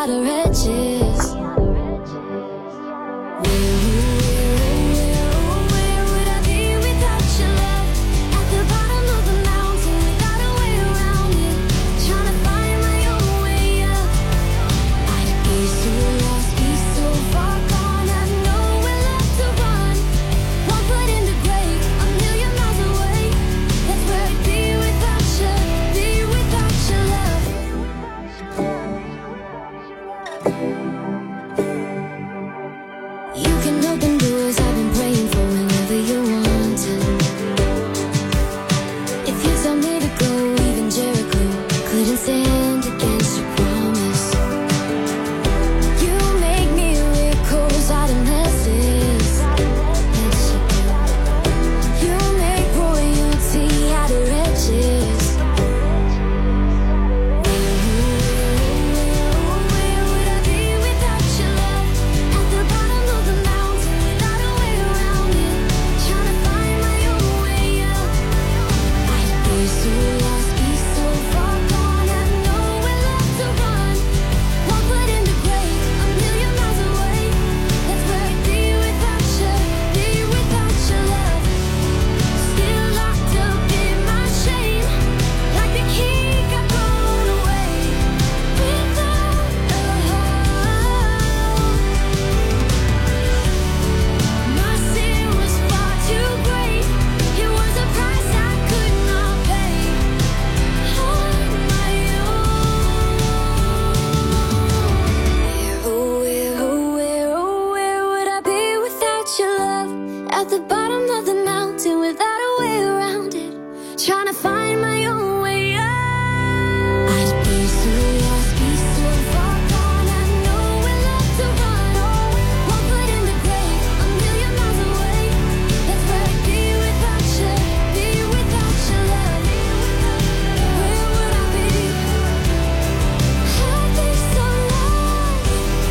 outer edges. Where would I be without your love? At the bottom of the mountain without a way around it, trying to find my own way up. I'd be so lost, be so far gone, have nowhere left to run. One foot in the grave, a million miles away. That's where I'd be without your love. You can open doors I've been praying for whenever you want to. If you tell me to go, even Jericho couldn't stand against your promise. You make miracles out of messes. Yes, you do. You make royalty out of wretches. Where would I be without your love? At the bottom of the mountain without a way around it, trying to find my own way up. I'd be so lost, be so far gone, have nowhere left to run. One foot in the grave, a million miles away. That's where I'd be without your love. Still locked up in my shame, like the key got thrown away. Without a love, my sin was far too great. It was a price I could not pay on my own. Where would I be without your love? At the bottom of the mountain without a way around it, trying to find my own way up. I'd be so lost, be so far gone, have nowhere left to run. One foot in the grave, a million miles away. That's where I'd be without your love. Where would I be? I'd be so lost.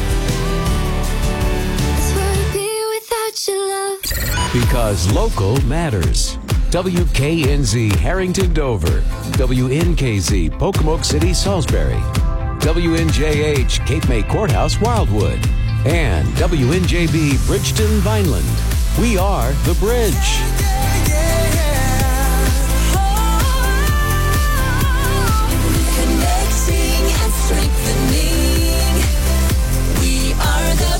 That's where I'd be without your love. Because local matters. WKNZ Harrington Dover, WNKZ Pocomoke City Salisbury, WNJH Cape May Courthouse Wildwood, and WNJB Bridgeton Vineland. We are The Bridge. Connecting and strengthening. We are the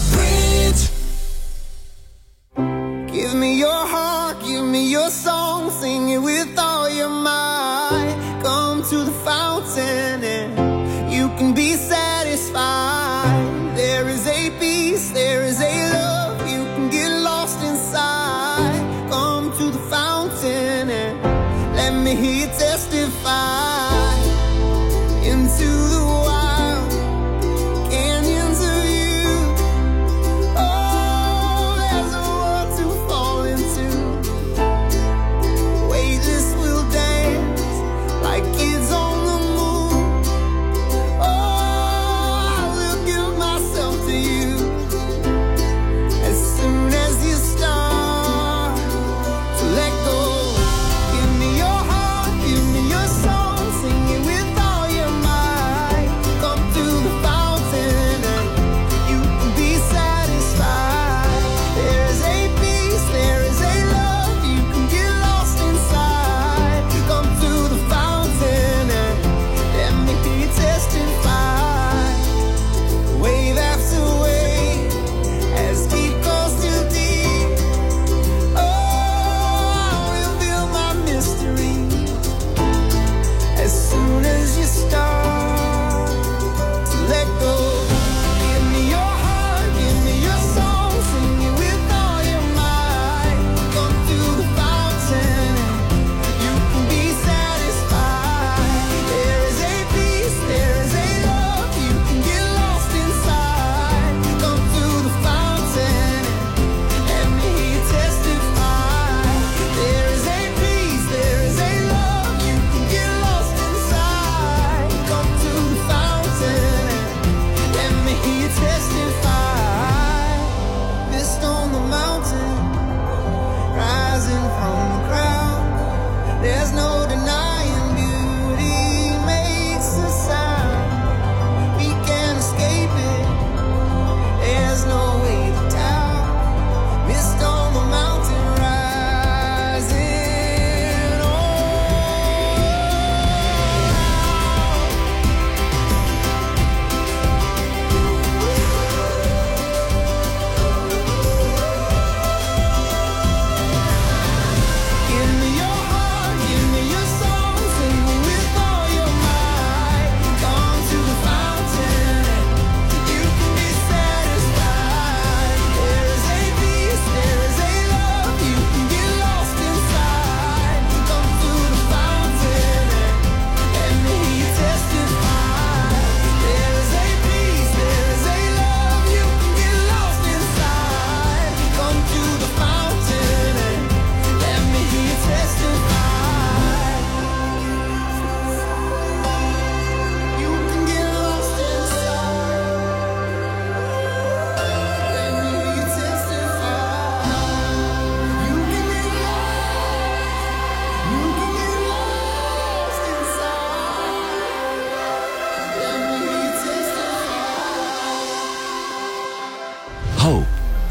bridge. Give me your heart, give me your song, sing it with all your might. Come to the fountain and you can be satisfied. There is a peace, there is a love, you can get lost inside. Come to the fountain and let me hear you testify. Into the wild canyons of you. Oh, there's a world to fall into. Weightless will dance like kids on the moon.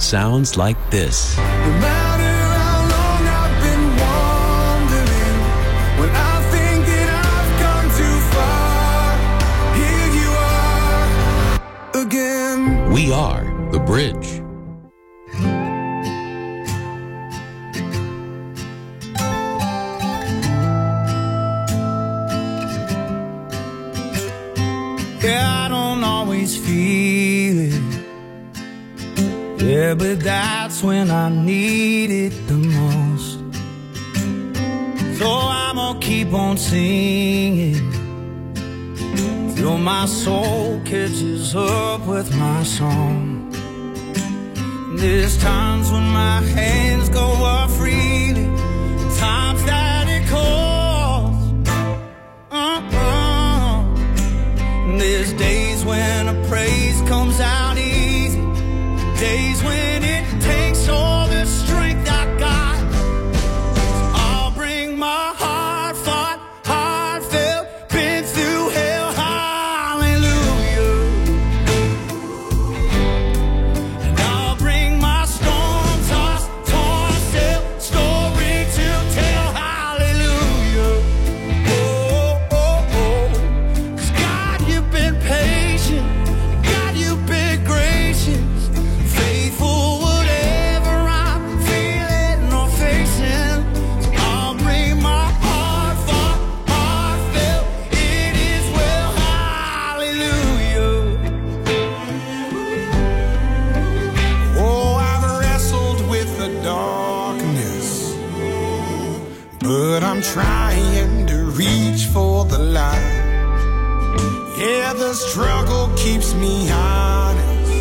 sounds like this. No matter how long I've been wandering, when I think that I've gone too far, here you are again. We are The Bridge. Yeah, I don't always feel it. Yeah, but that's when I need it the most. So I'm gonna keep on singing till my soul catches up with my song. There's times when my hands go up freely, times that it calls. There's days when a praise comes out easy, days when it takes all the strength I got. I'll bring my heartfelt, been through hell, hallelujah. And I'll bring my storm-tossed, torn-sail story to tell, hallelujah. Oh, oh, oh. 'Cause God, you've been patient, God, you've been gracious, faithful whatever I'm feeling or facing. So I'll bring my heartfelt, it is well, hallelujah. Oh, I've wrestled with the darkness, but I'm trying to reach for the light. Yeah, the struggle keeps me honest,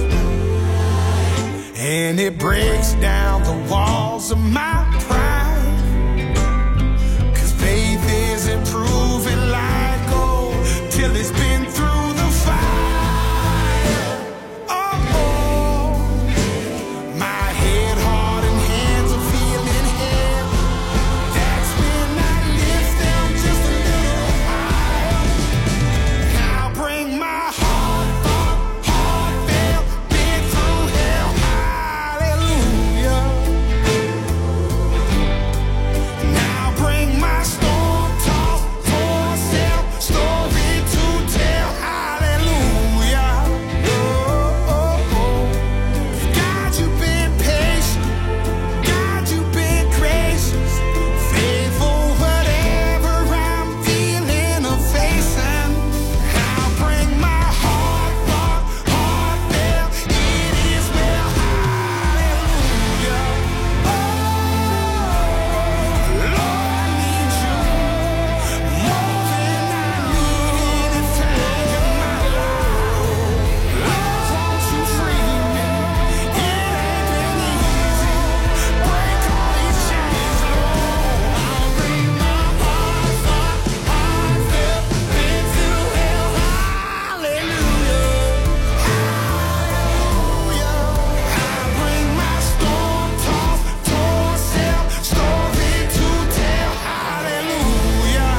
and it breaks down the walls of my pride. 'Cause faith isn't proven like gold till it's been through the fire. Oh, oh. My head, heart, and hands are feeling heavy. That's when I lift them just a little higher. I'll bring my heartfelt, been through hell, hallelujah. Now bring my storm-tossed, torn-sail story to tell, hallelujah. Oh, oh, oh. God, you've been patient, God, you've been gracious, faithful whatever I'm feeling or facing. I'll bring my heartfelt, it is well, hallelujah. Oh, Lord, I need you more than I need anything in my life. Lord, won't you free me? It ain't been easy. Break all these chains, Lord. I'll bring my heartfelt, been through hell, hallelujah. Hallelujah. I'll bring my storm-tossed, torn-sail story to tell, hallelujah.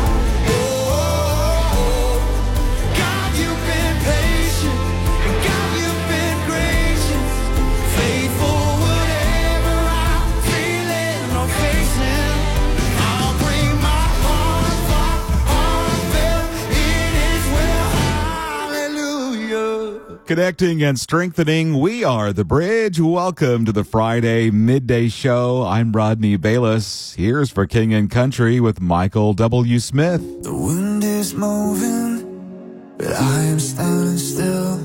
Oh, God, you've been patient, and God, you've been gracious, faithful whatever I'm feeling or facing. I'll bring my heartfelt, it is well, hallelujah. Connecting and strengthening, we are The Bridge. Welcome to the Friday midday show. I'm Rodney Bayless. Here's for King and Country with Michael W. Smith. The wind is moving, but I am standing still.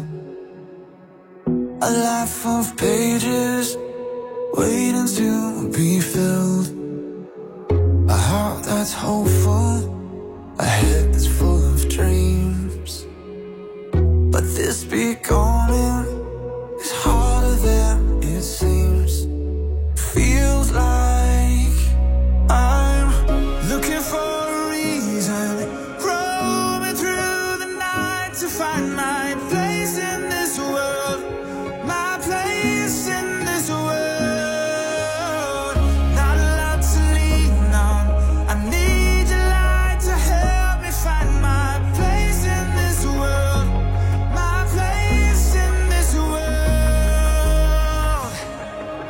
A life of pages waiting to be filled. A heart that's hopeful, a head that's full of dreams. But this becoming is harder than it seems. Feels like I'm looking for a reason, roaming through the night to find my place in this world, my place in this world. Not a lot to lean on, I need your light to help me find my place in this world, my place in this world.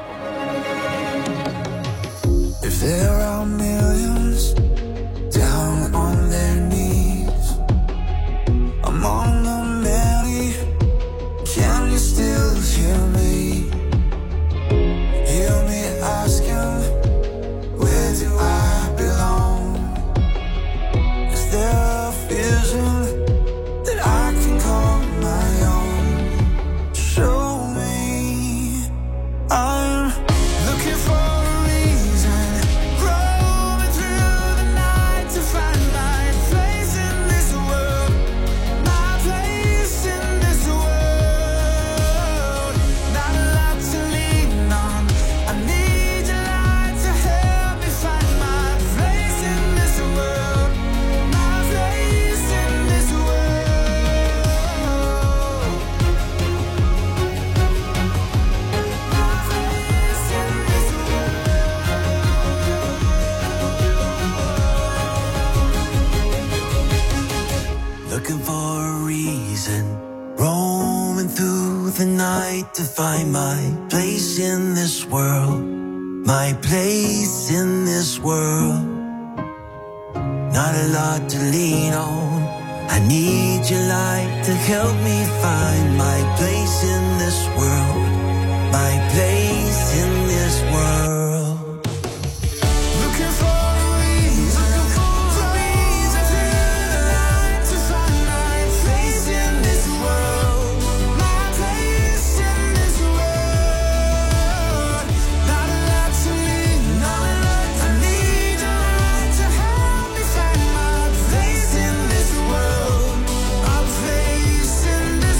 vision that I can call my own. Show me I'm looking for a reason, roaming through the night to find my place in this world, my place in this world. Not a lot to lean on, I need your light to help me find my place in this world, my place in this world. Looking for a reason, roaming through the night to find my place in this world, my place in this world. Not a lot to lean on, I need your light to help me find my place in this world, my place in this world. Looking for a reason, to find my place in this world, my place in this world. Not a lot to lean on, I need your light to help me find my place in this world, my place in this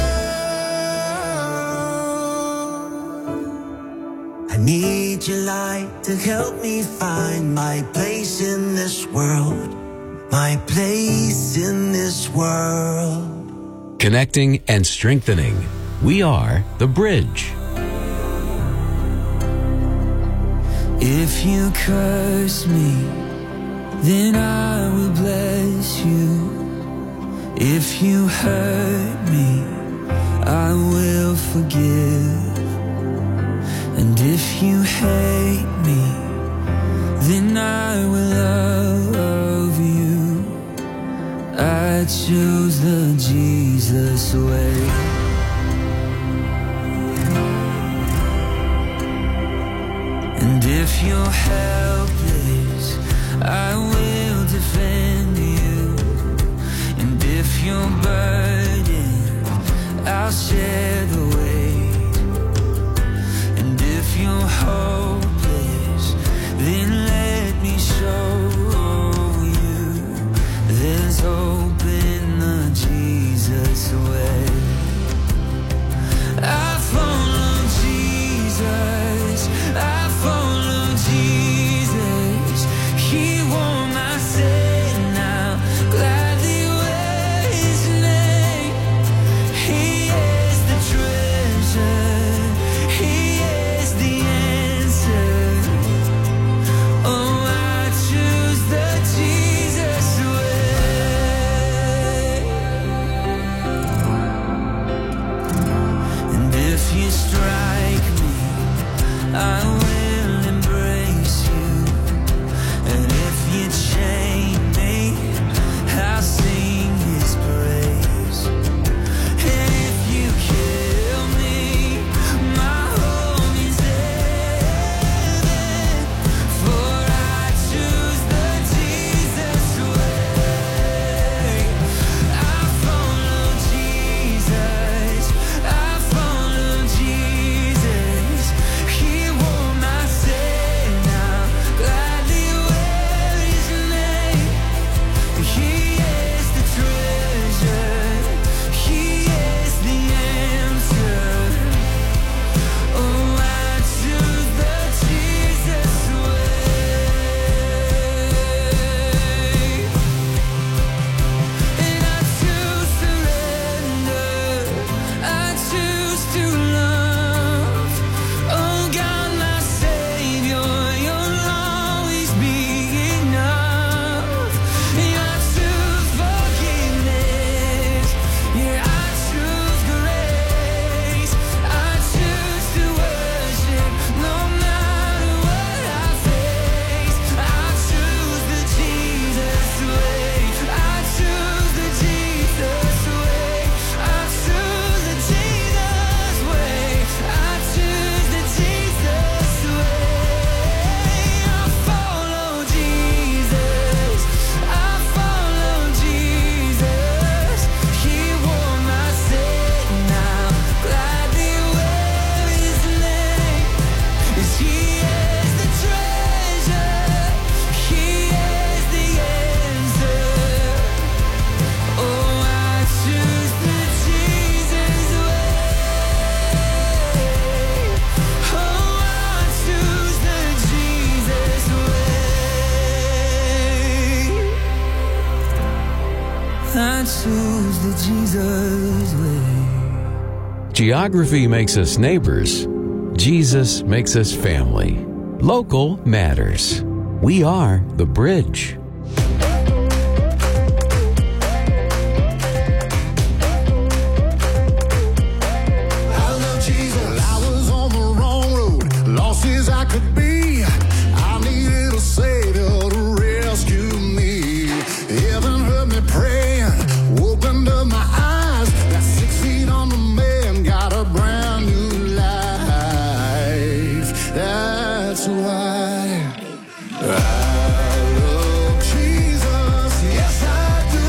world. I need your light to help me find my place in this world, my place in this world. Connecting and strengthening. We are The Bridge. If you curse me, then I will bless you. If you hurt me, I will forgive. And if you hate me, then I will love you. I choose the Jesus way. And if you're helpless, I will defend you. And if you're burdened, I'll share the weight. And if you're hopeless, then let me show you there's hope in the Jesus way. I follow Jesus, I follow Jesus. He won't I choose the Jesus way. Geography makes us neighbors. Jesus makes us family. Local matters. We are the Bridge. I love Jesus. I was on the wrong road, lost as I could be. I needed a savior to rescue me. Heaven heard me praying, opened up my eyes. That 6 feet on the man got a brand new life. That's why I love Jesus. Yes, I do.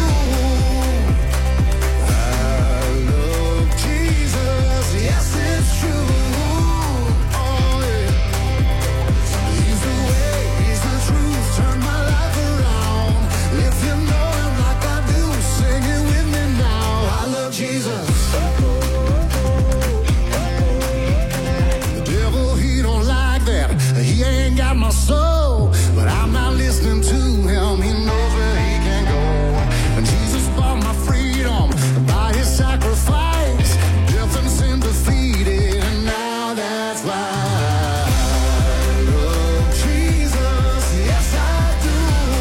I love Jesus. Yes, it's true. Oh, yeah. He's the way, he's the truth. Turn my life around. If you know him like I do, sing it with me now. I love Jesus. The devil, he don't like that. He ain't got my soul, but I'm not listening to him. He knows where he can go. And Jesus bought my freedom by his sacrifice. Death and sin defeated, and now that's why I love Jesus. Yes, I do.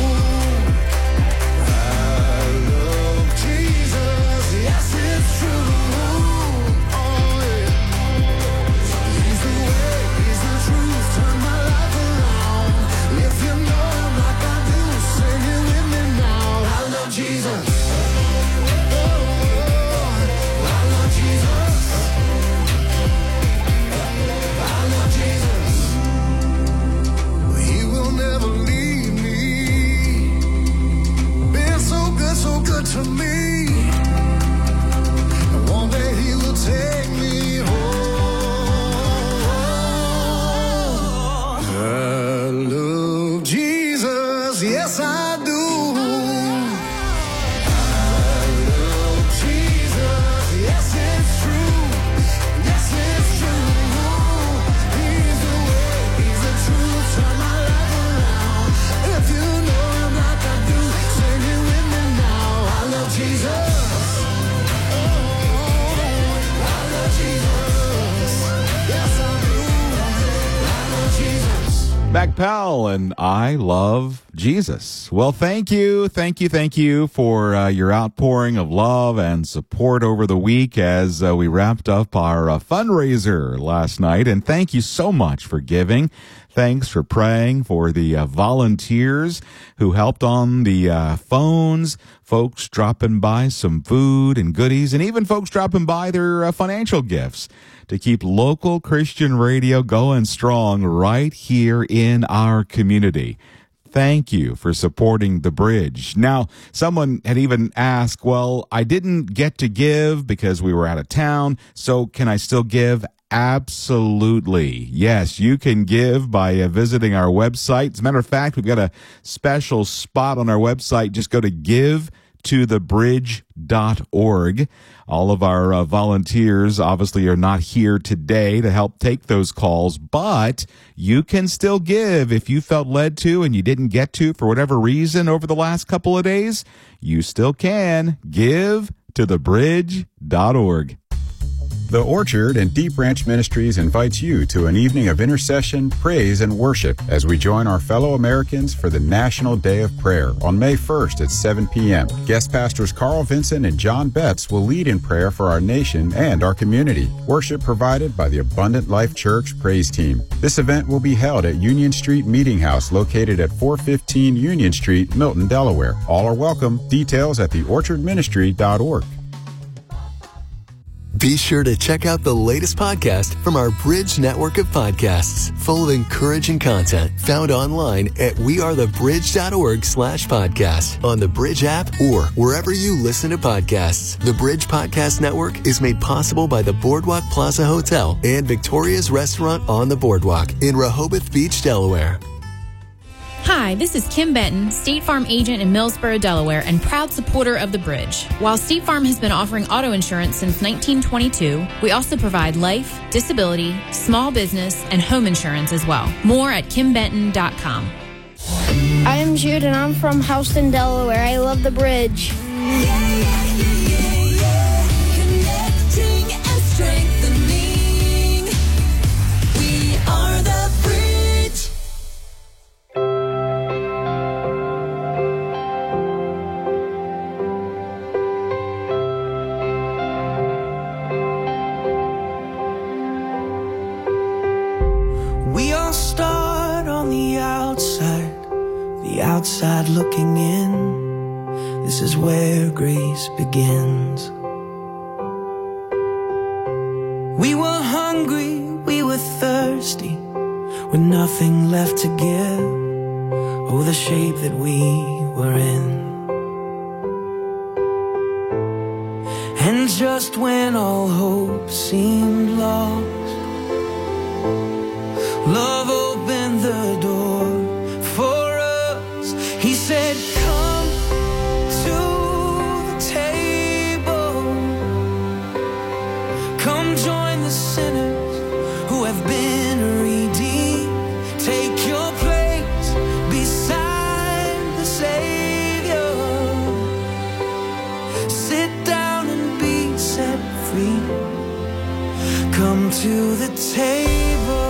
I love Jesus. Yes, it's true. Oh, yeah. He's the way, he's the truth. Turn my life around. If you know him like I do, sing it with me now. I love Jesus. Oh, I love Jesus. I love Jesus. He will never leave me. Been so good to me. And one day he will take me home. I love Jesus, yes I do. I love Jesus, yes it's true. Yes it's true. He's the way, he's the truth. Turn my life around. If you know him like I do, sing it with me now. I love Jesus. Oh, I love Jesus. Yes I do. I love Jesus. Mac Powell and I love Jesus. Well, thank you for your outpouring of love and support over the week as we wrapped up our fundraiser last night. And thank you so much for giving. Thanks for praying for the volunteers who helped on the phones, folks dropping by some food and goodies, and even folks dropping by their financial gifts to keep local Christian radio going strong right here in our community. Thank you for supporting the Bridge. Now, someone had even asked, well, I didn't get to give because we were out of town, so can I still give? Absolutely. Yes, you can give by visiting our website. As a matter of fact, we've got a special spot on our website. Just go to givetothebridge.org. All of our volunteers obviously are not here today to help take those calls, but you can still give if you felt led to and you didn't get to for whatever reason over the last couple of days. You still can. Givetothebridge.org. The Orchard and Deep Branch Ministries invites you to an evening of intercession, praise, and worship as we join our fellow Americans for the National Day of Prayer on May 1st at 7 p.m. Guest pastors Carl Vinson and John Betts will lead in prayer for our nation and our community. Worship provided by the Abundant Life Church Praise Team. This event will be held at Union Street Meeting House located at 415 Union Street, Milton, Delaware. All are welcome. Details at theorchardministry.org. Be sure to check out the latest podcast from our Bridge network of podcasts, full of encouraging content found online at wearethebridge.org/podcast, on the Bridge app, or wherever you listen to podcasts. The Bridge Podcast Network is made possible by the Boardwalk Plaza Hotel and Victoria's Restaurant on the Boardwalk in Rehoboth Beach, Delaware. Hi, this is Kim Benton, State Farm agent in Millsboro, Delaware, and proud supporter of the Bridge. While State Farm has been offering auto insurance since 1922, we also provide life, disability, small business, and home insurance as well. More at kimbenton.com. I am Jude, and I'm from Houston, Delaware. I love the Bridge. Yeah, outside looking in. This is where grace begins. We were hungry, we were thirsty, with nothing left to give. Oh, the shape that we were in. And just when all hope seemed lost, love opened the door for us. He said, come to the table. Come join the sinners who have been redeemed. Take your place beside the Savior. Sit down and be set free. Come to the table.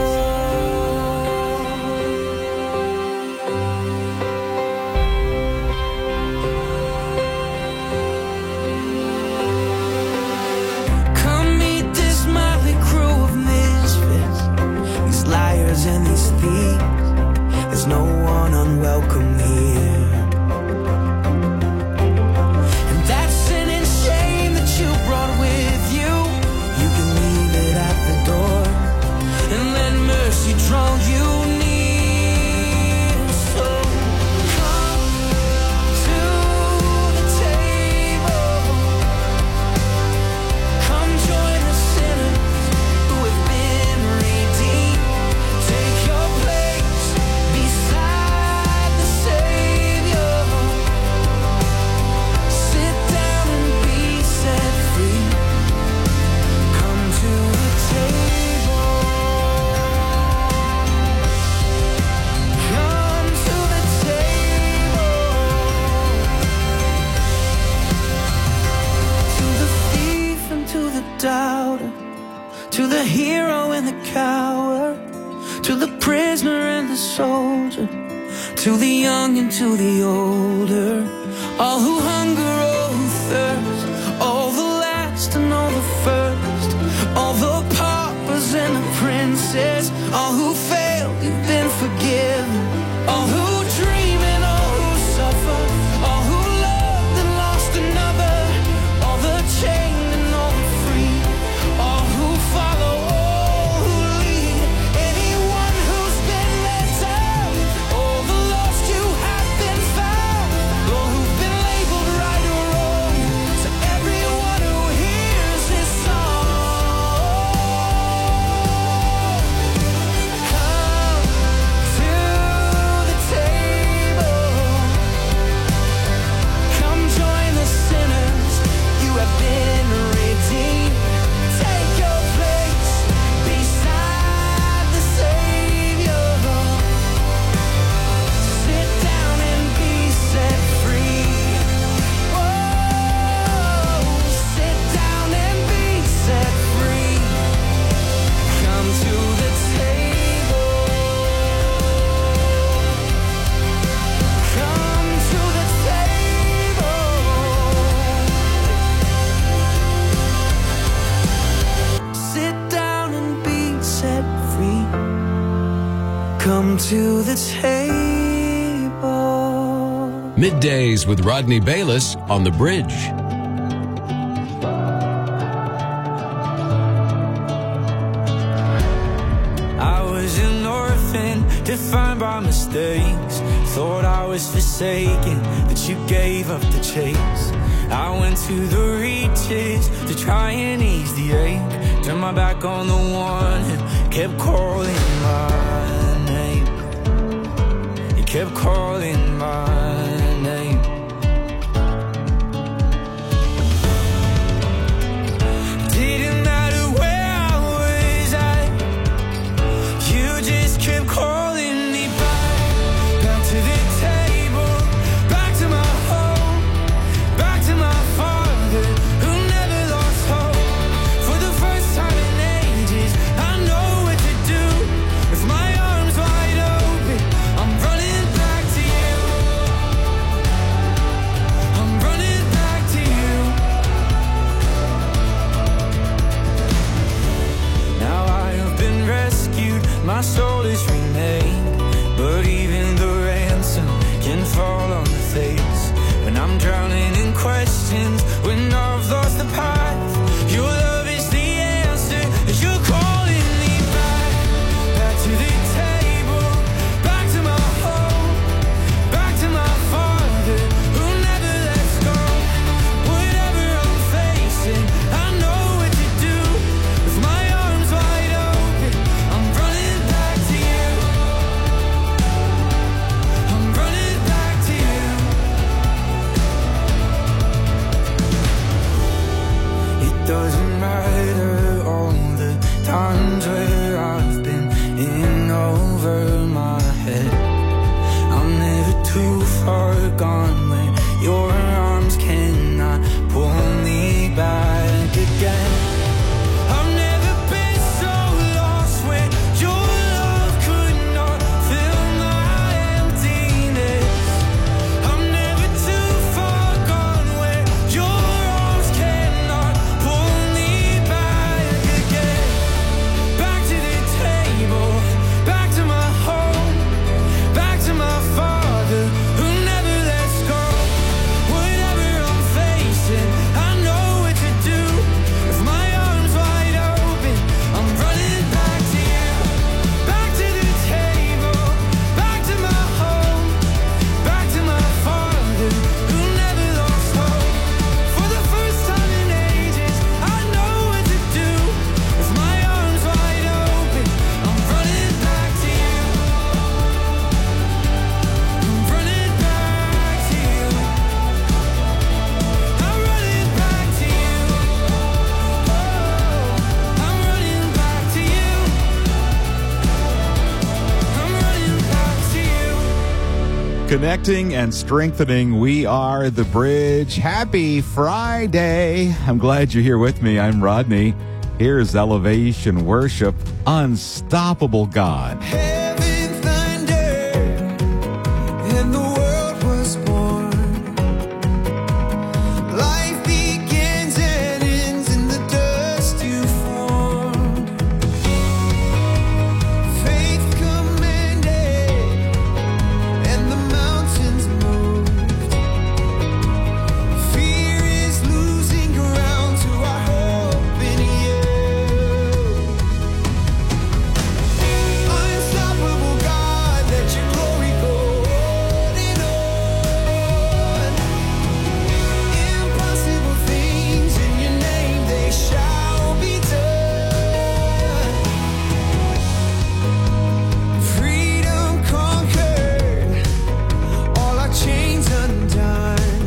And these thieves, there's no one unwelcome here. And that sin and shame that you brought with you, you can leave it at the door and let mercy draw you near. So come to the table. Come join the sinners who have been redeemed. Take your place beside the Savior. Sit down and be set free. Come to the table. Come to the table. To the thief and to the doubter, to the hero and the coward, to the prisoner and the soldier, to the young and to the older, all who hunger, all who thirst, all the last and all the first, all the paupers and the princes, all who fail, you've been forgiven, all who dream and all who suffer, all who loved and lost another, all the chained and all the free, all who follow, all who lead, anyone who's been let down, all the lost you have been found, all who've been labeled right or wrong, to everyone who hears this song. Come to the table. Come join the sinners, you have been redeemed. Take your place beside the Savior. Sit down and be set free. Oh, sit down and be set free. Come to the table. Come to the table. Sit down and be set free. Come to the table. Middays with Rodney Bayless on the Bridge. I was an orphan, defined by mistakes. Thought I was forsaken, but you gave up the chase. I went to the reaches to try and ease the ache. Turned my back on the one who kept calling my name. You kept calling my name. Didn't matter where I was at, you just kept calling me back. Back to the table, back to my home, back to my father who never lost hope. For the first time in ages, I know what to do. With my arms wide open, I'm running back to you. Connecting and strengthening. We are the bridge. Happy Friday. I'm glad you're here with me. I'm Rodney. Here's Elevation Worship, Unstoppable God. Heaven thundered, and the world was born. Life begins and ends in the dust you formed. Faith commanded, and the mountains moved. Fear is losing ground to our hope in you. Unstoppable God, let your glory go on and on. Impossible things in your name, they shall be done. Freedom conquered, all our chains undone.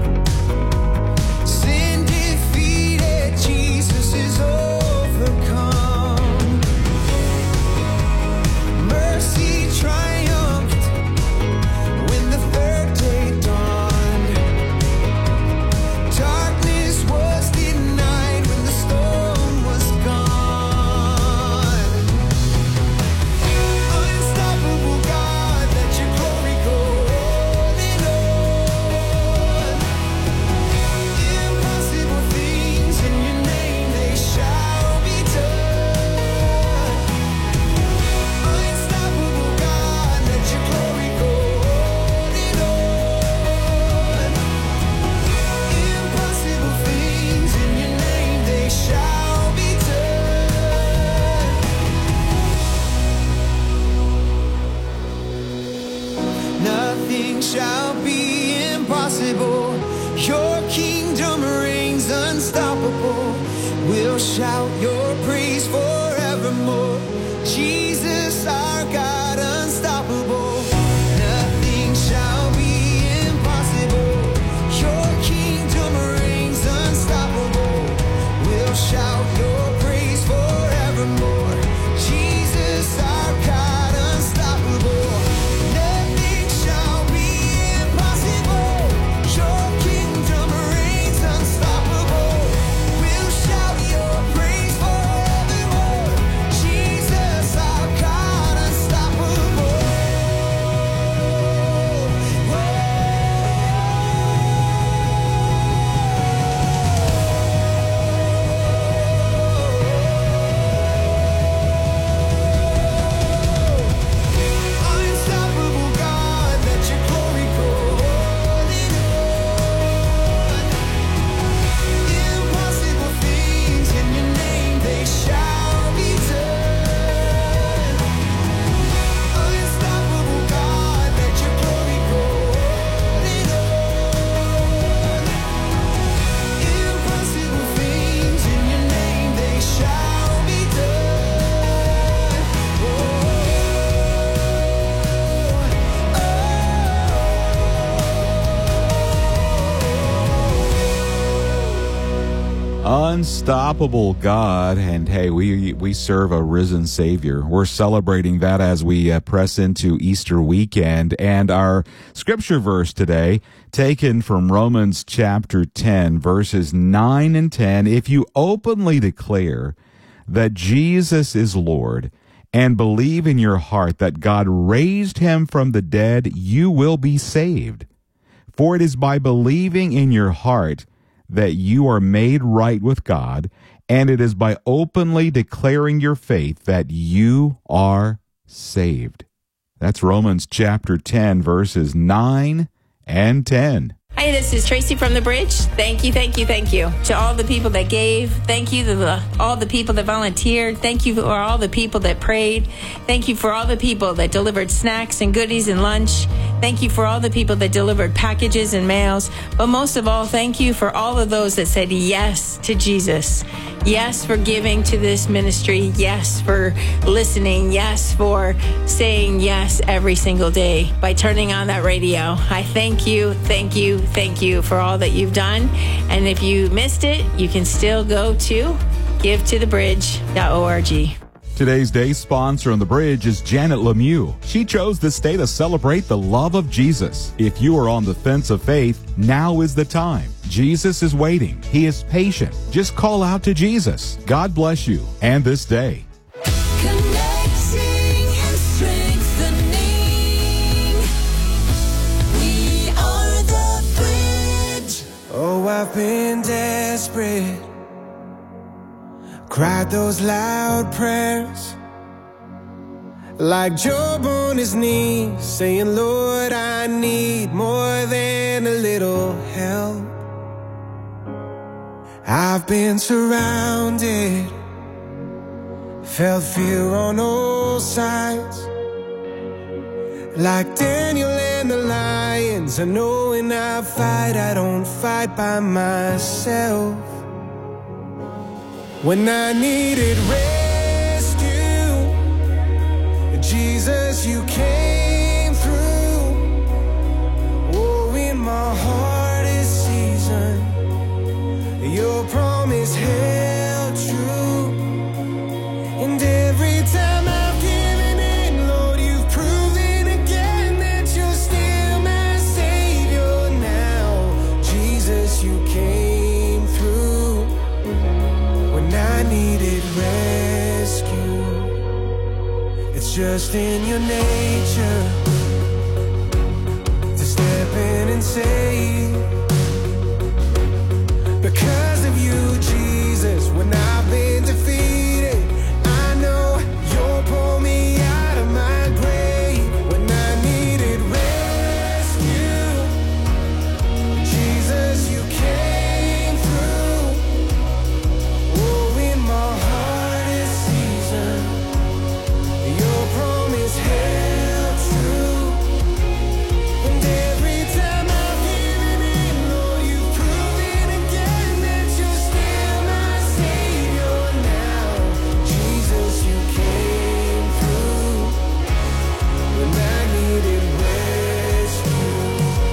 Sin defeated, Jesus is overcome. Mercy triumphed when the third day dawned. Darkness was denied when the storm was gone. Unstoppable God, let your glory go on and on. Impossible things in your name, they shall be done. Unstoppable God, let your glory go on and on. Impossible things in your name, they shall be done. Nothing shall be impossible. Your kingdom reigns unstoppable. We'll shout your praise forevermore. Jesus, our God, unstoppable. Nothing shall be impossible. Your kingdom reigns unstoppable. We'll shout your praise forevermore. Jesus, our God, unstoppable. Nothing shall be impossible. Your kingdom reigns unstoppable. We'll shout your praise forevermore. Jesus, our God, unstoppable. Unstoppable God, let your glory go on and on. Impossible things in your name, they shall be done. Unstoppable God, let your glory go on and on. Impossible things in your name, they shall be done. Unstoppable God. And hey, we serve a risen Savior. We're celebrating that as we press into Easter weekend. And our scripture verse today, taken from Romans chapter 10, verses 9 and 10. If you openly declare that Jesus is Lord and believe in your heart that God raised him from the dead, you will be saved. For it is by believing in your heart that you are made right with God, and it is by openly declaring your faith that you are saved. That's Romans chapter 10, verses 9 and 10. Hi, this is Tracy from The Bridge. Thank you, thank you, thank you to all the people that gave. Thank you to all the people that volunteered. Thank you for all the people that prayed. Thank you for all the people that delivered snacks and goodies and lunch. Thank you for all the people that delivered packages and mails. But most of all, thank you for all of those that said yes to Jesus. Yes for giving to this ministry. Yes for listening. Yes for saying yes every single day by turning on that radio. I thank you, thank you, thank you for all that you've done. And if you missed it, you can still go to givetothebridge.org. Today's day sponsor on the bridge is Janet Lemieux. She chose this day to celebrate the love of Jesus. If you are on the fence of faith, now is the time. Jesus is waiting. He is patient. Just call out to Jesus. God bless you and this day. Connecting and strengthening. We are the bridge. Oh, I've been desperate. Cried those loud prayers. Like Job on his knees, saying, Lord, I need more than a little help. I've been surrounded, felt fear on all sides. Like Daniel and the lions, I know when I fight, I don't fight by myself. When I needed rescue, Jesus, you came through. Oh, in my hardest season, your promise held true. And every time I've given in, Lord, you've proven again that you're still my Savior now. Jesus, you came through when I needed rescue. It's just in your nature to step in and save. Because of you, Jesus, when I've been defeated, I know you'll pull me out of my grave. When I needed rescue, Jesus, you came through. Oh, in my hardest season, your promise held true. And every time I've given in, Lord, you've proven again that you're still my Savior now. Jesus, you came through when I needed rescue.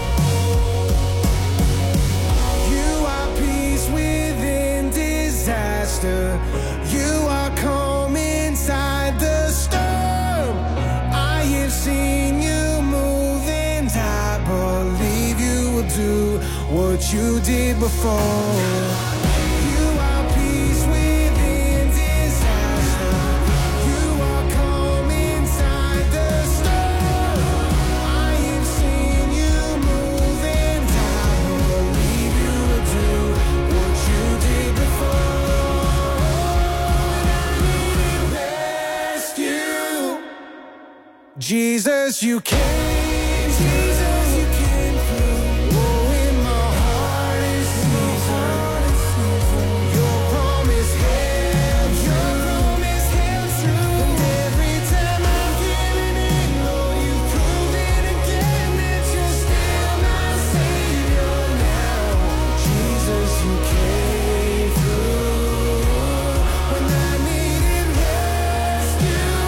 You are peace within disaster. You are calm inside the storm. I have seen you move and I believe you will do what you did before. You are peace within disaster. You are calm inside the storm. I have seen you move and I believe you will do what you did before. And I needed rescue. Jesus, you came. Jesus, you came through. Oh, in my hardest season, your promise held true. And every time I'm giving in, Lord, you've proven again that you're still my Savior now. Jesus, you came through when I needed rescue.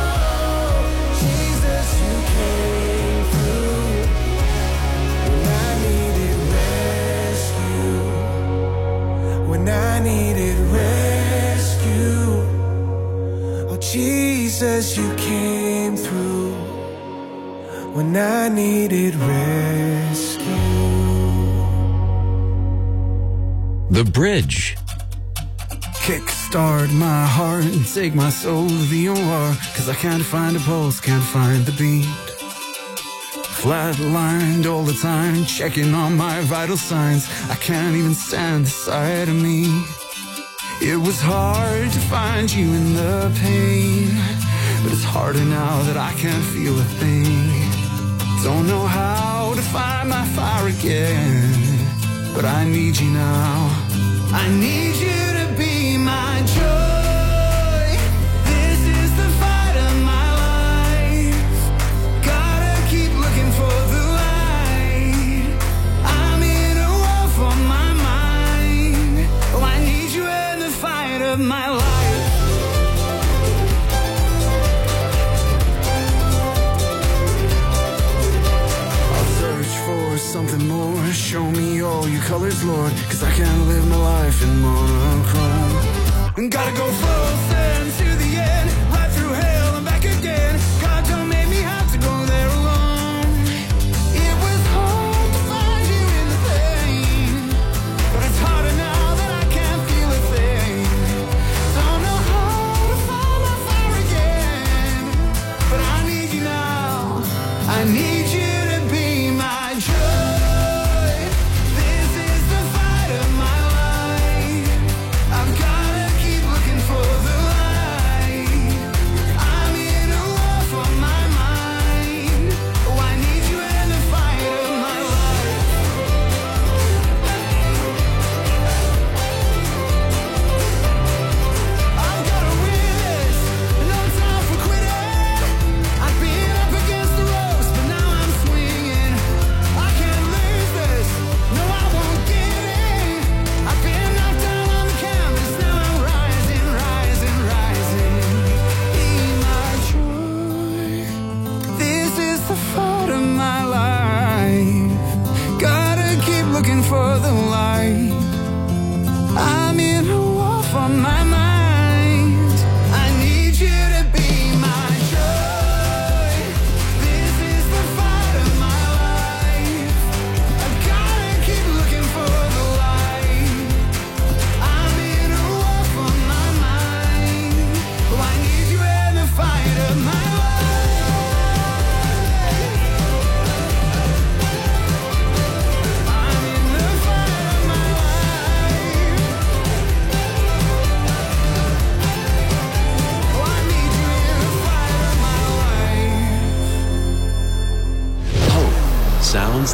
Jesus, you came through when I needed rescue. When I needed rescue. Oh, Jesus, you came through when I needed rescue. The Bridge. Kickstart my heart and take my soul to the OR. Cause I can't find a pulse, can't find the beat. Flatlined all the time, checking on my vital signs. I can't even stand the sight of me. It was hard to find you in the pain, but it's harder now that I can't feel a thing. Don't know how to find my fire again, but I need you now. I need you to be my joy. This is the fight of my life. Gotta keep looking for the light. I'm in a war for my mind. Oh, I need you in the fight of my life. Something more, show me all your colors, Lord, cause I can't live my life in monochrome. Gotta go frozen to the end.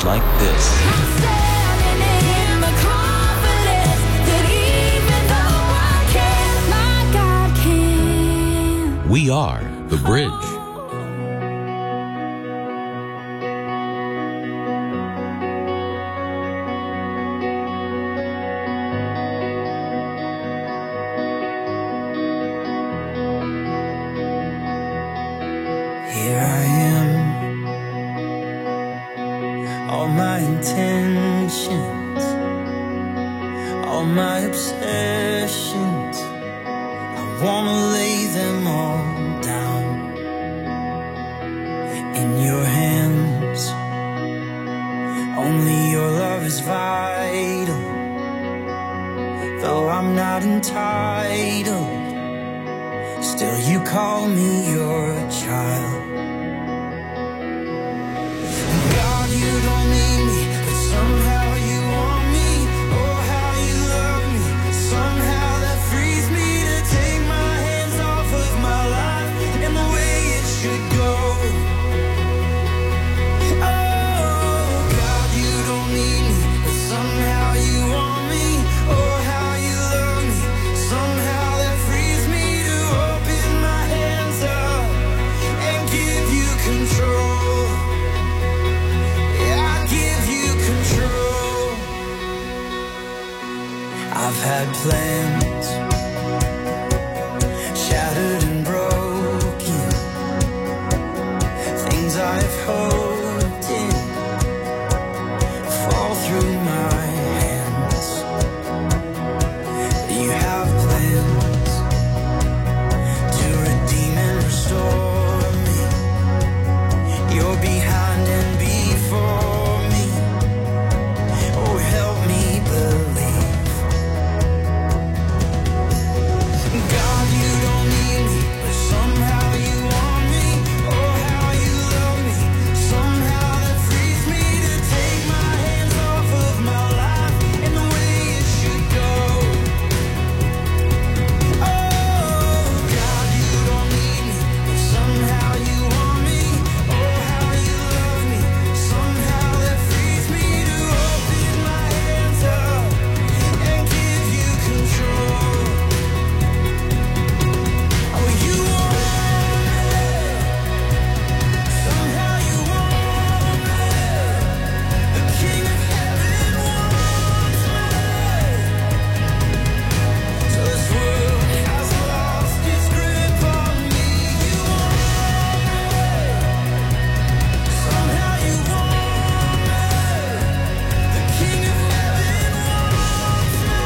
like this. Standing in the confidence that even though I can't, my God can. We are the Bridge. Here I am, all my intentions, all my obsessions, I wanna lay them all down in your hands. Only your love is vital, though I'm not entitled. Still you call me your child. God, you don't need me, but somehow you want me. Oh, how you love me. Somehow that frees me to take my hands off of my life and the way it should go. Oh, God, you don't need me, but somehow you want me. Oh, how you love me. Somehow that frees me to open my hands up and give you control. Yeah, I give you control. I've had plans shattered and broken, things I've hoped in fall through my hands. You have plans to redeem and restore me. You're behind and before me. Oh, help me believe. God, you don't need me, but somehow you want me. Oh, how you love me. Somehow that frees me to take my hands off of my life and the way it should go. Oh, God, you don't need me, but somehow you want me. Oh, how you love me. Somehow that frees me to open my hands up and give you control. Oh, you want me. Somehow you want me. The King of Heaven wants me. So this world has lost its grip on me. You want me. Somehow you want me. The King of Heaven wants me.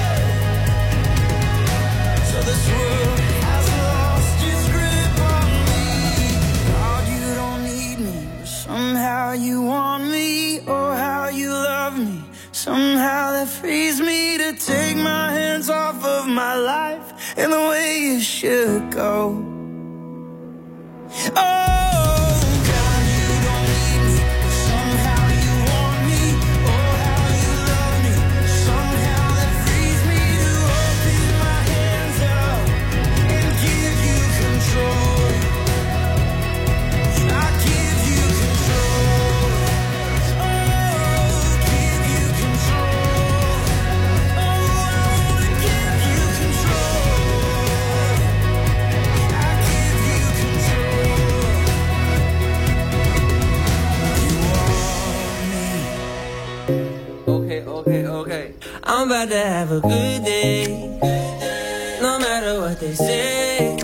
So this world has lost its grip on me. God, you don't need me, but somehow you want me. Oh, how you love me. Somehow that frees me to take my hands off of my life and the way it should go. Oh, God, you don't need me, but somehow you want me. Oh, how you love me. Somehow that frees me to open my hands up and give you control. I give you control. Oh, give you control. Oh, I wanna give you control. I give you control. You want me. Okay. I'm about to have a good day. No matter what they say.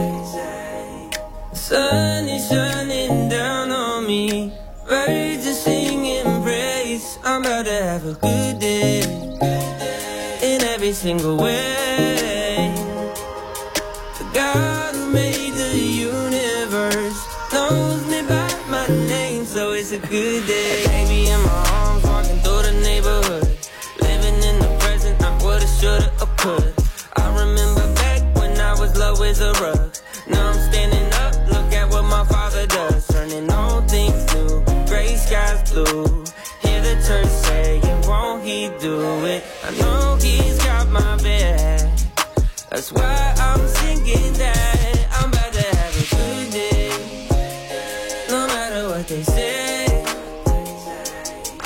Sun is shining down on me. Birds are singing praise. I'm about to have a good day. In every single way. The God who made the universe knows me by my name, so it's a good day. Baby in my arms, walking through the neighborhood. Living in the present, I would've, shoulda, or could. I remember back when I was low as a rug. Now I'm standing up, look at what my Father does. Turning all things new, gray skies blue. Hear the church saying, won't he do it? I know he's got my back. That's why I'm singing that. I'm about to have a good day. No matter what they say.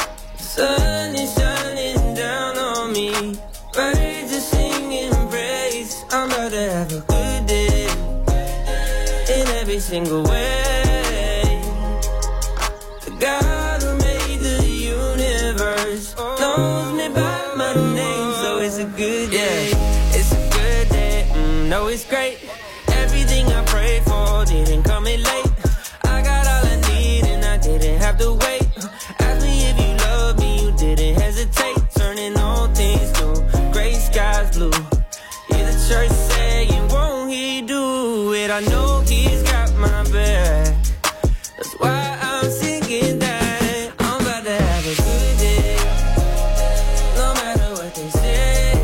Birds are singing praise. I'm about to have a good day in every single way. The God who made the universe knows me by my name, so it's a good day. It's a good day. No, it's great. Everything I prayed for didn't come in late. I got all I need and I didn't have to wait. Ask me if you love me, you didn't hesitate. Turning all things new, gray skies blue. Hear the church saying, won't he do it? I know he's got my back. That's why I'm singing that. I'm about to have a good day, no matter what they say.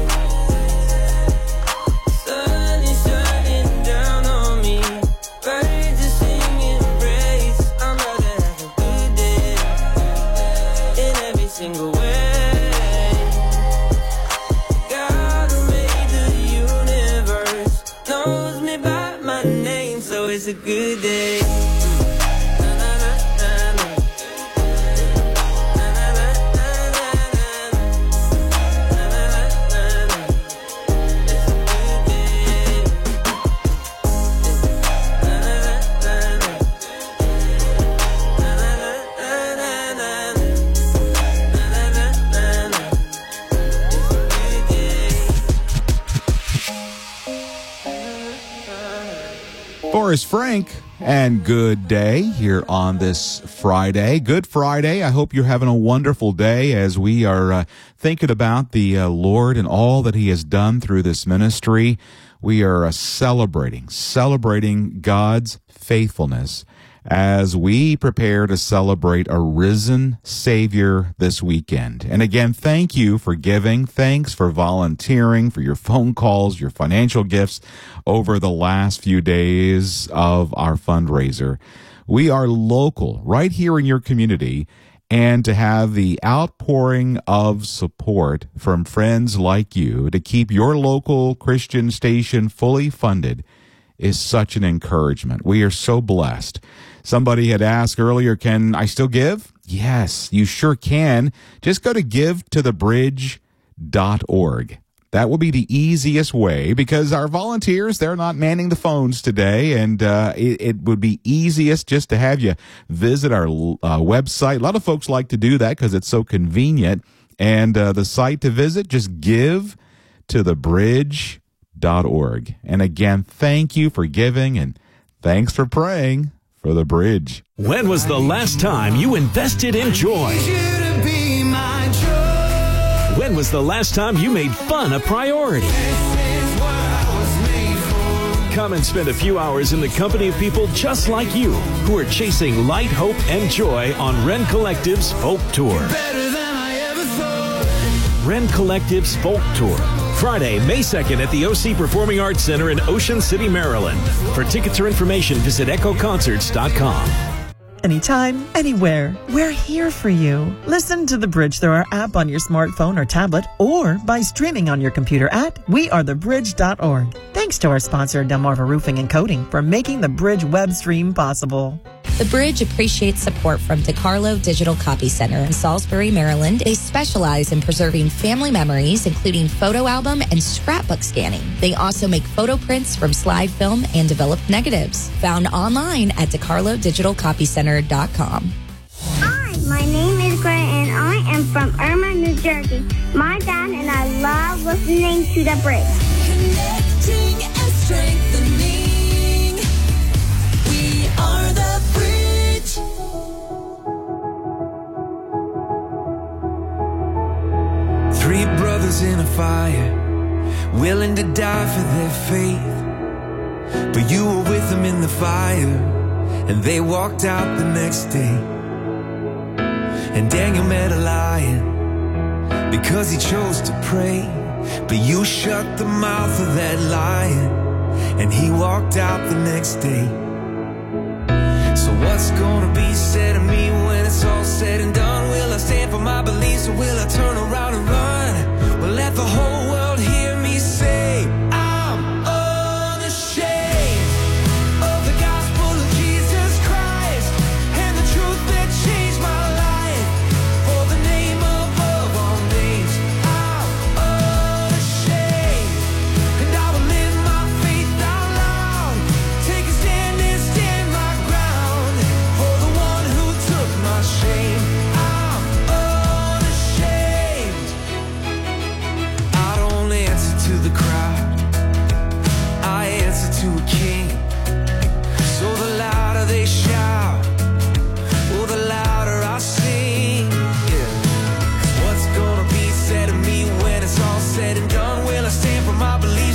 Sun is shining down on me. Birds are singing praise. I'm about to have a good day in every single way. God who made the universe knows me by my name, so it's a good day. Forrest Frank and Good Day here on this Friday. Good Friday. I hope you're having a wonderful day as we are thinking about the Lord and all that he has done through this ministry. We are celebrating God's faithfulness as we prepare to celebrate a risen Savior this weekend. And again, thank you for giving. Thanks for volunteering, for your phone calls, your financial gifts over the last few days of our fundraiser. We are local, right here in your community, and to have the outpouring of support from friends like you to keep your local Christian station fully funded is such an encouragement. We are so blessed. Somebody had asked earlier, can I still give? Yes, you sure can. Just go to givetothebridge.org. That will be the easiest way because our volunteers, they're not manning the phones today, and it would be easiest just to have you visit our website. A lot of folks like to do that because it's so convenient. And the site to visit, just givetothebridge.org. And again, thank you for giving and thanks for praying for the bridge. When was the last time you invested in joy? When was the last time you made fun a priority? Come and spend a few hours in the company of people just like you who are chasing light, hope, and joy on Ren Collective's Folk Tour. Ren Collective's Folk Tour. Friday, May 2nd at the OC Performing Arts Center in Ocean City, Maryland. For tickets or information, visit echoconcerts.com. Anytime, anywhere, we're here for you. Listen to The Bridge through our app on your smartphone or tablet, or by streaming on your computer at wearethebridge.org. Thanks to our sponsor, Delmarva Roofing and Coating, for making The Bridge web stream possible. The Bridge appreciates support from DeCarlo Digital Copy Center in Salisbury, Maryland. They specialize in preserving family memories, including photo album and scrapbook scanning. They also make photo prints from slide film and developed negatives. Found online at DeCarloDigitalCopyCenter.com. Hi, my name is Grant and I am from Irma, New Jersey. My dad and I love listening to The Bridge. Connecting and strengthening. We are the bridge. Three brothers in a fire, willing to die for their faith. But you were with them in the fire, and they walked out the next day. And Daniel met a lion because he chose to pray. But you shut the mouth of that lion, and he walked out the next day. So what's gonna be said of me when it's all said and done? Will I stand for my beliefs, or will I turn around and run? Well, let the whole world hear me say, I'm unashamed of the gospel of Jesus Christ and the truth that changed my life. For the name above all names, I'm unashamed.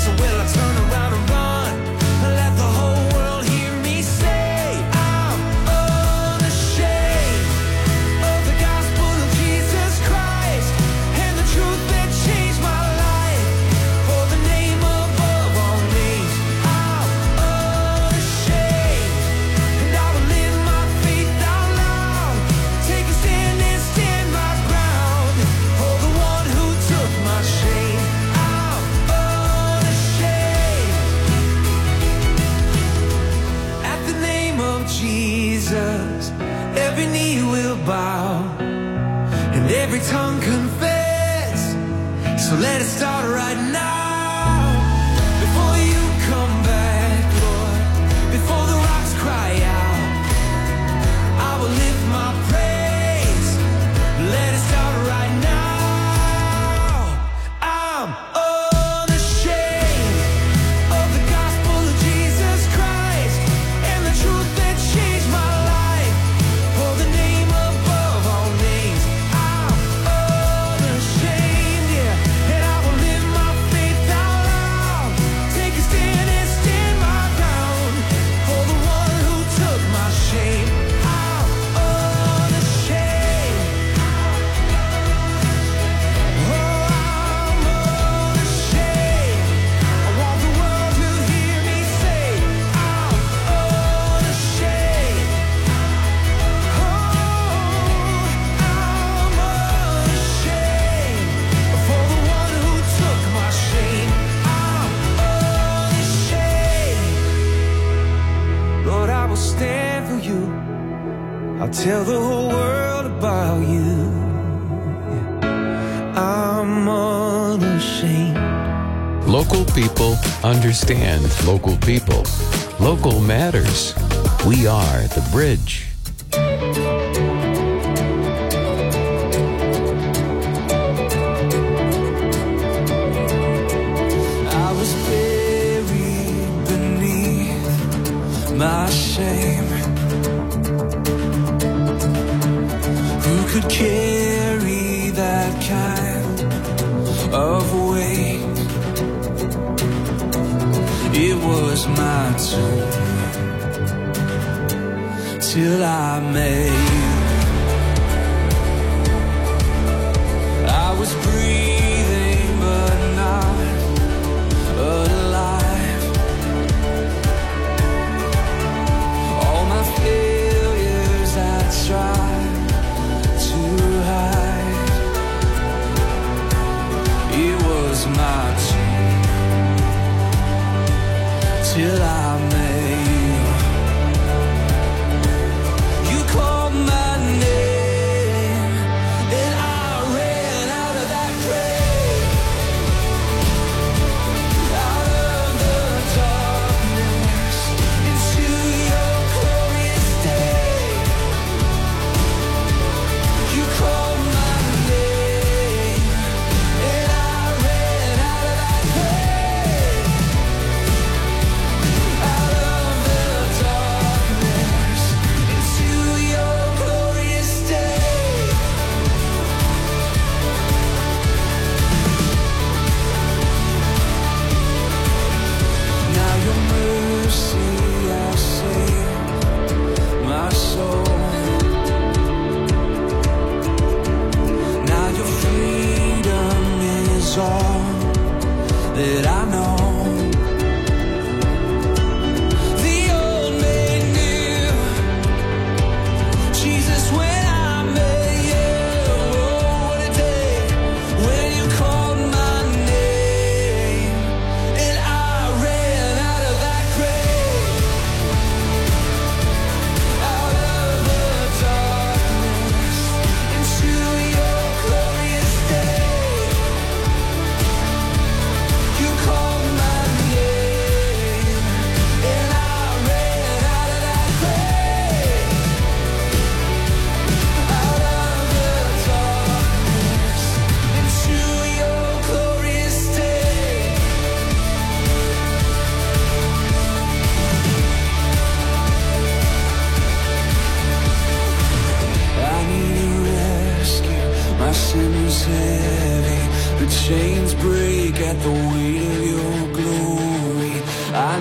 So will I turn around and run and let the whole world hear me say, I'm unashamed of the gospel of Jesus Christ and the truth that changed my life. For the name above all names, I'm unashamed, and I will live my faith out loud. Take a stand and stand my ground. For the one who took my shame, I'm unashamed. At the name of Jesus, every knee will bow and every tongue confess. So let it start right now. Before you come back, Lord, before the rocks cry out, I will lift my praise. Let it start right now. I'm unashamed of the gospel of Jesus Christ and the truth that changed my life. For the name above all names, I'm unashamed, yeah. And I will live my faith out loud. Take a stand and stand my ground. For the one who took my shame, I'm unashamed. Oh, I'm unashamed. I want the world to hear me say, I'm unashamed. Oh, I'm unashamed. For the one who took my shame, I'm unashamed. Lord, I will stand for you. I'll tell the whole world about you. I'm unashamed. Local people understand local people. Local matters. We are the Bridge. I was buried beneath my shame. Who could carry that kind of weight? It was my tomb till I met you. I was breathing but not alive. All my failures I tried to hide. It was my tomb till I met you. You called my name and I ran out of that grave, out of the darkness into your glorious day. You called my name and I ran out of that grave, out of the darkness into your glorious day. Now your mercy has saved my soul. Now your freedom is all that I know. The old made new, Jesus, when I met you. Oh, what a day when you called my name and I ran out of that grave, out of the darkness into your glorious day. You called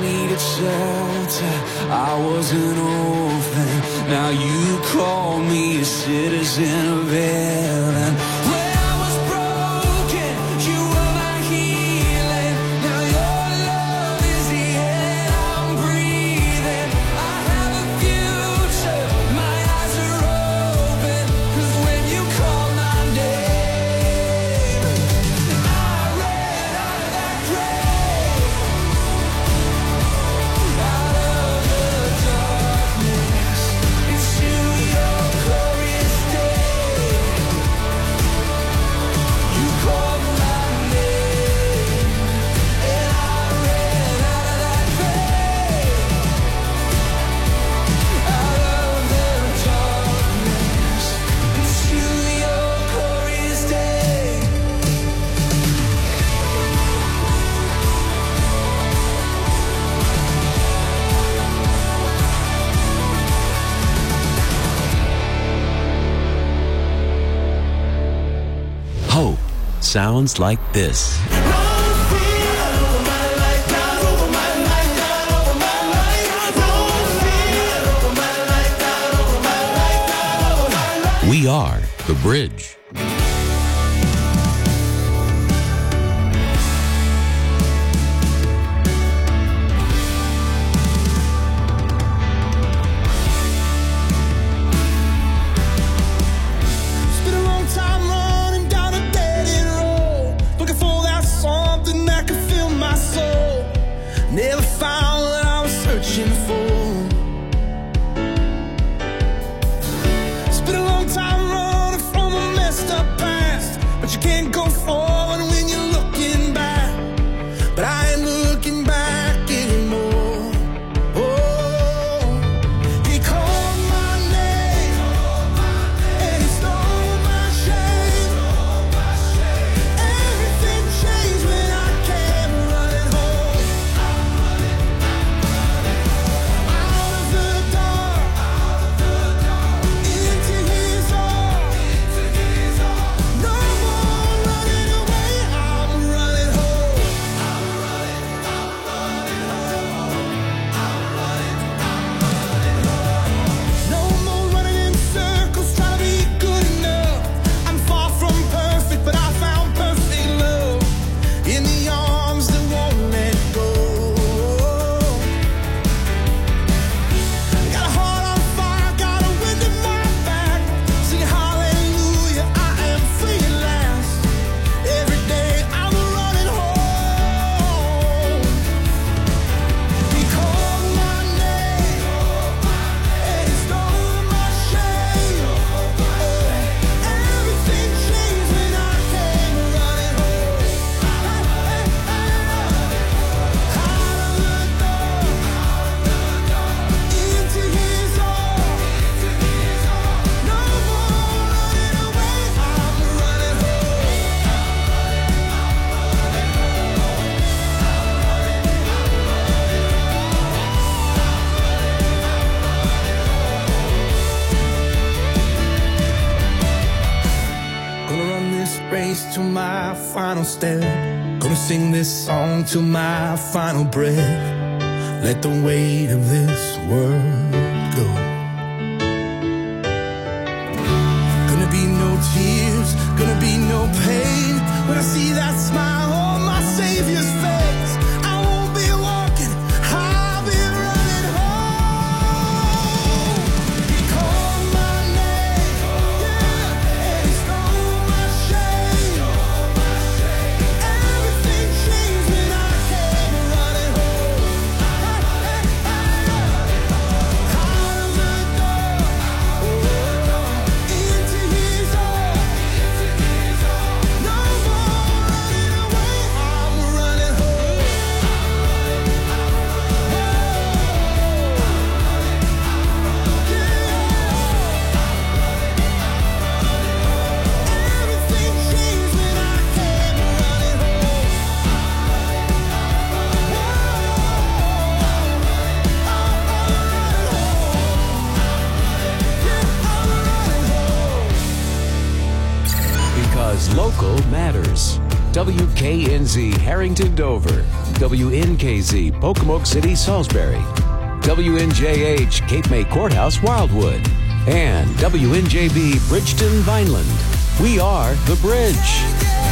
needed shelter, I was an orphan. Now you call me a citizen of heaven. When I was broken, you were my healing. Now your love is the air I'm breathing. I have a future, my eyes are open. 'Cause when you call my name, I ran out of that grave, out of the darkness, into your glorious day. You called my name, and I ran out of that grave, out of the darkness, into your glorious day. Hope sounds like this. We are the Bridge. It's been a long time running down a dead-end road, looking for that something that could fill my soul. Never found what I was searching for. It's been a long time running from a messed up past, but you can't go forward when you're looking back. But I ain't looking back anymore. Oh, he called my name, and he stole my shame. Everything changed when I came running home. Out of the dark, into his arms. No more running away, I'm running home. No more running in circles, trying to be good enough. I'm far from perfect, but I found perfect love in the arms that won't let go. Got a heart on fire, got a wind in my back. Sing hallelujah, I am free at last. Every day I'm running home. He called my name, and he stole my shame. Everything changed when I came running home. Out of the dark, into his arms. No more running away, I'm running Gonna run this race to my final step. Gonna sing this song till my final breath. Let the weight of this world go. Gonna be no tears, gonna be no pain. When I see that smile on my Savior's face, I won't be walking, I'll be running home. He called my name, and he stole my shame. Everything changed when I came running home. Out of the dark, into his arms. No more running away, I'm running home. Everything changed when I came running home. Because local matters. WKNZ Harrington Dover, WNKZ Pocomoke City Salisbury, WNJH Cape May Courthouse Wildwood, and WNJB Bridgeton Vineland. We are The Bridge.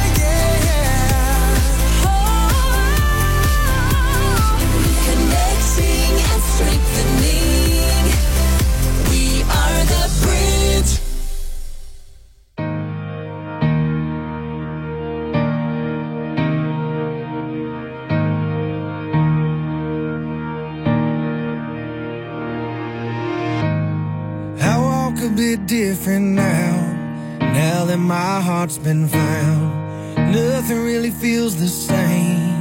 Connecting and strengthening. We are the bridge. I walk a bit different now that my heart's been found. Nothing really feels the same.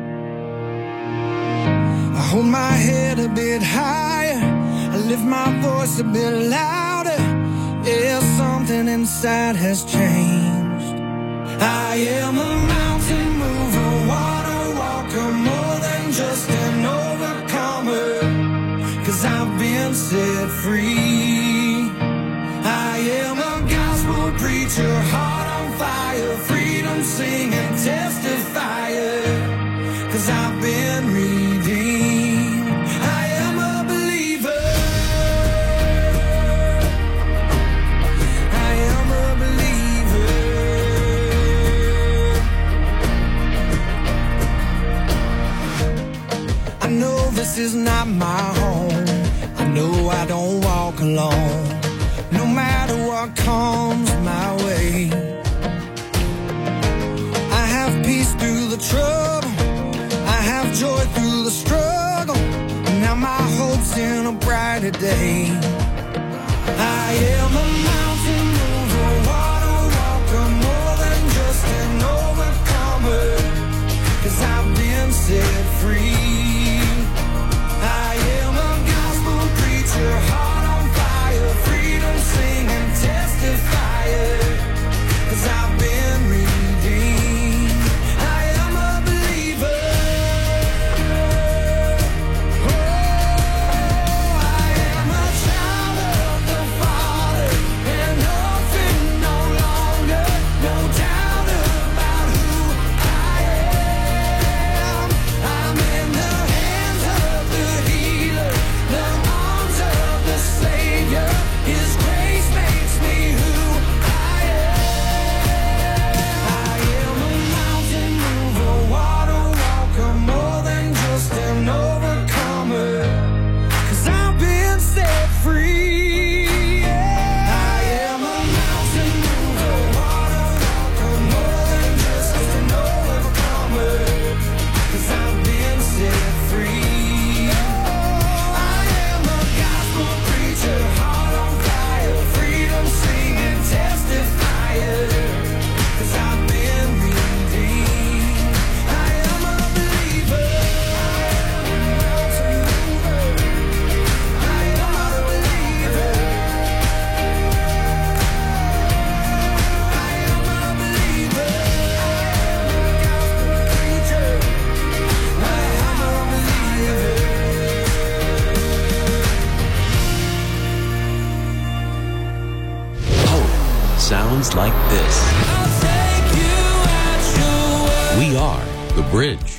I hold my head a bit higher, I lift my voice a bit louder. Yeah, something inside has changed. I am a mountain mover, water walker, more than just an overcomer, 'cause I've been set free. I am a gospel preacher, heart on fire, freedom singing, testifier, 'cause I've been redeemed. I am a believer. I am a believer. I know this is not my home. I know I don't walk alone. No matter what comes my way, I have peace through the trouble, I have joy through the struggle, and now my hope's in a brighter day. I am a mountain mover, water walker, more than just an overcomer, 'cause I've been set free. I am a gospel preacher, heart on fire, freedom singing, testifier, 'cause I've been redeemed. I am a believer. Oh, I am a child of the Father, and nothing no longer, no doubt about who I am. I'm in the hands of the healer, the arms of the Savior. His grace makes me who I am. I am a mountain mover, water walker, more than just an overcomer, 'cause I've been set free. I am a mountain mover, water walker, more than just an overcomer, 'cause I've been set free. I am a gospel preacher, heart on fire, freedom singing, testifier, 'cause I've been redeemed. I am a believer. I am a mountain mover. I am a believer. I am a believer. I am a gospel preacher. I am a believer. Hope sounds like this. We are The Bridge.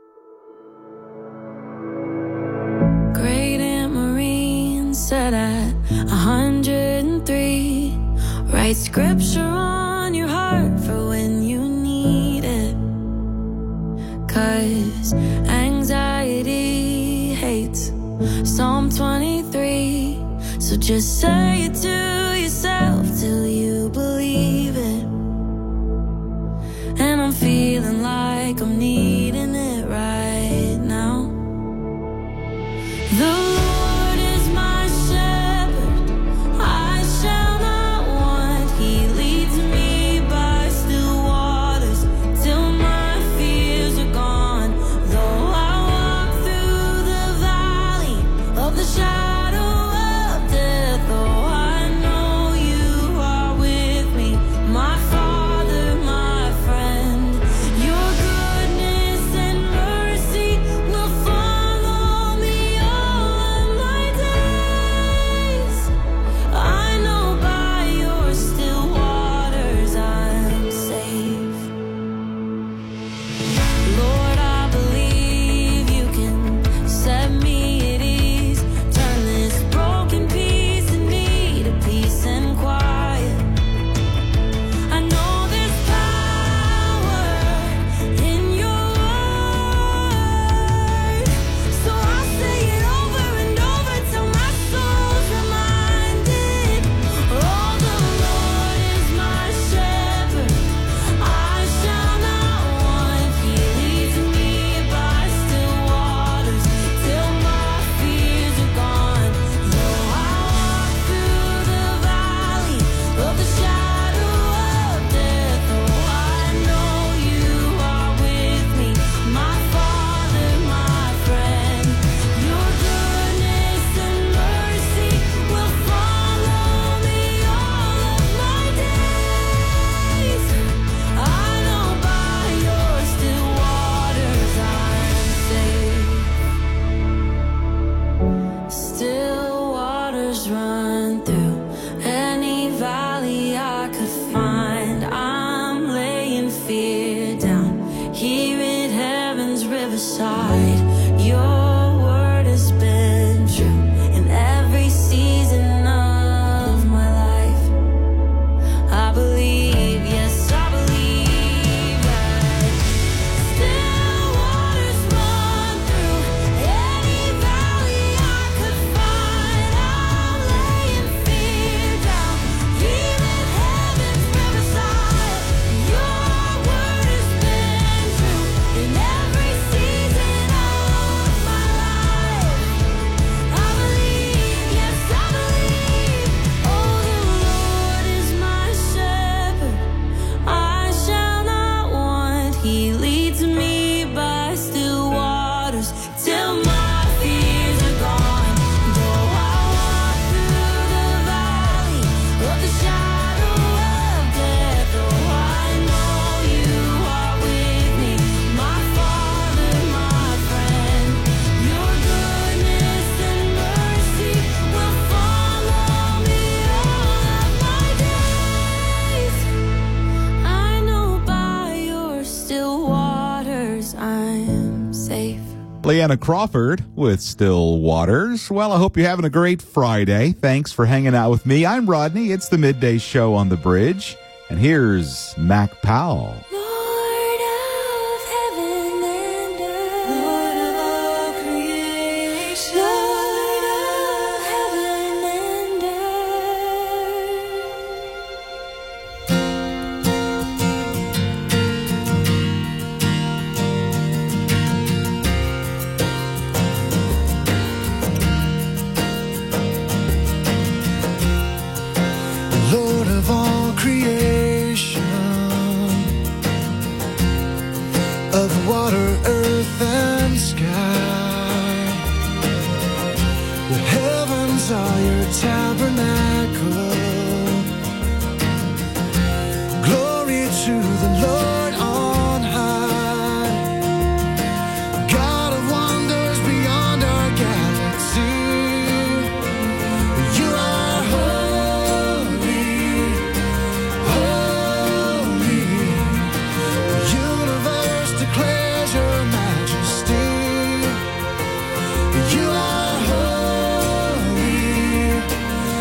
Great Aunt Maureen said at 103, write scripture on your heart for when you need it. 'Cause anxiety hates Psalm 23. So just say it to yourself till you believe it. And I'm feeling like I'm needing it right now. The Lord is my shepherd, I shall not want. He leads me by still waters till my fears are gone. Though I walk through the valley of the shadow of death, oh, I know riverside. Your word has been true in every season of my life. I believe, yes, I believe that still waters run through any valley I could find. I'm laying fear down, even heaven's riverside. Your word has been true in every season of my life. I believe, yes, I believe. Oh, the Lord is my shepherd, I shall not want. He leads me by still waters till my fears are gone. Though I walk through the valley of the shadow of death, oh, I know you are with me, my Father, my friend. Your goodness and mercy will follow me all of my days. I know by your still waters I'm safe. Leanna Crawford with Still Waters. Well, I hope you're having a great Friday. Thanks for hanging out with me. I'm Rodney. It's the Midday Show on the Bridge. And here's Mac Powell. Lord of heaven and earth, Lord of all creation, Lord of heaven and Lord of all creation, of water, earth, and sky. The heavens are your tabernacle. Glory to the Lord on high. God of wonders beyond our galaxy. You are holy, holy. The universe declares your majesty. You are holy,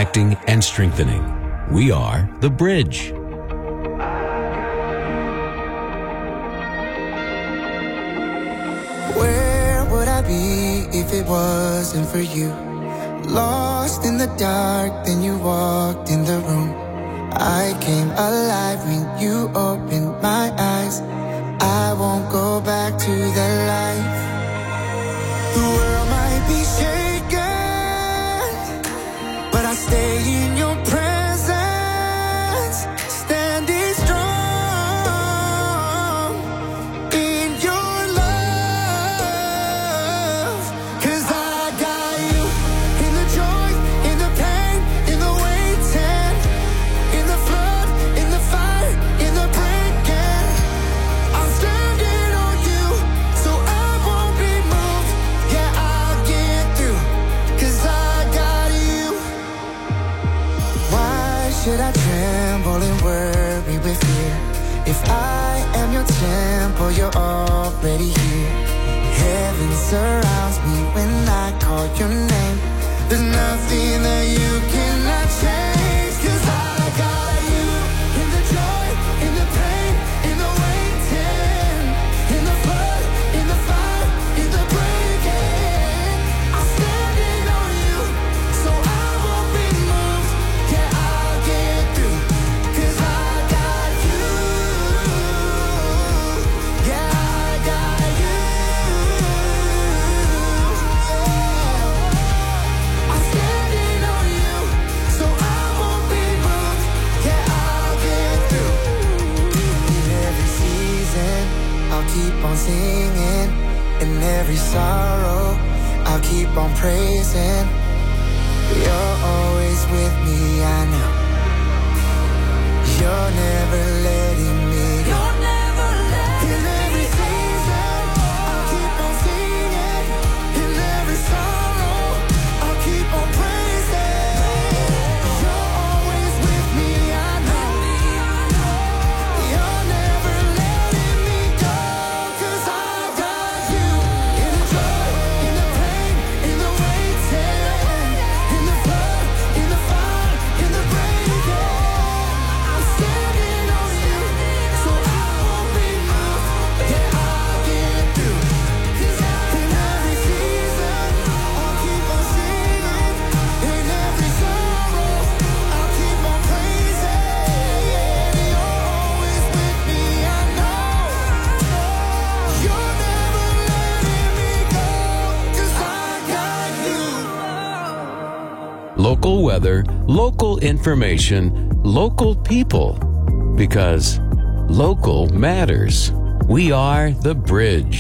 connecting and strengthening. We are The Bridge. Where would I be if it wasn't for you? Lost in the dark, then you walked in the room. I came alive when you opened my eyes. I won't go back to that life. The world might be shaken, but I stay in your presence, standing strong in your love. 'Cause I got you in the joy, in the pain, in the waiting, in the flood, in the fire, in the breaking. I'm standing on you, so I won't be moved. Yeah, I'll get through, 'cause I got you. Why should I tremble and worry with fear? If I am your temple, you're already here. Heaven surrounds me when I call your name. There's nothing that you cannot change. 'Cause I got you in the joy, in the pain, in the waiting, in the flood, in the fire, in the breaking. I'm standing on you, so I won't be moved. Yeah, I'll get through, 'cause I got you. Yeah, I got you. I'm standing on you, so I won't be moved. Yeah, I'll get through. In every season, I'll keep on singing. In every sorrow, I'll keep on praising. You're always with me, I know. You're never letting me go. In every season, I'll keep on singing. In every sorrow, I'll keep on praising. You're always with me, I know. You're never letting me go. 'Cause I got you in the joy, in the pain, in the waiting, in the flood, in the fire, in the breaking. I'm standing on you, so I won't be moved. Yeah, I'll get through. 'Cause in every season, I'll keep on singing. In every sorrow, I'll keep on praising. You're always with me, I know. You're never letting me go. 'Cause I got you. Local weather, local information, local people. Because local matters. We are The Bridge.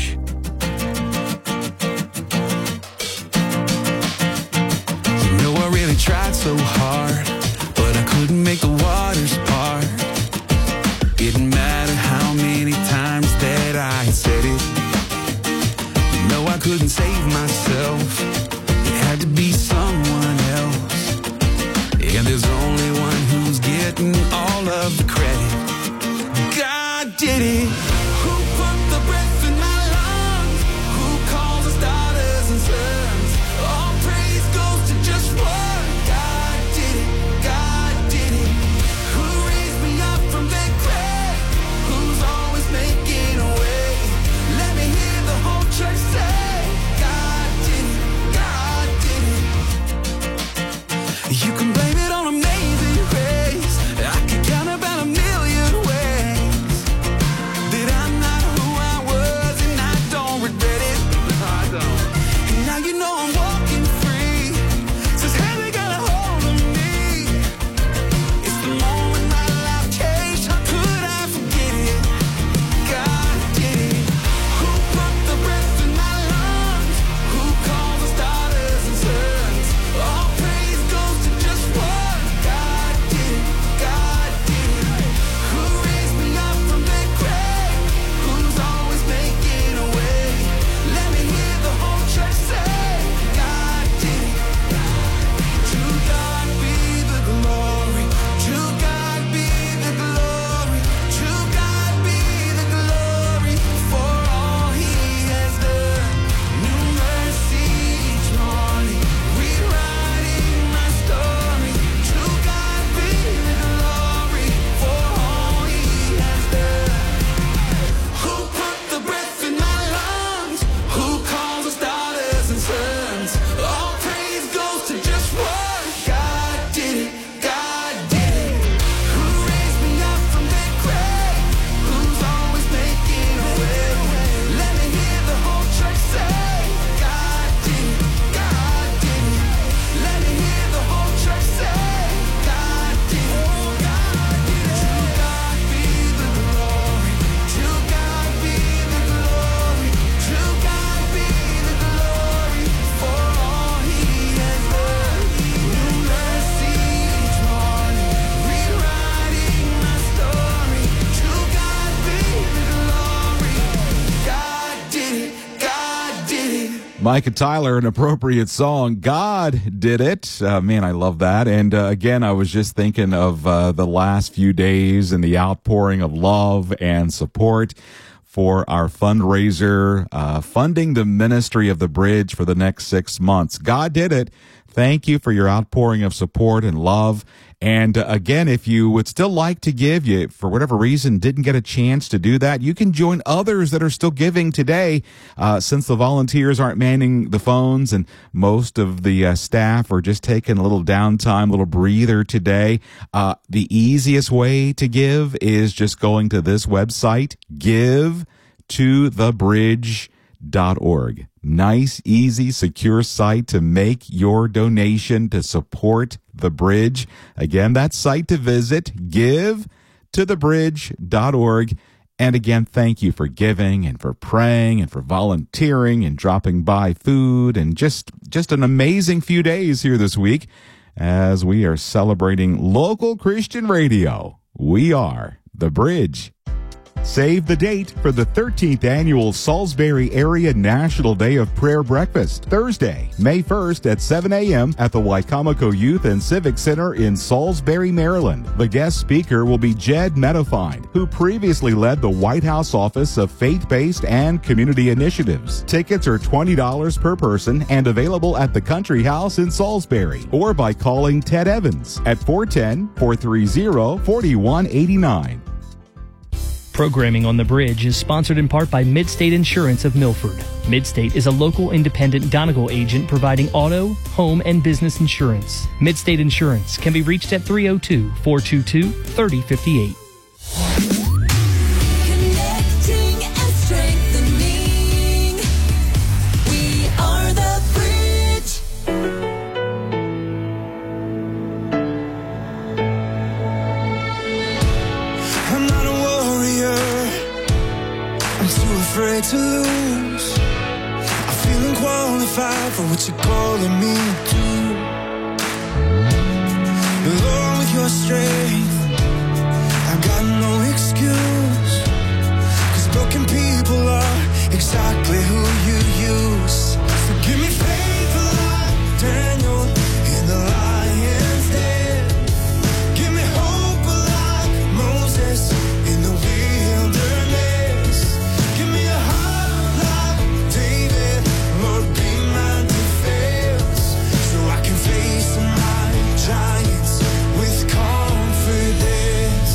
You know I really tried so hard, but I couldn't make the waters part. Didn't matter how many times that I said it. You know I couldn't save myself. It had to be someone else. And there's only one who's getting all of the credit. God did it. Who put the breath in my lungs? Who calls us daughters and sons? All praise goes to just one. God did it. God did it. Who raised me up from that grave? Who's always making a way? Let me hear the whole church say, God did it. God did it. You can blame it on amazing grace. I could count about a million ways that Micah Tyler, an appropriate song. God did it. Man, I love that. And again, I was just thinking of the last few days and the outpouring of love and support for our fundraiser, funding the ministry of the Bridge for the next 6 months. God did it. Thank you for your outpouring of support and love. And again, if you would still like to give, you for whatever reason didn't get a chance to do that, you can join others that are still giving today. Since the volunteers aren't manning the phones and most of the staff are just taking a little downtime, a little breather today, the easiest way to give is just going to this website, givetothebridge.org. Nice, easy, secure site to make your donation to support the Bridge. Again, that site to visit, givetothebridge.org. And again, thank you for giving and for praying and for volunteering and dropping by food and just an amazing few days here this week as we are celebrating local Christian radio. We are the Bridge. Save the date for the 13th annual Salisbury Area National Day of Prayer Breakfast, Thursday, May 1st at 7 a.m. at the Wicomico Youth and Civic Center in Salisbury, Maryland. The guest speaker will be Jed Metafine, who previously led the White House Office of Faith-Based and Community Initiatives. Tickets are $20 per person and available at the Country House in Salisbury or by calling Ted Evans at 410-430-4189. Programming on the Bridge is sponsored in part by Midstate Insurance of Milford. Midstate is a local independent Donegal agent providing auto, home, and business insurance. Midstate Insurance can be reached at 302-422-3058. Connecting and strengthening. We are the Bridge. I'm not a warrior. I'm too afraid to lose. I feel unqualified for what you're calling me to. Lord, with your strength, I've got no excuse. 'Cause broken people are exactly who you use. So give me faith like Daniel in the lion's den. Give me hope like Moses in the wilderness. Give me a heart like David, Lord, be my defense. So I can face my giants with confidence.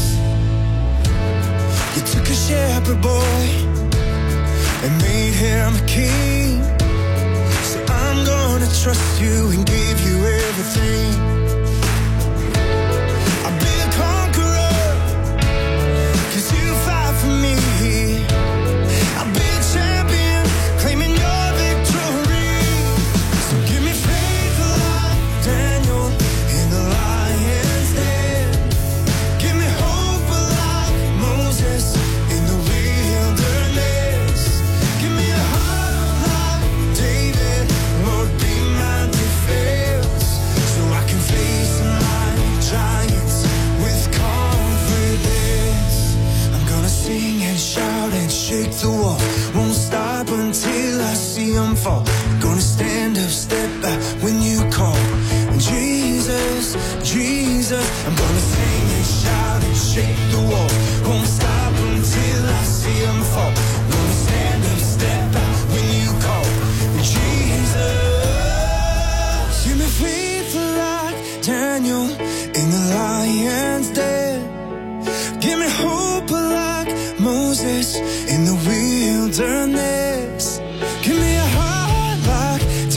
You took a shepherd boy and made him a king. So I'm gonna trust you and give you everything. I'll be a conqueror, 'cause you fight for me. I'll be a champion, claiming your victory. So give me faith like Daniel in the lion's den. Give me hope like Moses in the wilderness. Give me a heart like David, Lord, be my defense. So I can face my giants with confidence. I'm gonna sing and shout and shake the wall. Won't stop until I see them fall. Gonna stand up, step back when you call. Jesus, Jesus. I'm gonna sing and shout and shake the wall. Won't stop until I see them fall. Gonna stand up, step back when you call. Jesus. Give me faith like Daniel in the lion's den. Give me hope like Moses in the wilderness. Give me a heart like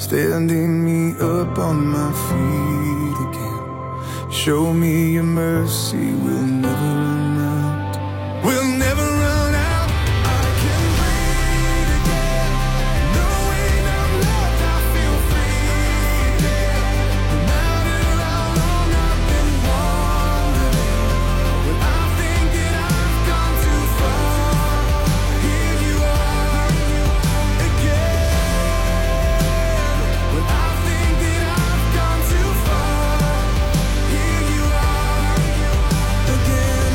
standing me up on my feet again. Show me your mercy, we'll never run out. We'll never run out. I can breathe again. Knowing I'm loved, I feel free again. No matter how long I've been wandering, but I think that I've gone too far. Here you are again. But I think that I've gone too far. Here you are again.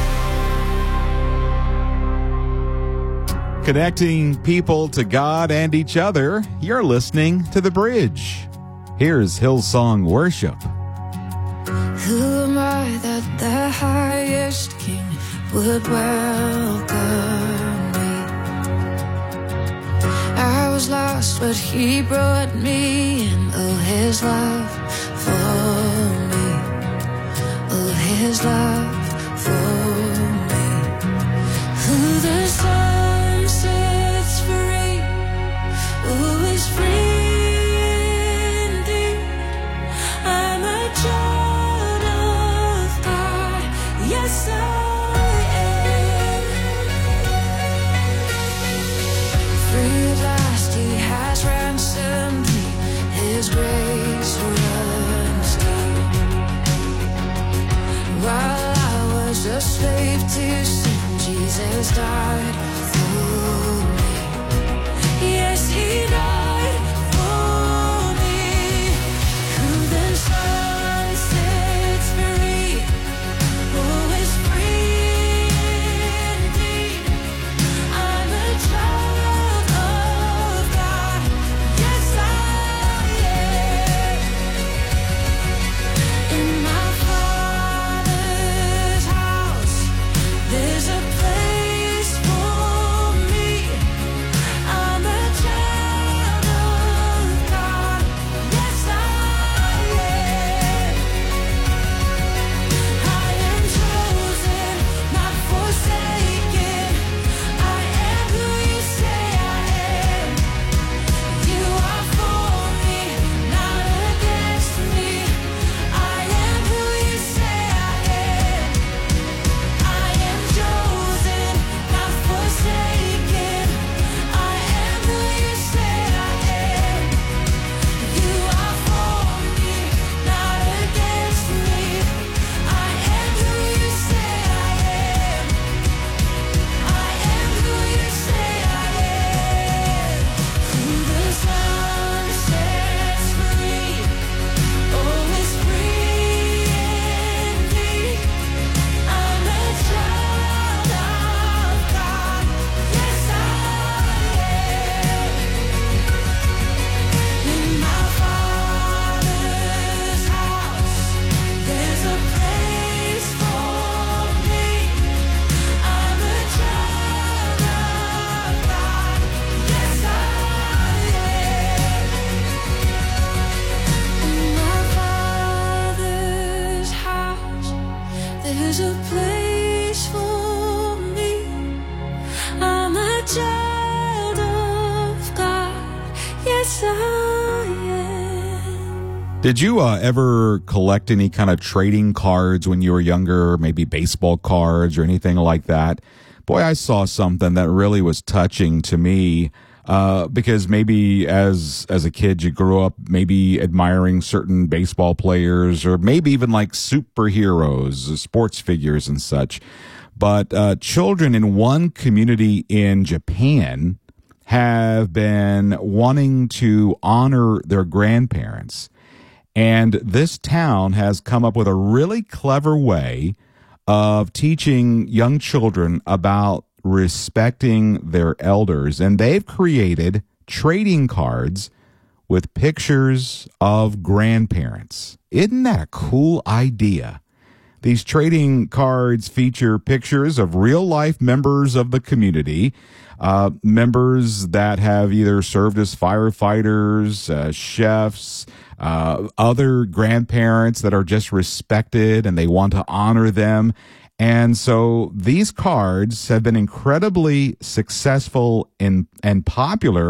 Connecting people to God and each other, you're listening to The Bridge. Here's Hillsong Worship. Who am I that the highest king would welcome me? I was lost, but he brought me in. Oh, his love for me. Oh, his love for me. Who the sun sets free, who is free indeed. I'm a child of God. Yes, I am. Free at last, he has ransomed me. His grace runs deep. While I was a slave to sin, Jesus died for me. Yes, he died for me. Who the sun sets free, who is free indeed. I'm a child of God. Yes, I am. In my Father's house, there's a place for me. I'm a child of God. Yes, I am. I am chosen, not forsaken. I am who you say I am. You are for me, not against me. I am who you say I am. I am chosen, not forsaken. I am who you say I am. You are for me, not against me. I am who you say I am. I am who you say I am. Who the sun sets free, oh, is free indeed. I'm a child of God. Yes, I am. In my Father's house, there's a place for me. I'm a child of God. Yes, I am. In my Father's house, there's a place for me. I'm a child of God. Yes, I am. Did you ever collect any kind of trading cards when you were younger, maybe baseball cards or anything like that? Boy, I saw something that really was touching to me because maybe as a kid you grew up maybe admiring certain baseball players or maybe even like superheroes, sports figures and such. But children in one community in Japan have been wanting to honor their grandparents. And this town has come up with a really clever way of teaching young children about respecting their elders. And they've created trading cards with pictures of grandparents. Isn't that a cool idea? These trading cards feature pictures of real-life members of the community, members that have either served as firefighters, chefs, other grandparents that are just respected and they want to honor them. And so these cards have been incredibly successful and popular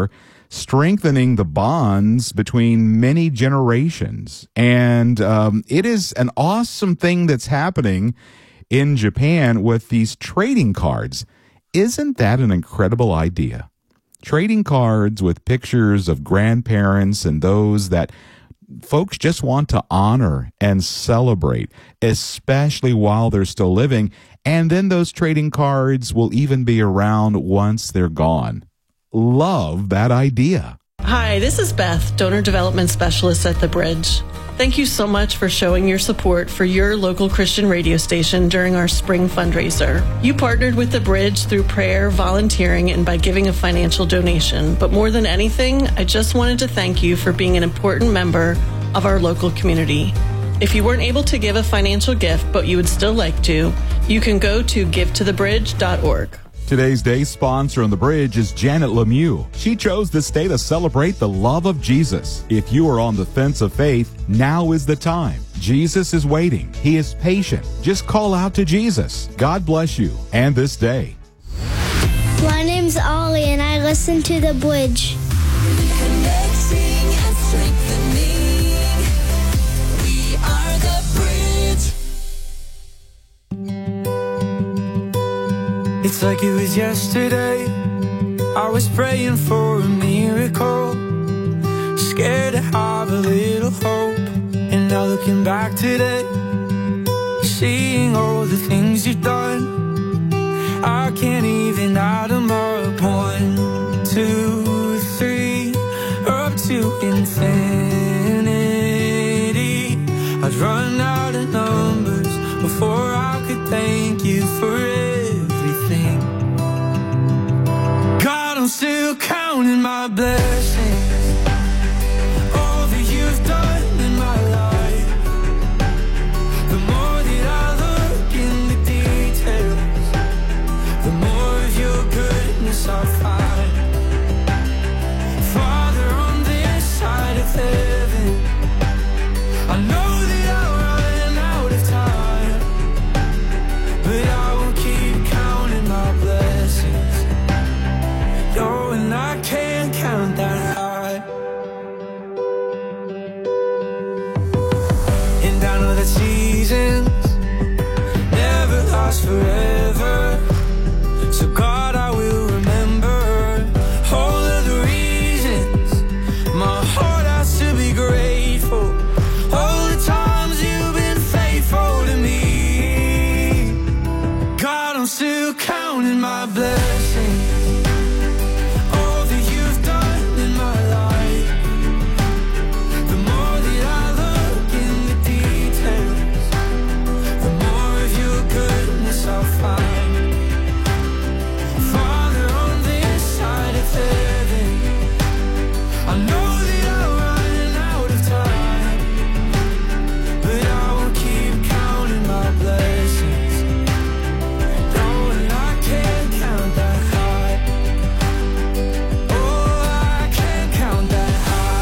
strengthening the bonds between many generations. And it is an awesome thing that's happening in Japan with these trading cards. Isn't that an incredible idea? Trading cards with pictures of grandparents and those that folks just want to honor and celebrate, especially while they're still living. And then those trading cards will even be around once they're gone. Love that idea. Hi, this is Beth, Donor Development Specialist at The Bridge. Thank you so much for showing your support for your local Christian radio station during our spring fundraiser. You partnered with The Bridge through prayer, volunteering, and by giving a financial donation. But more than anything, I just wanted to thank you for being an important member of our local community. If you weren't able to give a financial gift, but you would still like to, you can go to givetothebridge.org. Today's day sponsor on The Bridge is Janet Lemieux. She chose this day to celebrate the love of Jesus. If you are on the fence of faith, now is the time. Jesus is waiting. He is patient. Just call out to Jesus. God bless you and this day. My name's Ollie, and I listen to The Bridge. Connecting and strengthening. We are the bridge. It's like it was yesterday. I was praying for a miracle, scared to have a little hope. And now looking back today, seeing all the things you've done, I can't even add them up. 1, 2, 3, up to infinity. I'd run out of numbers before I could thank you for everything. God, I'm still counting my blessings, all that you've done in my life. The more that I look in the details, the more of your goodness I'll find. Father, on this side of heaven, I know that I'll run out of time, but I will keep counting my blessings. Yo, and I can't count that high. And I know that seasons never last forever, so God, I will remember all of the reasons my heart has to be grateful. All the times you've been faithful to me. God, I'm still counting my blessings, all that you've done in my life. The more that I look in the details, the more of your goodness I'll find. Father, on this side of heaven, I know that I'll run out of time, but I will keep counting my blessings. No, and I can't count that high. Oh, I can't count that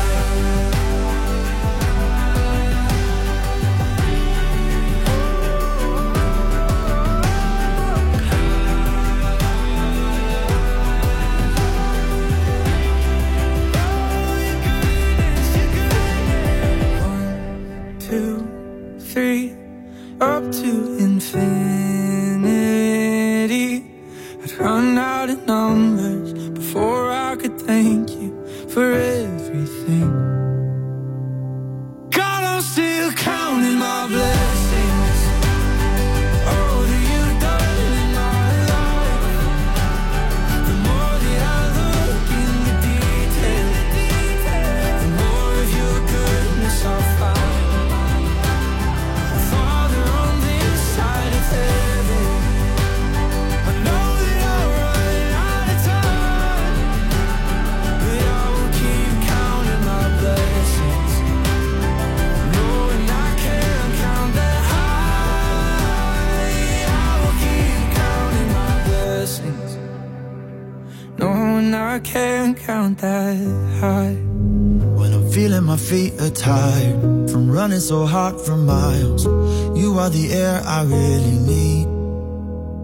Two, three, up to infinity. I'd run out of numbers before I could thank you for everything. God, I'm still counting my blessings, all that you've done in my life. The more that I look in the details, the more of your goodness I'll find. Father, on this side of heaven, I know that I'll run out of time, but I will keep counting my blessings. No, and I can't count that high. I will keep counting my blessings. No, and I can't count that high. When I'm feeling my feet are tired from running so hard for miles, you are the air I really need.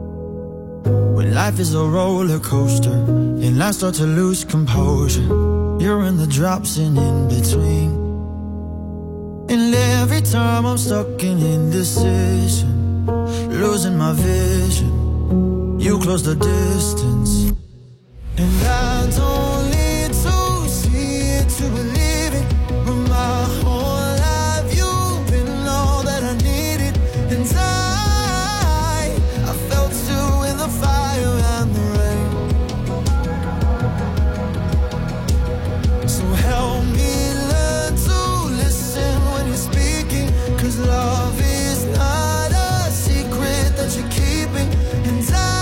When life is a roller coaster and I start to lose composure, You're in the drops and in between. And every time I'm stuck in indecision, losing my vision, you close the distance. And I don't need to see it to believe it, but my whole life you've been all that I needed. And I felt you in the fire and the rain. So help me learn to listen when you're speaking, 'cause love is not a secret that you're keeping. And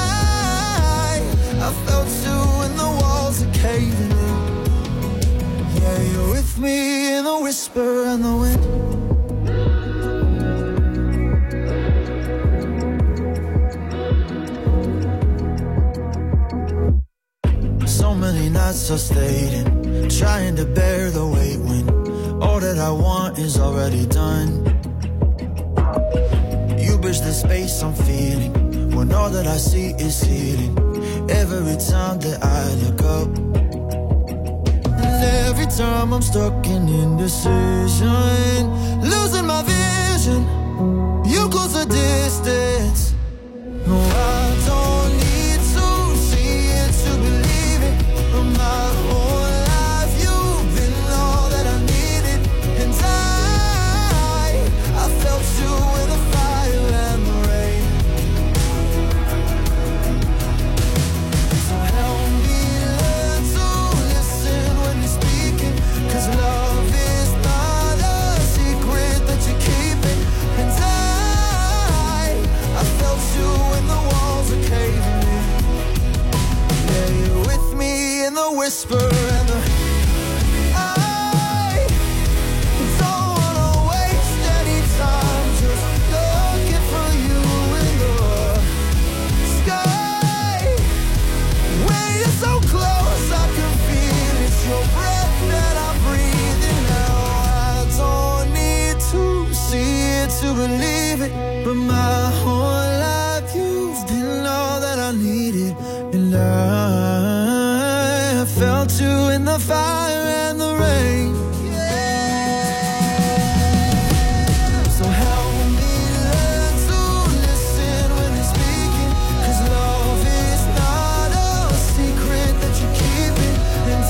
I felt you in the walls are caving in. Yeah, you're with me in the whisper and the wind. So many nights I stayed in, trying to bear the weight when all that I want is already done. You bridge the space I'm feeling when all that I see is healing. Every time that I look up, and every time I'm stuck in indecision, losing my vision, you close the distance. No, I don't need to see it to believe it, but my whole life you've been all that I needed. And I felt you in the fire and the rain. So help me learn to listen when you're speaking, 'cause love is not a secret that you're keeping. And I felt you when the walls are caving in. Yeah, you're with me in the whisper and the I don't wanna waste any time just looking for you in the sky. When you're so close, I can feel it's your breath that I breathe in now. I don't need to see it to believe it, but my whole life you've been all that I needed. And I felt you in the fire and the rain. So help me learn to listen when you're speaking, 'cause love is not a secret that you're keeping. And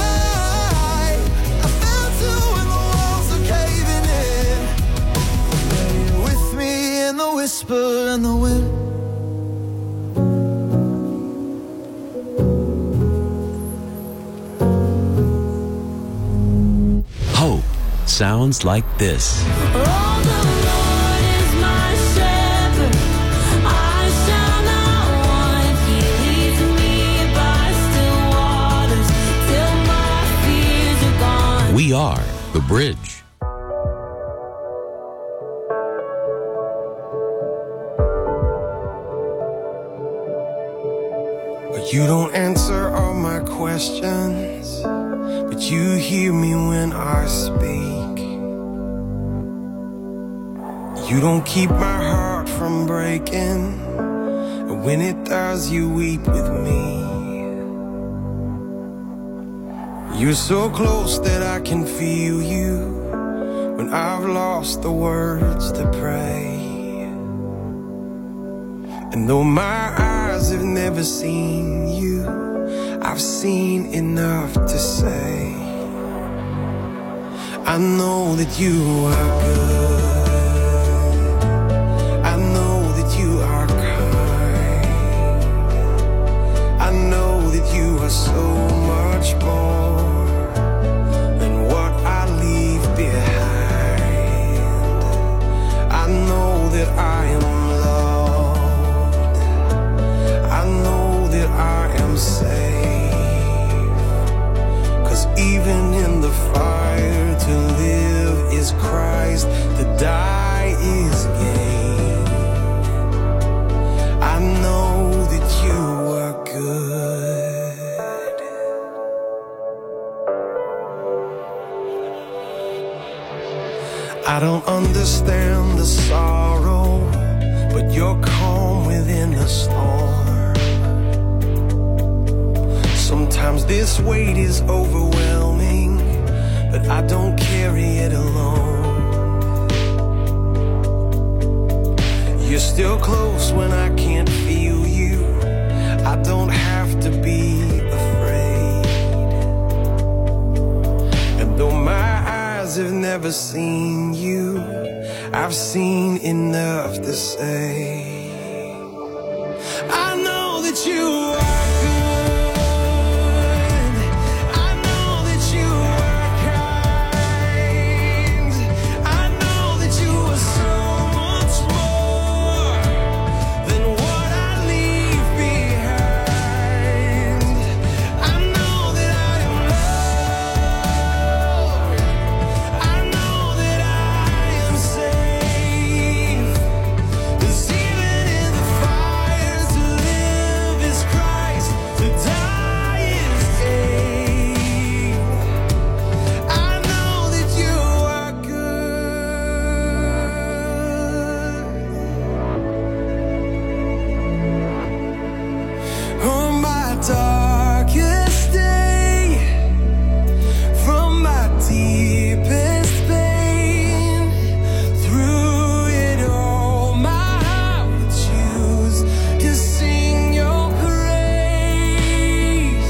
I felt you when the walls are caving in. Yeah, you're with me in the whisper and the wind. Hope sounds like this. We are the Bridge. You don't answer all my questions, but you hear me when I speak. You don't keep my heart from breaking, and when it does, you weep with me. You're so close that I can feel you when I've lost the words to pray. And though my eyes have never seen you, I've seen enough to say I know that you are good. I know that you are kind. I know that you are so much more than what I leave behind. I know that I am loved. I know that I am safe. 'Cause even in the fire, to live is Christ, to die is gain. I know that you are good. I don't understand the sorrow, but you're calm within the storm. Sometimes this weight is overwhelming. but I don't carry it alone. You're still close when I can't feel you. I don't have to be afraid. And though my eyes have never seen you, I've seen enough to say I know that you are good. I know that you are kind. I know that you are so much more than what I leave behind. I know that I am loved. I know that I am safe. 'Cause even in the fire, to live is Christ, to die is gain. I know that you are good. On my darkest day, from my deepest pain, through it all, my heart would choose to sing your praise.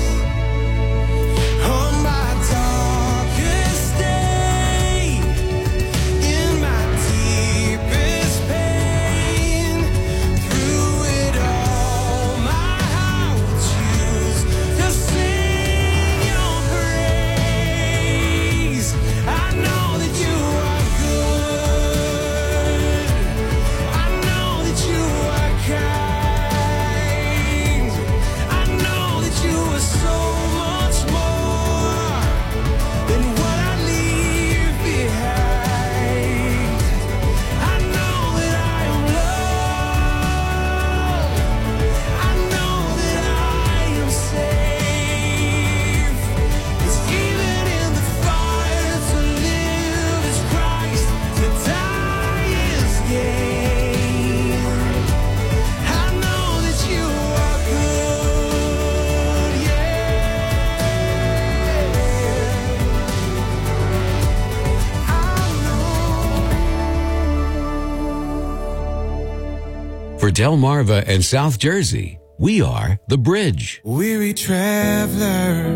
On my darkest day, in my deepest pain, through it all, my heart would choose to sing your praise. I know that you are good. I know that you are kind. I know that you are so much more than what I leave behind. I know that I am loved. I know that I am safe. 'Cause even in the fire, to live is Christ, to die is gain. I know that you are good, For Delmarva and South Jersey, we are The Bridge. Weary traveler,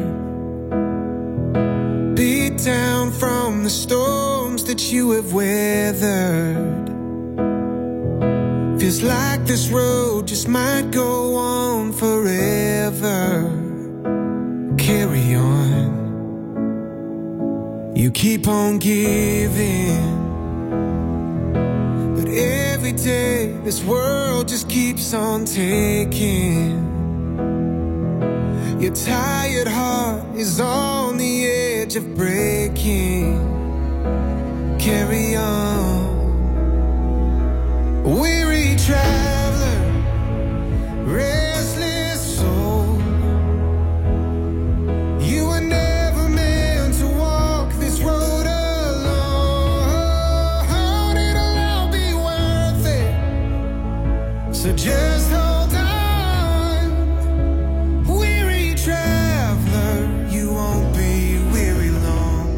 beat down from the storms that you have weathered. Feels like this road just might go on forever. Carry on. You keep on giving, but every day this world just keeps on taking. Your tired heart is on the edge of breaking. Carry on. Weary traveler, restless soul, you were never meant to walk this road alone. It'll all be worth it, so just hold on. Weary traveler, you won't be weary long.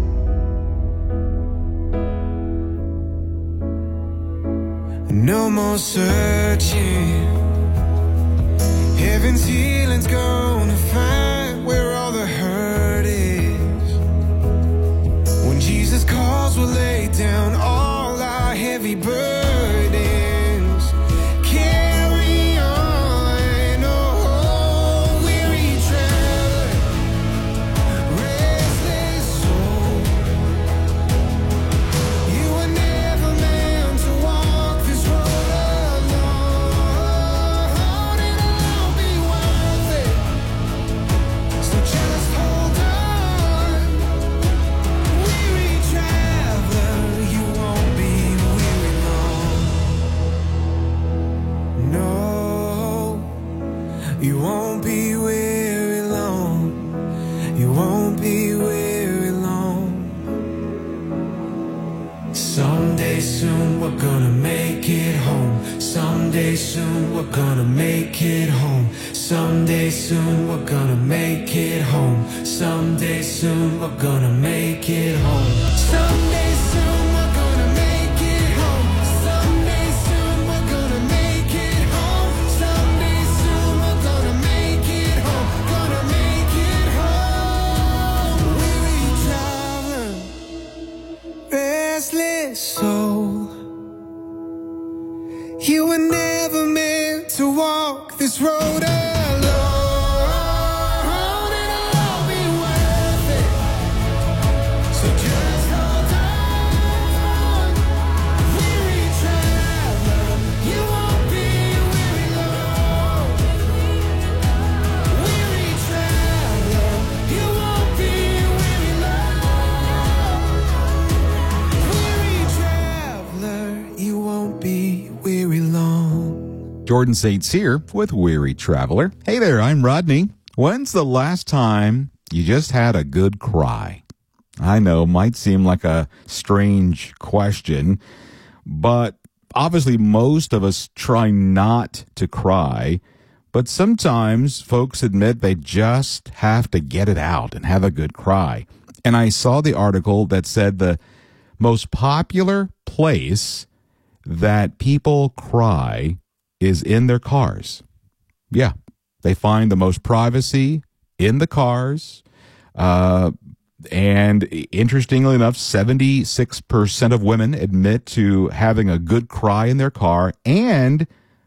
No more searching. Heaven's healing's gonna find where all the hurt is. When Jesus calls, we'll lay down all our heavy burdens. Carry on, oh, weary traveler, restless soul. You were never meant to walk this road alone. It'll all be worth it, so just hold on. Weary traveler, you won't be weary long. No, you won't be weary long. You won't be weary long. Someday soon we're gonna make it home. Someday Someday soon we're gonna make it home. Someday soon we're gonna make it home. Someday soon we're gonna make it home. Someday soon we're gonna make it home. Someday soon we're gonna make it home. Someday soon we're gonna make it home. Gonna make it home. Weary traveler, restless soul. You were never meant to walk this road alone, and it'll all be worth it. So just hold on, weary traveler. You won't be weary long. Weary traveler, you won't be weary long. Weary traveler, you won't be weary long. Jordan St. Cyr with Weary Traveler. Hey there, I'm Rodney. When's the last time you just had a good cry? I know, might seem like a strange question, but obviously most of us try not to cry, but sometimes folks admit they just have to get it out and have a good cry. And I saw the article that said the most popular place that people cry is in their cars. Yeah, they find the most privacy in the cars. And interestingly enough, 76% of women admit to having a good cry in their car, and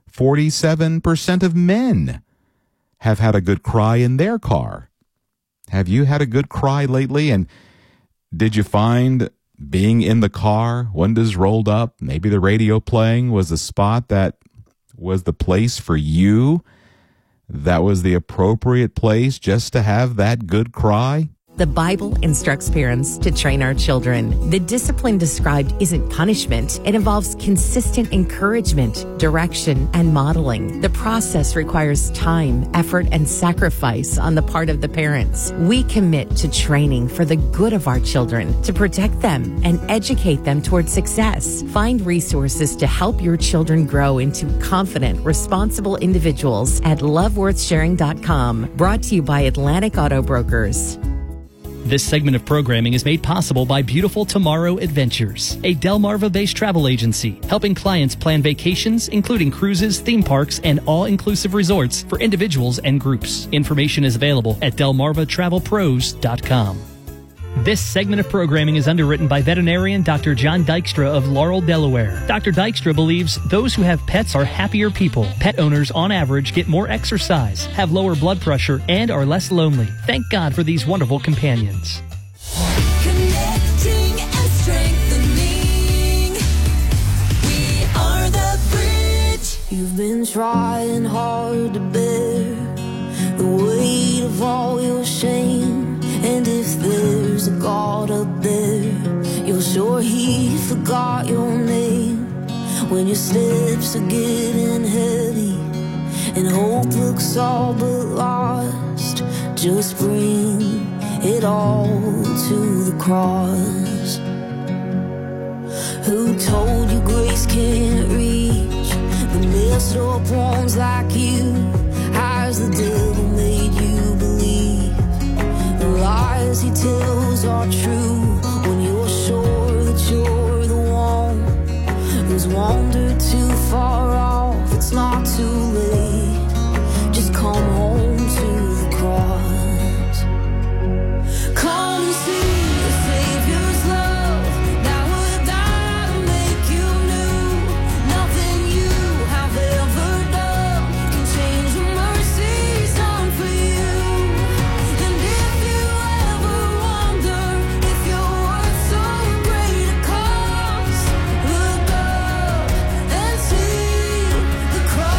47% of men have had a good cry in their car. Have you had a good cry lately? And did you find being in the car, windows rolled up, maybe the radio playing, was the spot that was the place for you? That was the appropriate place just to have that good cry? The Bible instructs parents to train our children. The discipline described isn't punishment. It involves consistent encouragement, direction, and modeling. The process requires time, effort, and sacrifice on the part of the parents. We commit to training for the good of our children, to protect them and educate them toward success. Find resources to help your children grow into confident, responsible individuals at loveworthsharing.com. Brought to you by Atlantic Auto Brokers. This segment of programming is made possible by Beautiful Tomorrow Adventures, a Delmarva-based travel agency helping clients plan vacations, including cruises, theme parks, and all-inclusive resorts for individuals and groups. Information is available at delmarvatravelpros.com. This segment of programming is underwritten by veterinarian Dr. John Dykstra of Laurel, Delaware. Dr. Dykstra believes those who have pets are happier people. Pet owners, on average, get more exercise, have lower blood pressure, and are less lonely. Thank God for these wonderful companions. Connecting and strengthening. We are the bridge. You've been trying hard to bear the weight of all your shame. And if there's a God up there, you're sure He forgot your name. When your steps are getting heavy and hope looks all but lost, just bring it all to the cross. Who told you grace can't reach the messed up ones like you? Has the devil made you believe the lies he tells are true? When you're sure that you're the one who's wandered too far off, it's not too late. Just come home to the cross. Come and see the Savior's love. That would die to make you new. Nothing you have ever done can change the mercies done for you. And if you ever wonder if you're worth so great a cost, look up and see the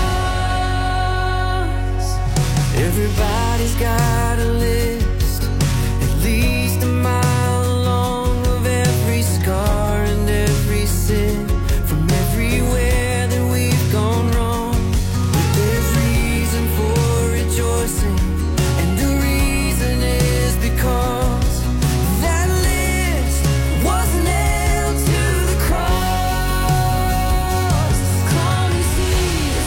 cross. Everybody's got a list, at least a mile long, of every scar and every sin, from everywhere that we've gone wrong. But there's reason for rejoicing, and the reason is because that list was nailed to the cross. Come and see the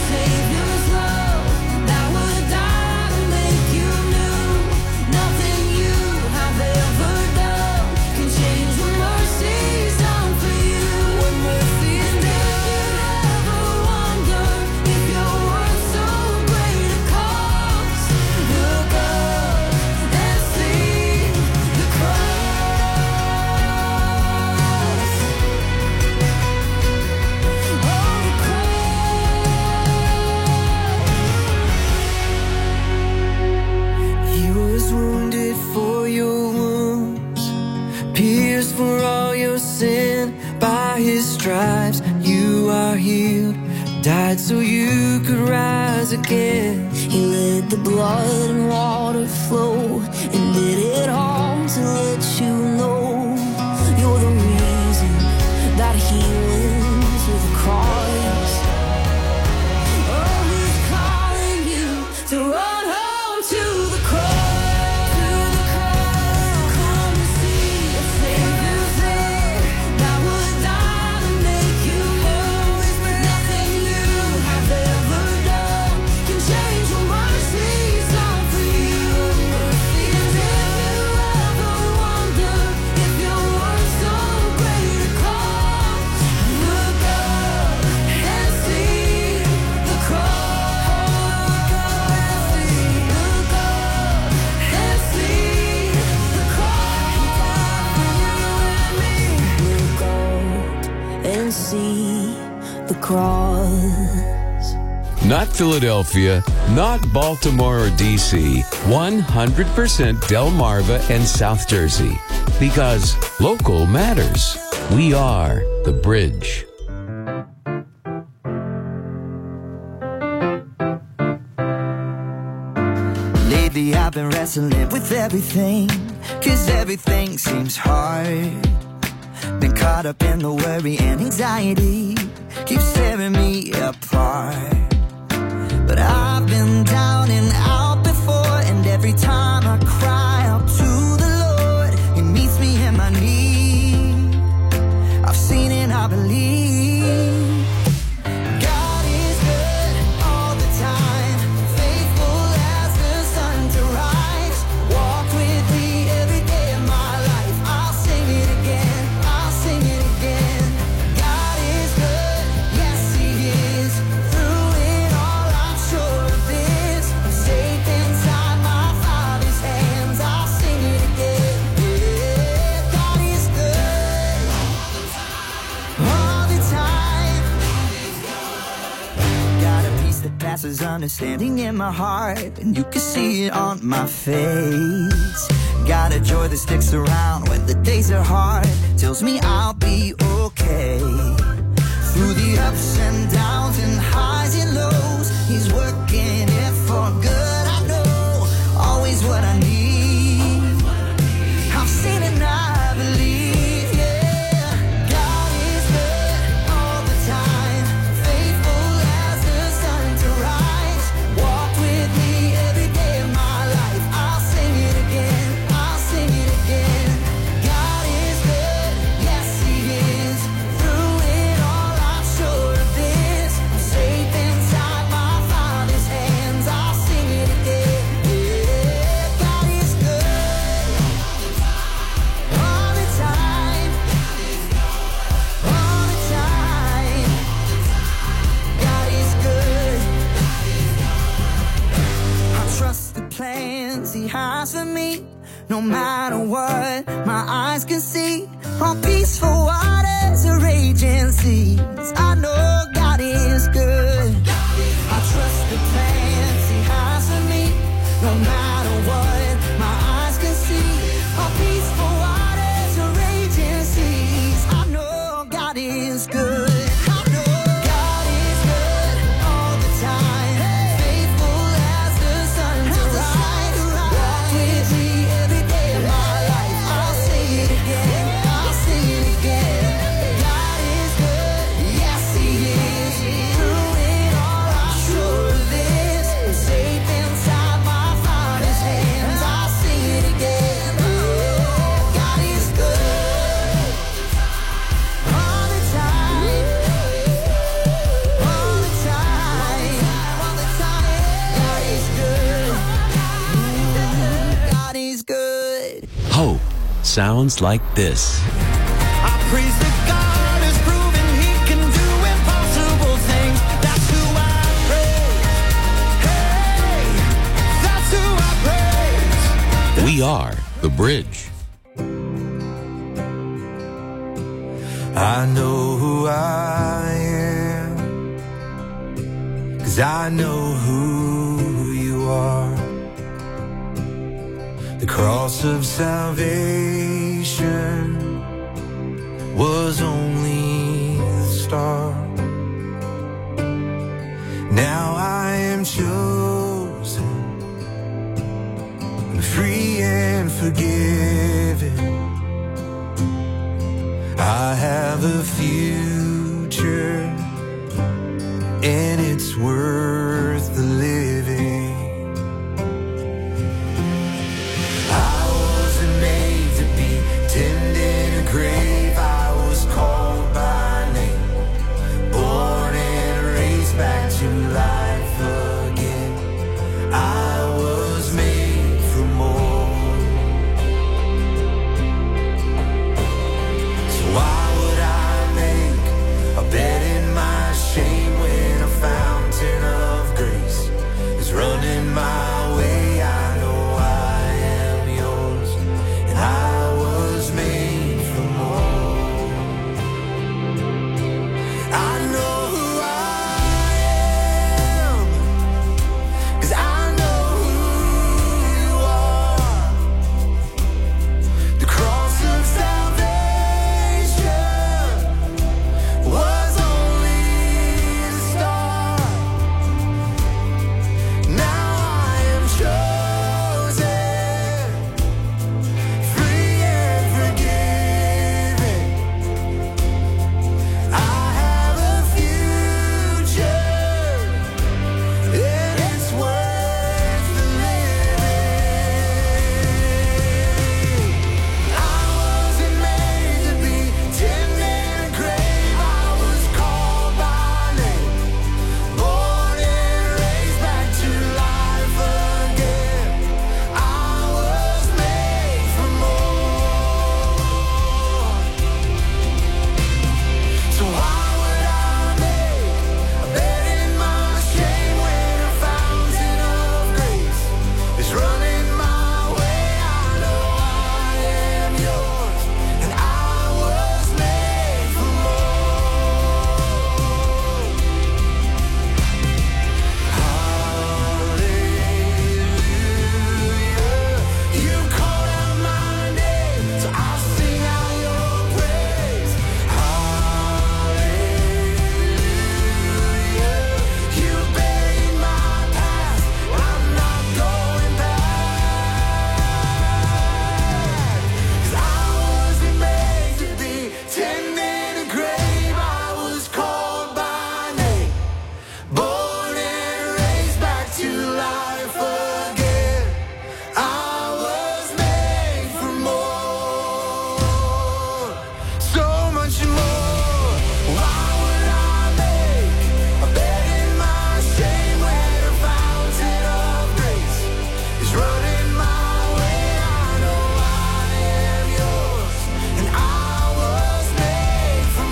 died so you could rise again. He let the blood and water flow and did it all to let you know you're the reason that he went to the cross. Oh, he's calling you to run home to the cross. To the cross. Come and see a Savior's there that would die to make you whole. Nothing you have ever done can change what mercy's done for you. And if you ever wonder if your worth's so great a call, look up and see the cross. Look up and see the cross. Look up and see the cross. Not Philadelphia, not Baltimore or D.C., 100% Delmarva and South Jersey. Because local matters. We are the Bridge. Lately I've been wrestling with everything, 'cause everything seems hard. Been caught up in the worry and anxiety, keeps tearing me apart. But I've been down and out before, and every time I cry out to the Lord, He meets me in my need. I've seen and I believe. God is good all the time, faithful as the sun to rise. Walk with me every day of my life. I'll sing it again, I'll sing it again. God is good, yes He is. Through it all I'm sure of this. I'm safe inside my Father's hands. I'll sing it again. Yeah, God is good all the time. Got a peace that passes understanding in my heart, and you can see it on my face. Got a joy that sticks around when the days are hard, tells me I'll be okay. Through the ups and downs and highs and lows, He's working it for good. I know always what I need. I've seen and I believe, yeah. God is good all the time, faithful as the sun to rise. Walk with me every day of my life. I'll sing it again, I'll sing it again. God is good, yes He is. Through it all I'm sure of this. I'm safe inside my Father's hands. I'll sing it again. Yeah, God is good all the time, all the time. God is good. I trust the plans He has for me. No matter what my eyes can see, on peaceful waters or raging seas, I know God is good. I trust the plans He has for me. No matter what my eyes can see, on peaceful waters or raging seas, I know God is good. I know God is good all the time, faithful as the sun to rise. Walk with me every day of my life. I'll sing it again, I'll sing it again. God is good, yes He is. Through it all I'm sure of this. I'm safe inside my Father's hands. I'll sing it again. God is good all the time, all the time, all the time. God is good. God is good. Hope sounds like this. I praise the God who's proven He can do impossible things. That's who I praise. Hey, that's who I praise. We are the Bridge. I know who I am, 'cause I know who you are. The cross of salvation was only the start. chosen, free and forgiven. I have a future, and it's worth the living. I wasn't made to be tending a grave. I was called by name, born and raised back to life again. I was made for more. So why would I make a bed in my shame when a fountain of grace is running my way? I know I am yours, and I was made for more. I know who I am, 'cause I know who you are. The cross of salvation was only the start. Now I am chosen, free and forgiven. I have a future, and it's worth the living. I wasn't made to be tending a grave. I was called by name, born and raised back to life again. I was made for more. So why would I make a bed in my shame when a fountain of grace is running my way? I know I am yours, and I was made for more. Hallelujah, you called out my name, so I'll sing out your praise. Hallelujah, you buried my past, I'm not going back. 'Cause I wasn't made to be tending a grave. I was called by name, born and raised back to life again. I was made for more, so much more. Why would I make a bed in my shame when a fountain of grace is running my way? I know I am yours, and I was made for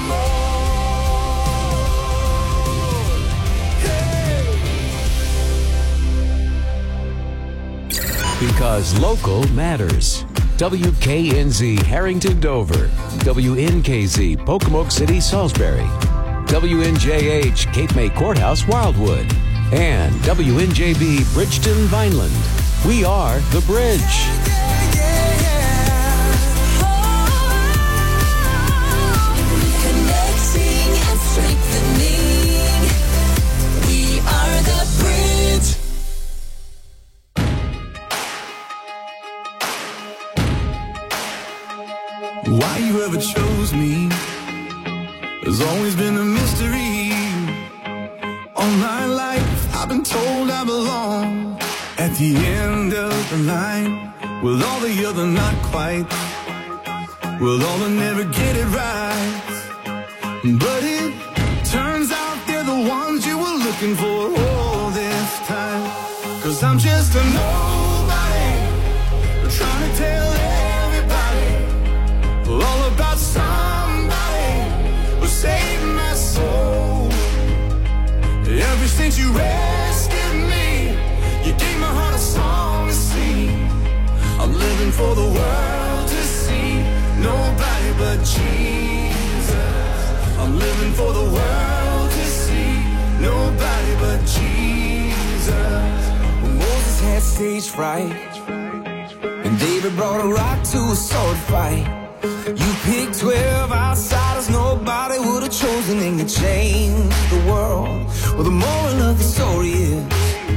more. Because local matters. WKNZ Harrington Dover, WNKZ Pocomoke City Salisbury, WNJH Cape May Courthouse Wildwood, and WNJB Bridgeton Vineland. We are The Bridge. Connecting and strengthening. We are the bridge. Why you ever chose me has always been a mystery. All my life I've been told I belong at the end of the line, with all the other not quite, with all the never get it right. But it turns out they're the ones you were looking for all this time. 'Cause I'm just a nobody, trying to tell everybody all about somebody who saved my soul. Ever since you rescued me, you gave my heart a song to sing. I'm living for the world to see, nobody but Jesus. I'm living for the world to see, nobody but Jesus. When Moses had stage fright, and David brought a rock to a sword fight, you picked 12 outsiders nobody would have chosen, and you changed the world. Well, the moral of the story is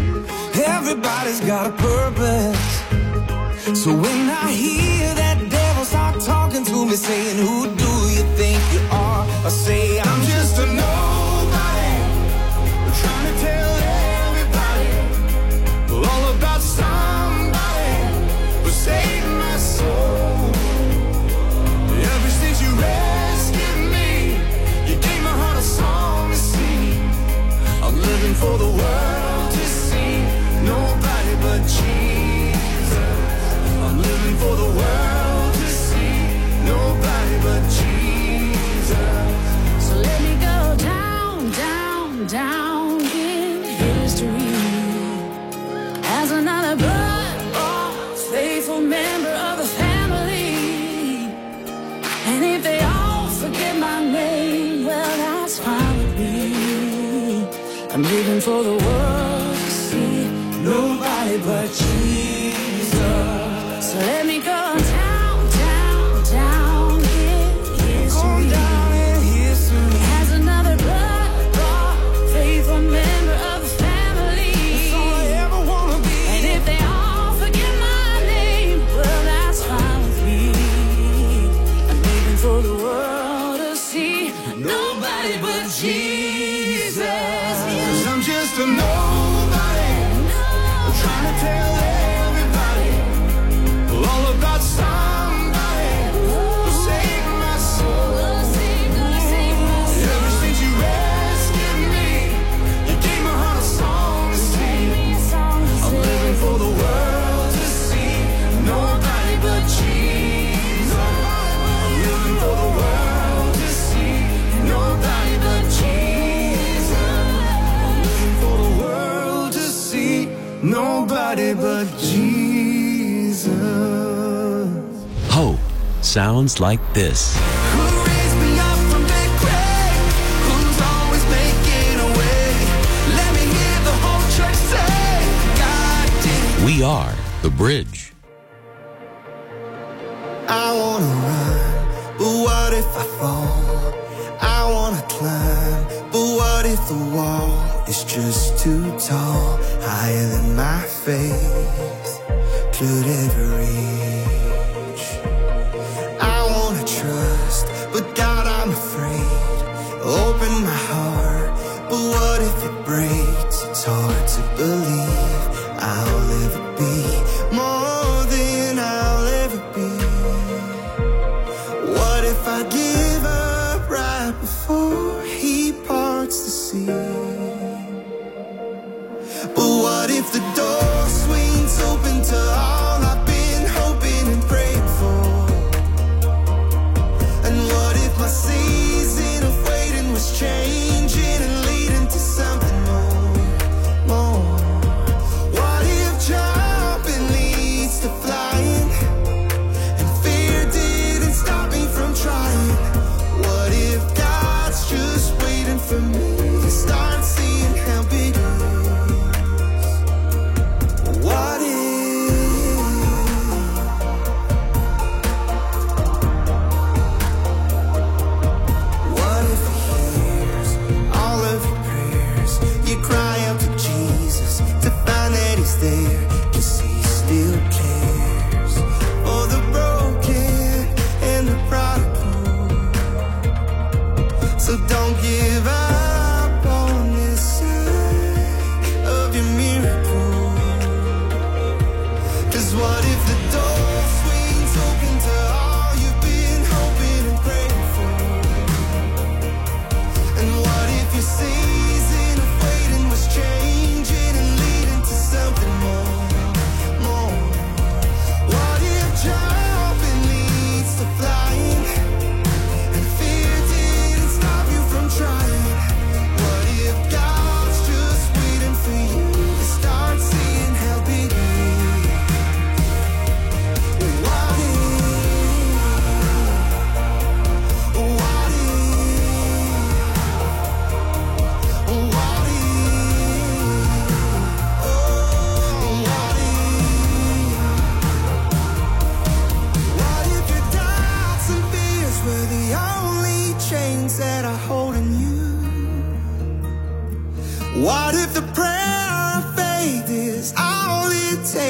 everybody's got a purpose. So when I hear that devil start talking to me, saying, who do you think you are? I say, I'm just a nobody, trying to tell everybody all about somebody who saved my soul. Ever since you rescued me, you gave my heart a song to sing. I'm living for the world to see, nobody but Jesus. I'm living for the world to see, nobody but Jesus. So let me go down, down, down in history as another blood-bought, faithful member of the family. And if they all forget my name, well, that's fine with me. I'm living for the world to see, nobody but Jesus. So let me go down, down, down in history as another blood-bought, faithful member of the family. That's all I ever wanna be. And if they all forget my name, well, that's fine with me. I'm living for the world to see, nobody but Jesus. 'Cause I'm just a nobody, trying to tell everybody all about somebody who saved my soul. Ever since you rescued me, you gave my heart a song to sing. I'm living for the world to see, nobody but Jesus. I'm living for the world to see, nobody but Jesus. I'm living for the world to see, nobody but Jesus. Hope sounds like this. Who raised me up from the grave? Who's always making a way? Let me hear the whole church say, God did it. We are the Bridge. I wanna run, but what if I fall? I wanna climb, but what if the wall is just too tall? Higher than my faith could ever reach. I wanna trust, but God, I'm afraid. Open my heart, but what if it breaks? It's hard to believe I'll ever be more than I'll ever be. What if I give up right before He parts the sea? But what if the door swings open to all I've been hoping and praying for? And what if my season of waiting was changing and leading to something more? What if jumping leads to flying and fear didn't stop me from trying? What if God's just waiting for me to start seeing how big He is?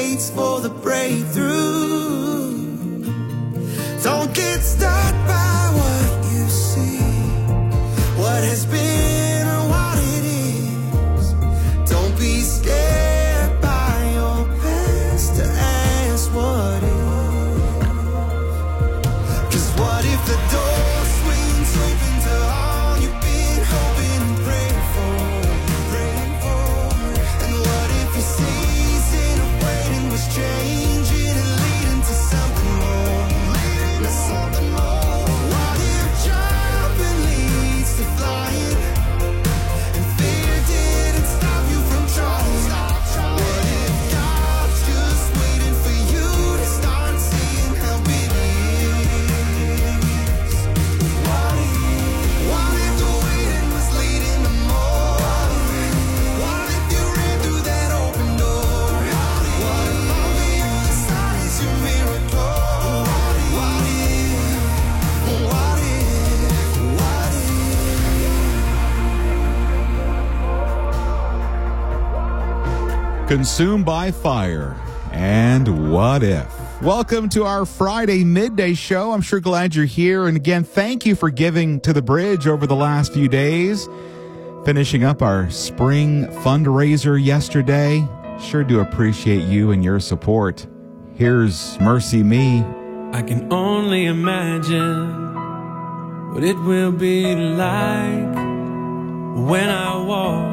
waits for the breakthrough. Don't get stuck by what you see, what has been or what it is. Don't be scared by your past to ask what is. 'Cause what if the door swings open to all you've been hoping and praying for? And what if your season of waiting was changing and leading to something more? What if jumping leads to flying, and fear didn't stop you from trying? What if God's just waiting for you to start seeing how big He is? What if the waiting was leading to more? What if you ran through that open door? What if on the other side is your miracle? What if? Consumed by Fire and What If. Welcome to our Friday midday show. I'm sure glad you're here. And again, thank you for giving to the Bridge over the last few days. Finishing up our spring fundraiser yesterday. Sure do appreciate you and your support. Here's Mercy Me. I can only imagine what it will be like when I walk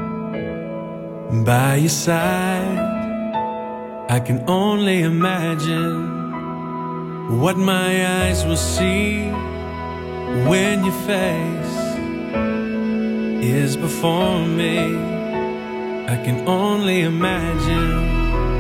by your side. I can only imagine what my eyes will see when your face is before me. I can only imagine.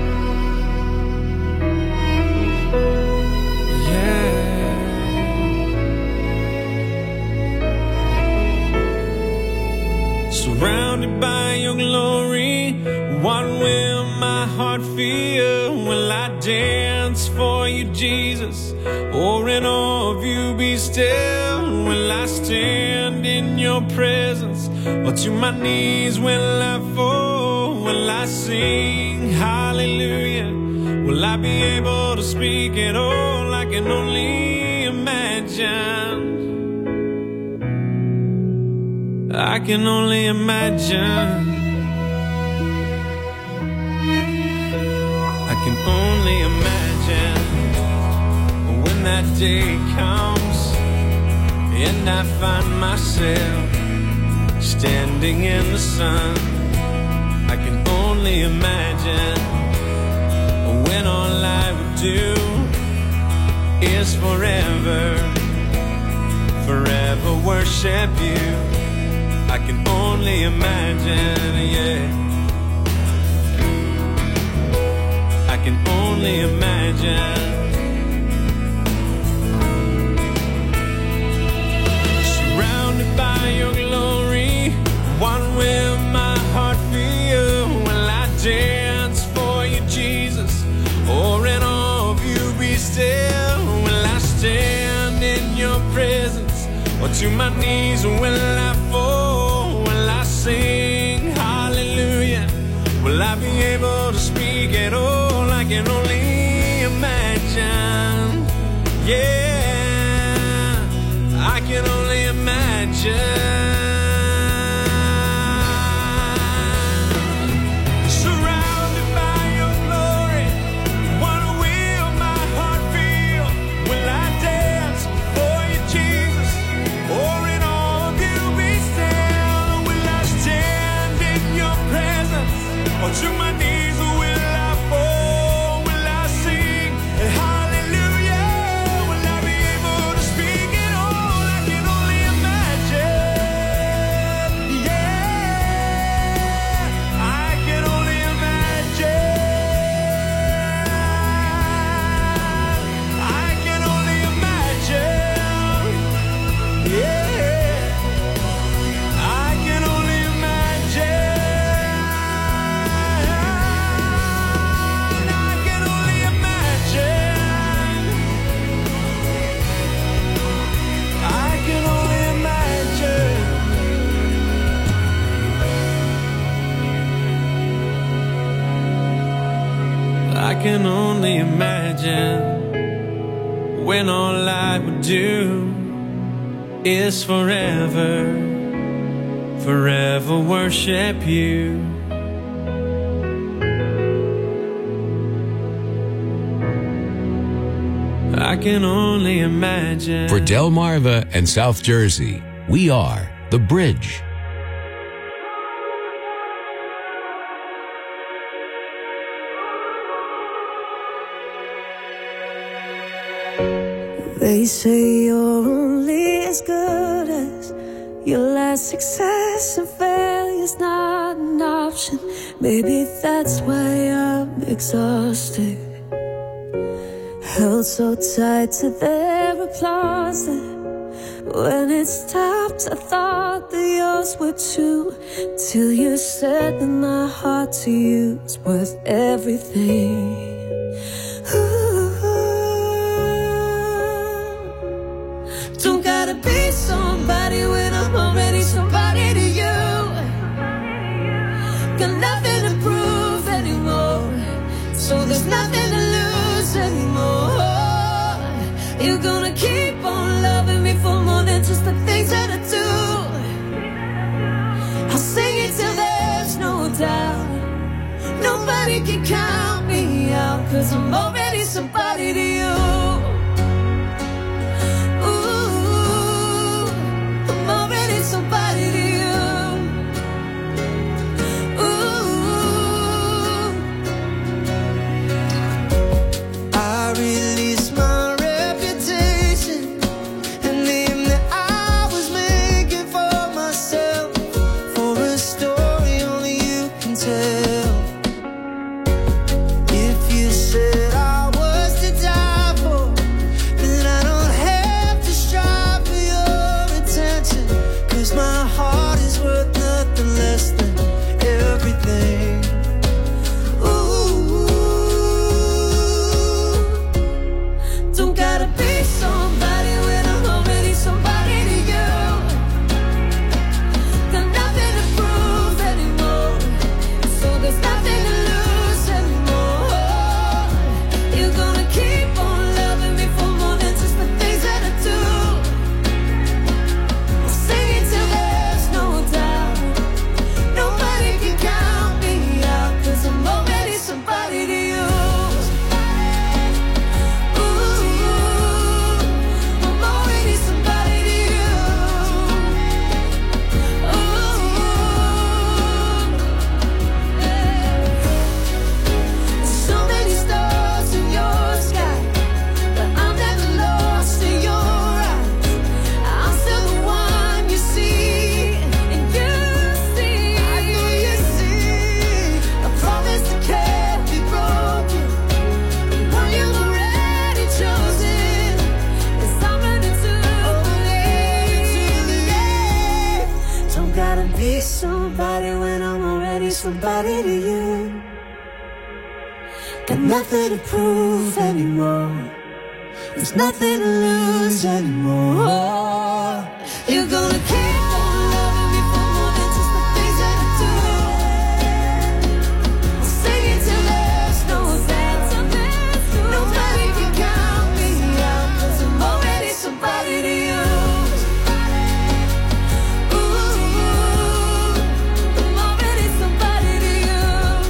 Surrounded by your glory, what will my heart feel? Will I dance for you, Jesus? Or in awe of you be still? Will I stand in your presence? Or to my knees will I fall? Will I sing hallelujah? Will I be able to speak at all? I can only imagine. I can only imagine. I can only imagine when that day comes and I find myself standing in the sun. I can only imagine when all I would do is forever worship you. I can only imagine, yeah. I can only imagine. Surrounded by your glory, what will my heart feel? Will I dance for you, Jesus? Or in awe of you be still? Will I stand in your presence? Or to my knees will I fall? Will I sing hallelujah? Will I be able to speak at all? I can only imagine. Yeah, I can only imagine. To my knees will I fall? Will I sing hallelujah? Will I be able to speak at all? I can only imagine. I can only imagine when all I would do is forever, forever worship you. I can only imagine. For Delmarva and South Jersey, we are The Bridge. They say you're only as good as your last success, and failure's not an option. Maybe that's why I'm exhausted, held so tight to their applause that when it stopped I thought that yours would too, till you said that my heart to you is worth everything. Don't gotta be somebody when I'm already somebody to you. Got nothing to prove anymore, so there's nothing to lose anymore. You're gonna keep on loving me for more than just the things that I do. I'll sing it till there's no doubt. Nobody can count me out, 'cause I'm already somebody to you. Somebody to you. Ooh. I release my reputation, a name that I was making for myself, for a story only you can tell. If you said I was to die for, then I don't have to strive for your attention, 'cause my heart is worth nothing less than everything. Ooh. Don't gotta be somebody when I'm already somebody to you. Got nothing to prove anymore, so there's nothing to lose anymore. You're gonna keep on loving me for more than just the things that I do. I'll sing it till there's no doubt. Nobody can count me out, 'cause I'm already somebody to you. Ooh, I'm already somebody to you. Ooh, so many stars in your sky, but I'm never lost in your eyes. I'm still the one you see, and you see. I know you see. A promise that can't be broken, one you've already chosen. Yes, I'm ready to believe. Yeah. Don't gotta be somebody when I'm already somebody to you. Got nothing to prove anymore, there's nothing to lose anymore. You're gonna keep on loving me for more than just the things that I do. I'll sing it till there's no doubt. Nobody can count me out, 'cause I'm already somebody to you. Ooh, I'm already somebody to you.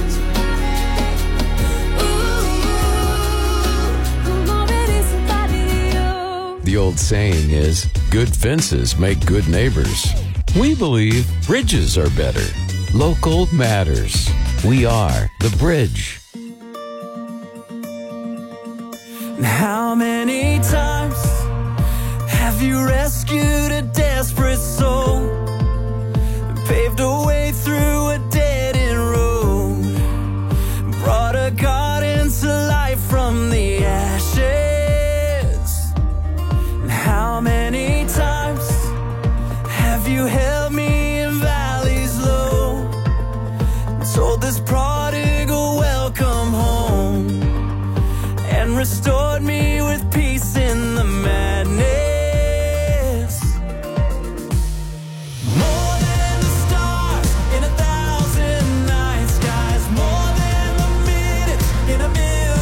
Ooh, I'm already somebody to you. The old saying is, good fences make good neighbors. We believe bridges are better. Local matters. We are The Bridge. How many times have you rescued a desperate soul, paved a way through a dead-end road, brought a garden to life from the ashes? And how many times have you held me in valleys low, told this prodigal welcome home, and restored me with peace in the madness? More than the stars in 1,000 night skies, more than the minutes in a million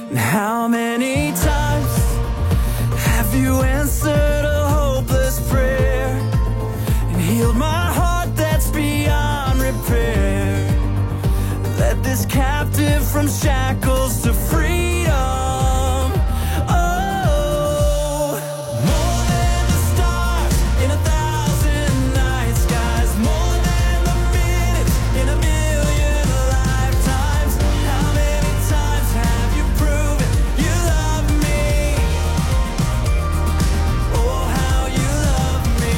And how many times have you answered a hopeless prayer and healed my heart that's beyond repair? Led this captive from shackles to freedom. Oh, more than the stars in 1,000 night skies, more than the minutes in 1,000,000 lifetimes. How many times have you proven you love me? Oh, how you love me.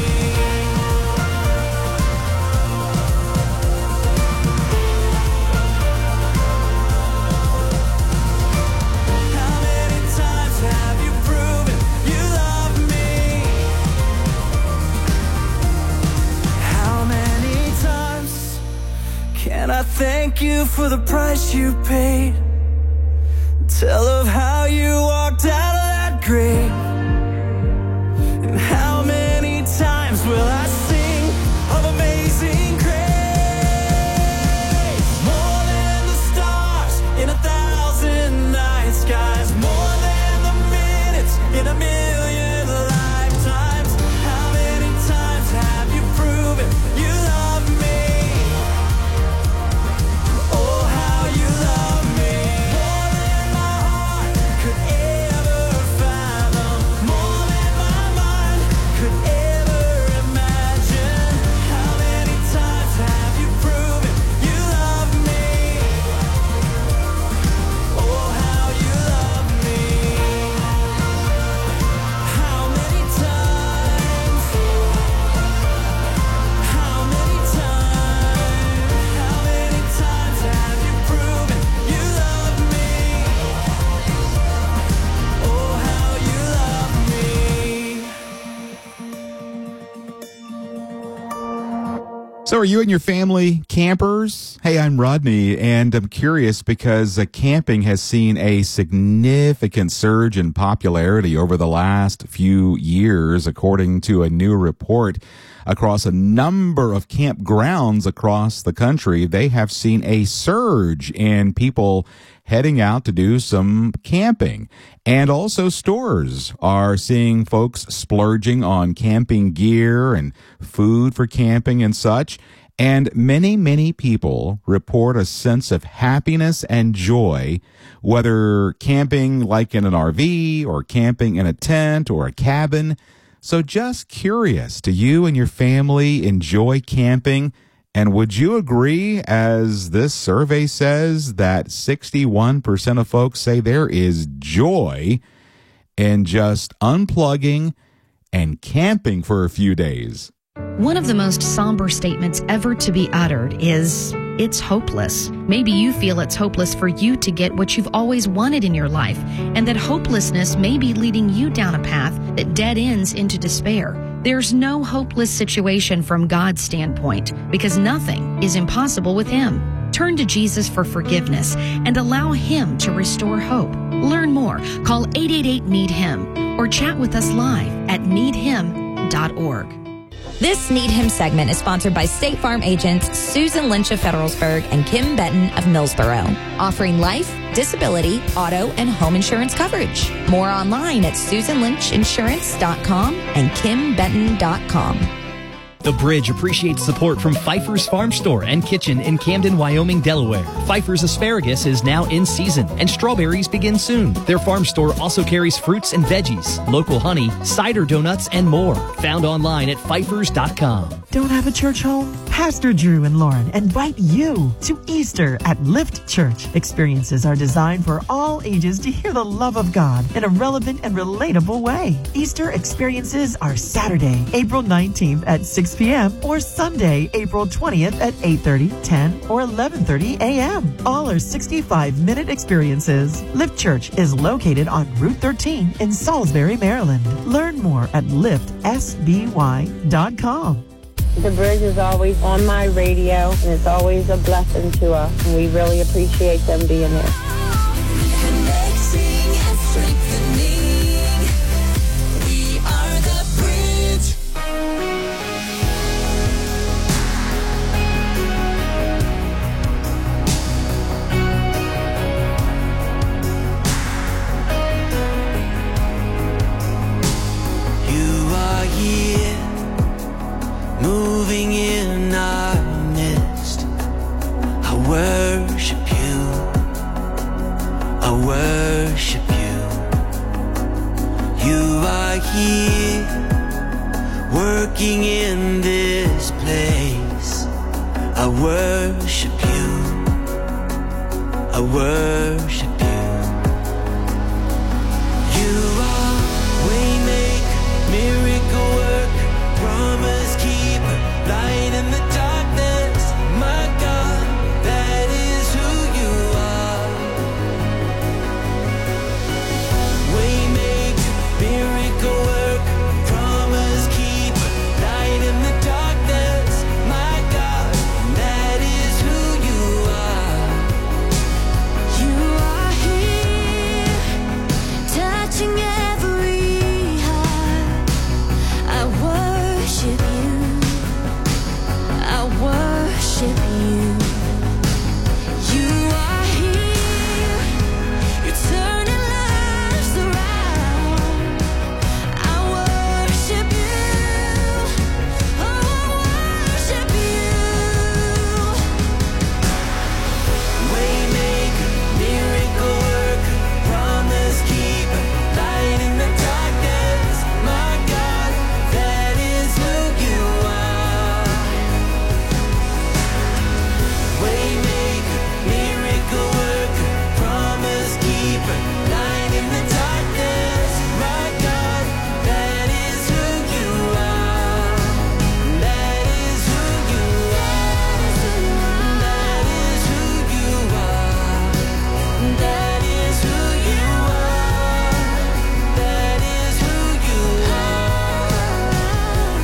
How many times have you proven you love me? How many times can I thank you for the price you paid? Tell of how you walked out of that grave. And how many times will I sing of amazing grace? More than the stars in 1,000 night skies, more than the minutes in 1,000,000 lifetimes. How many times have you proven you love me? Oh, how you love me. More than my heart could ever fathom, more than my mind could ever imagine. How many times have you proven you love me? Oh, how you love me. How many times? How many times? How many times have you proven you love me? Oh, how you love me. So are you and your family campers? Hey, I'm Rodney, and I'm curious because camping has seen a significant surge in popularity over the last few years, according to a new report. Across a number of campgrounds across the country, they have seen a surge in people heading out to do some camping. And also stores are seeing folks splurging on camping gear and food for camping and such. And many, many people report a sense of happiness and joy, whether camping like in an RV or camping in a tent or a cabin. So just curious, do you and your family enjoy camping? And would you agree, as this survey says, that 61% of folks say there is joy in just unplugging and camping for a few days? One of the most somber statements ever to be uttered is, it's hopeless. Maybe you feel it's hopeless for you to get what you've always wanted in your life, and that hopelessness may be leading you down a path that dead ends into despair. There's no hopeless situation from God's standpoint, because nothing is impossible with Him. Turn to Jesus for forgiveness and allow Him to restore hope. Learn more. Call 888-NEED-HIM or chat with us live at needhim.org. This Need Him segment is sponsored by State Farm agents Susan Lynch of Federalsburg and Kim Benton of Millsboro, offering life, disability, auto, and home insurance coverage. More online at SusanLynchInsurance.com and KimBenton.com. The Bridge appreciates support from Pfeiffer's Farm Store and Kitchen in Camden, Wyoming, Delaware. Pfeiffer's asparagus is now in season, and strawberries begin soon. Their farm store also carries fruits and veggies, local honey, cider donuts, and more. Found online at Pfeiffer's.com. Don't have a church home? Pastor Drew and Lauren invite you to Easter at Lift Church. Experiences are designed for all ages to hear the love of God in a relevant and relatable way. Easter experiences are Saturday, April 19th at 6 p.m. or Sunday, April 20th at 8:30, 10, or 11:30 a.m. All are 65-minute experiences. Lift Church is located on Route 13 in Salisbury, Maryland. Learn more at liftsby.com. The Bridge is always on my radio, and it's always a blessing to us, and we really appreciate them being there. Connecting and strengthening. We are the Bridge. worship you. You are here, working in this place. I worship you. I worship you. You are waymaker, miracle worker, promise keeper, light in the darkness. My God, that is who you are. Waymaker, miracle worker, promise keeper, light in the darkness. My God, that is who you are. You are here, touching every heart. I worship you. I worship you. You are here, you're turning lives around. I worship you. Oh, I worship you. Waymaker, miracle worker, promise keeper, light in the darkness. My God, that is who you are. Waymaker, miracle worker, promise keeper, light in the darkness. My God, that is who you are. That is who you are. That is who you are. That is who you are. That is who you are.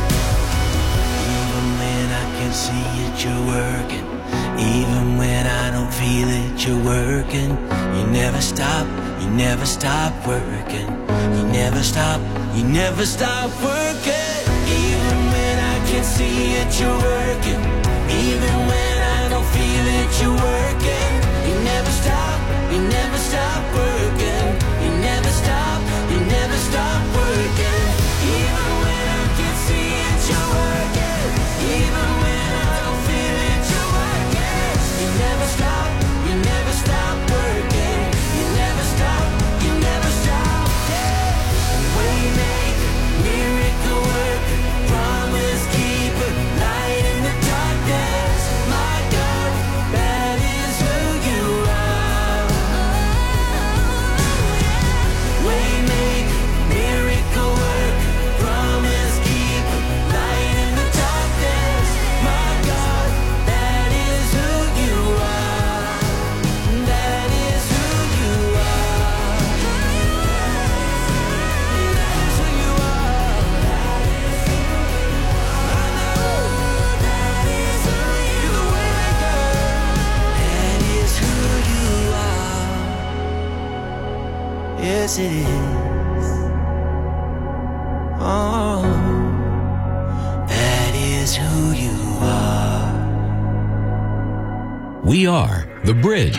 Even when I can see it, you're working. Even when I don't feel it, you're working. You never stop, you never stop working. You never stop, you never stop working. Even when I can see it, you're working. Even when I don't feel it, you're working. You never stop, you never stop working. You never stop, you never stop working. Even when I can see it, you're working. Even when I don't feel it, you're working. You never stop, you never stop working. You never stop, you never stop. Waymaker, miracle worker, promise keeper, light in the darkness. My God, that is who you are. Waymaker, miracle worker, promise keeper, light in the darkness. My God, that is who you are. That is who you are. That's who you are. I know that is who you are. That is who you are. Yes, it is. Oh, that is who you are. We are The Bridge.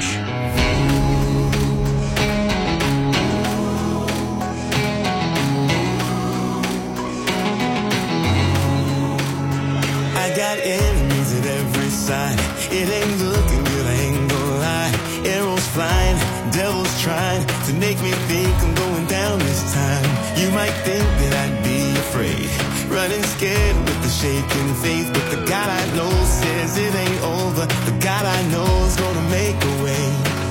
I got enemies at every side. It ain't looking good, I ain't gonna lie. Arrows flying, devils trying to make me think I'm going down this time. You might think that I'd be afraid, running scared with the shaking faith. But the God I know says it ain't over. The God I know is gonna make a way.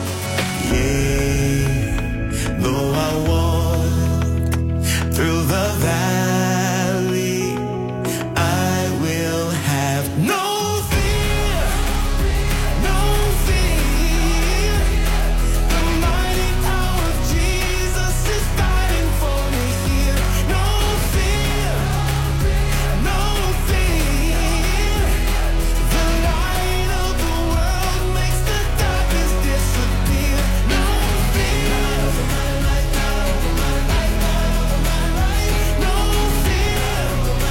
Yeah, though I walk through the valley, I will have no fear, no fear. The mighty power of Jesus is fighting for me here. No fear, no fear. The light of the world makes the darkness disappear. No fear. No fear.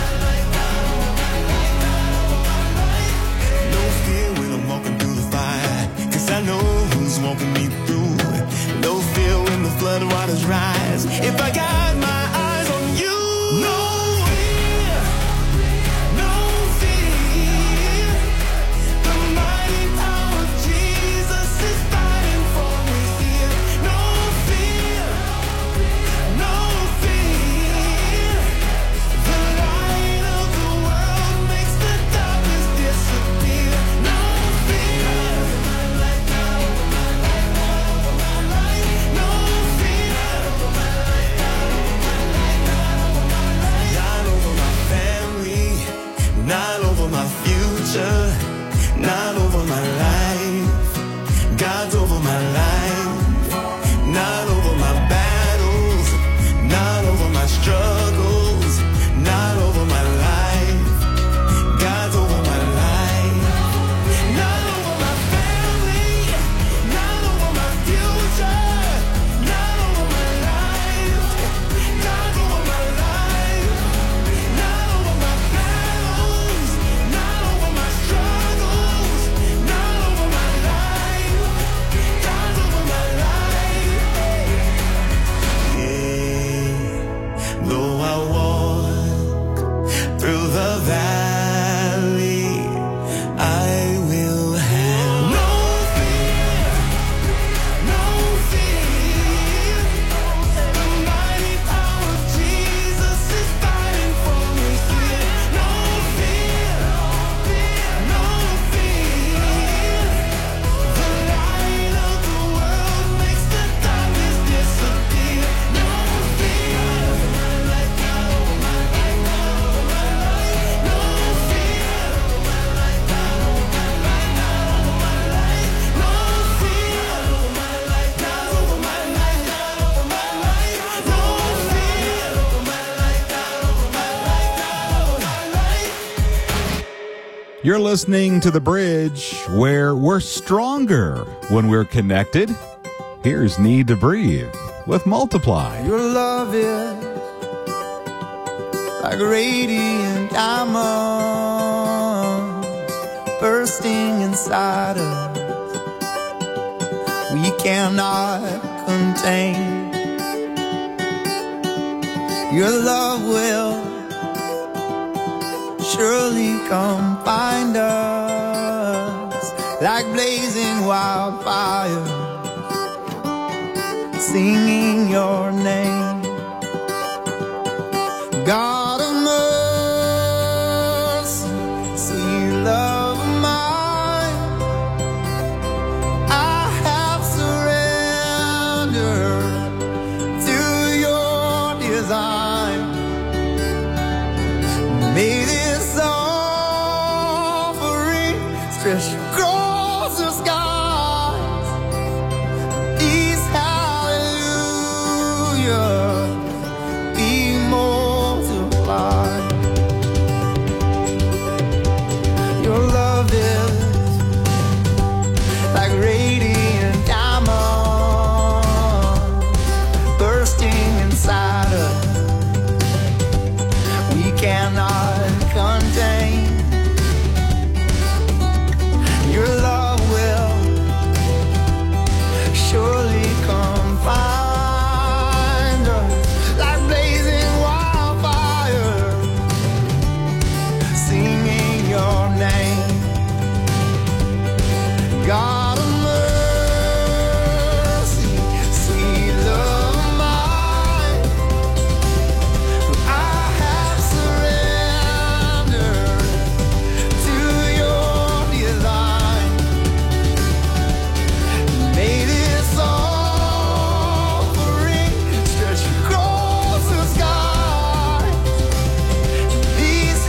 No fear when I'm walking through the fire, 'cause I know who's walking me through. No fear when the flood waters rise, if I got my eyes on you. No fear, no fear. The mighty power of Jesus is fighting for me here. No fear. You're listening to The Bridge, where we're stronger when we're connected. Here's Need to Breathe with Multiply. Your love is like radiant diamonds bursting inside us. We cannot contain. Your love will surely come find us like blazing wildfire, singing your name. God of mercy, sweet love of mine, I have surrendered to your design. May this offering stretch across the skies. These hallelujahs be multiplied. Your love is like radiant diamonds bursting inside us. We cannot contain. Your love will surely come find us like blazing wildfire, singing your name. God of mercy, sweet love of mine, I have surrendered to your design. May this offering stretch across the sky. These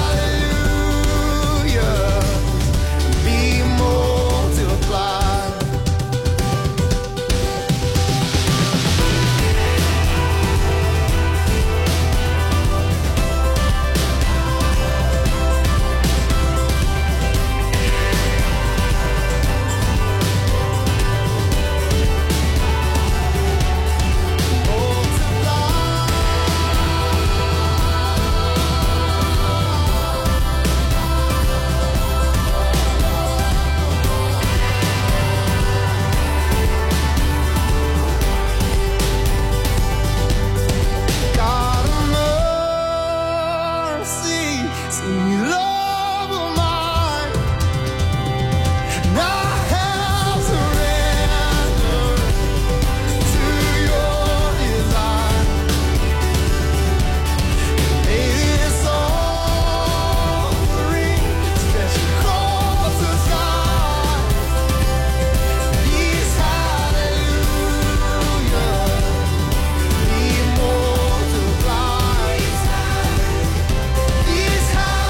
hallelujahs be multiplied. God of mercy, sweet love of mine, and I have surrendered to your design. May this offering stretch across the sky. These hallelujahs be multiplied. These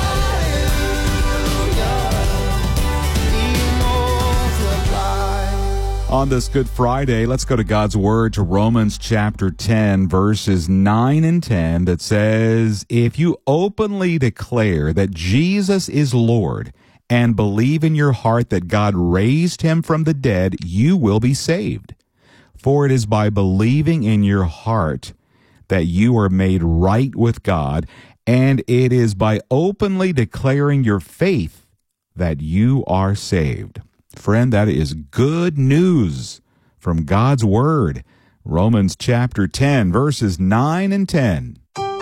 hallelujahs be multiplied. On this Good Friday, let's go to God's Word, to Romans chapter 10, verses 9 and 10, that says, "If you openly declare that Jesus is Lord and believe in your heart that God raised him from the dead, you will be saved. For it is by believing in your heart that you are made right with God, and it is by openly declaring your faith that you are saved." Friend, that is good news from God's Word. Romans chapter 10, verses 9 and 10.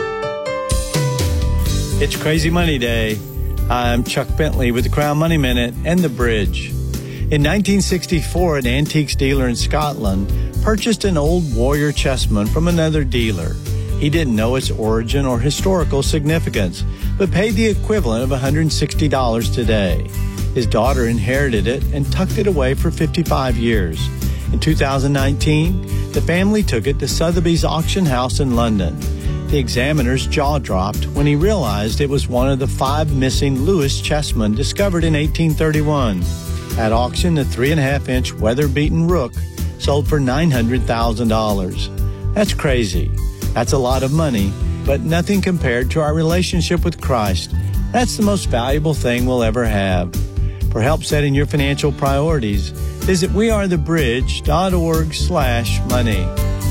It's Crazy Money Day. I'm Chuck Bentley with the Crown Money Minute and The Bridge. In 1964, an antiques dealer in Scotland purchased an old warrior chessman from another dealer. He didn't know its origin or historical significance, but paid the equivalent of $160 today. His daughter inherited it and tucked it away for 55 years. In 2019, the family took it to Sotheby's auction house in London. The examiner's jaw dropped when he realized it was one of the 5 missing Lewis chessmen discovered in 1831. At auction, the 3.5-inch weather-beaten rook sold for $900,000. That's crazy. That's a lot of money, but nothing compared to our relationship with Christ. That's the most valuable thing we'll ever have. For help setting your financial priorities, visit wearethebridge.org/money.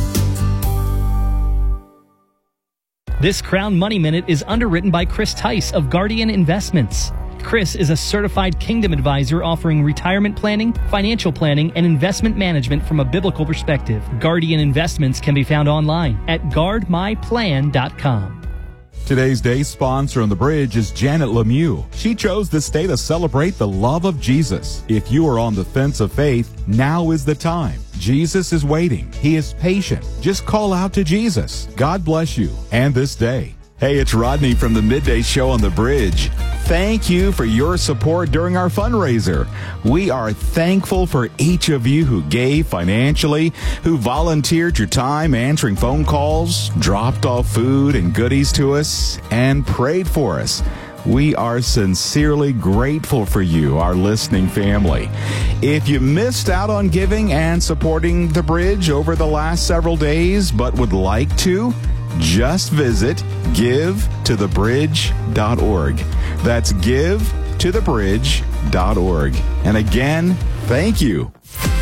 This Crown Money Minute is underwritten by Chris Tice of Guardian Investments. Chris is a certified Kingdom advisor offering retirement planning, financial planning, and investment management from a biblical perspective. Guardian Investments can be found online at guardmyplan.com. Today's day sponsor on The Bridge is Janet Lemieux. She chose this day to celebrate the love of Jesus. If you are on the fence of faith, now is the time. Jesus is waiting. He is patient. Just call out to Jesus. God bless you and this day. Hey, it's Rodney from the Midday Show on The Bridge. Thank you for your support during our fundraiser. We are thankful for each of you who gave financially, who volunteered your time answering phone calls, dropped off food and goodies to us, and prayed for us. We are sincerely grateful for you, our listening family. If you missed out on giving and supporting The Bridge over the last several days but would like to, just visit givetothebridge.org. That's givetothebridge.org. And again, thank you.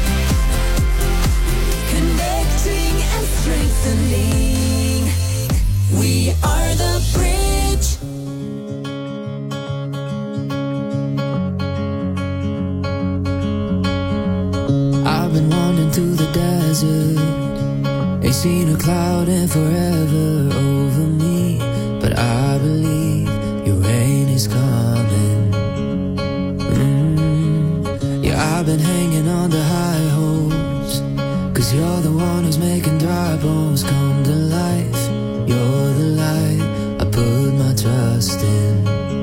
Connecting and strengthening. We are the bridge. I've been wandering through the desert. Ain't seen a cloud in forever over me, but I believe your rain is coming. Yeah, I've been hanging on to high hopes, 'cause you're the one who's making dry bones come to life. You're the light I put my trust in.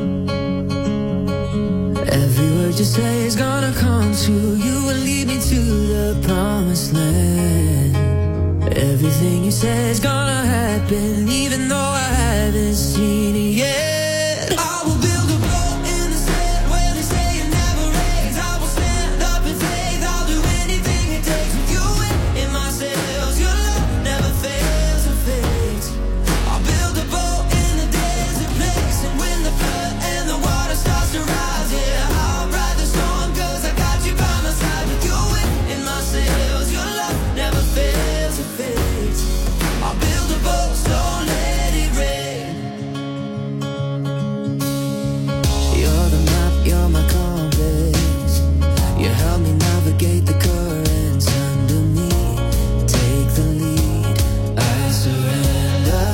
Every word you say is gonna come true. You will lead me to the promised land. Everything you say is gonna happen, even though I haven't seen it yet. I will build a boat in the sand where they say it never rains. I will stand up in faith. I'll do anything it takes with you in my sails. Your love never fails or fades. I'll build a boat in the desert place, and when the flood and the water starts to rise, yeah, I'll ride the storm 'cause I got you by my side. With you in my sails, your love never fails or fades. I'll build a boat, so let it rain. You're the map, you're my compass. You help me navigate the currents under me. Take the lead, I surrender.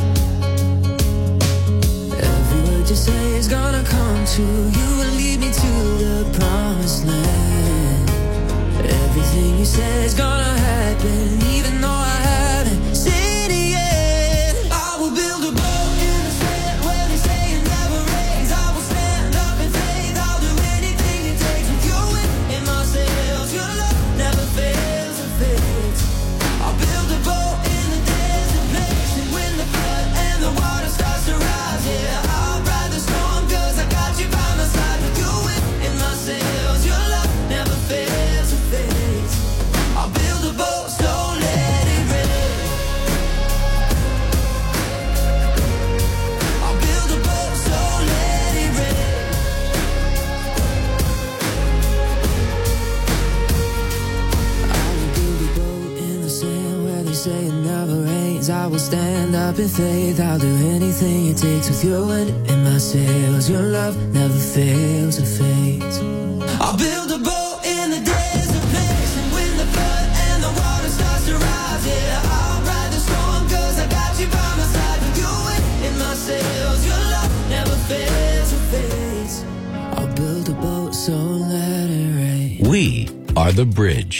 Every word you say is gonna come true. You will lead me to the promised land. Everything you say is gonna happen, even though I haven't seen it yet. I will build a boat in the sand where they say it never rains. I will stand up in faith. I'll do anything it takes with you in my sails. Your love never fails or fades. I'll build a boat in the desert place, and when the flood and the water starts to rise, yeah, I'll ride the storm 'cause I got you by my side. With you in my sails, your love never fails or fades. I'll build a boat, so let it rain. I'll build a boat, so let it rain. I will build a boat in the sand where they say it never rains. I will stand up in faith. I'll do anything it takes with your wind in my sails. Your love never fails or fades. I'll build a boat in the desert place, and when the flood and the water starts to rise, yeah, I'll ride the storm 'cause I got you by my side. With you in my sails, your love never fails or fades. I'll build a boat, so let it rain. We are the bridge.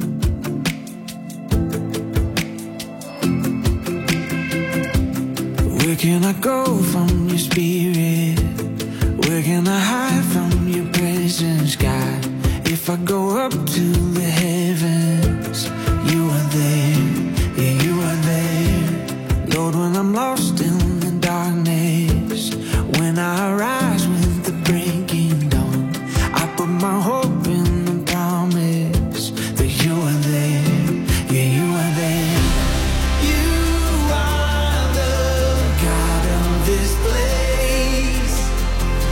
Where can I go from your spirit? Where can I hide from your presence, God? If I go up to the heavens, you are there, yeah, you are there. Lord, when I'm lost in the darkness, when I rise with the breaking dawn, I put my hope in the promise that you are there, yeah, you are there. You are the God of this place.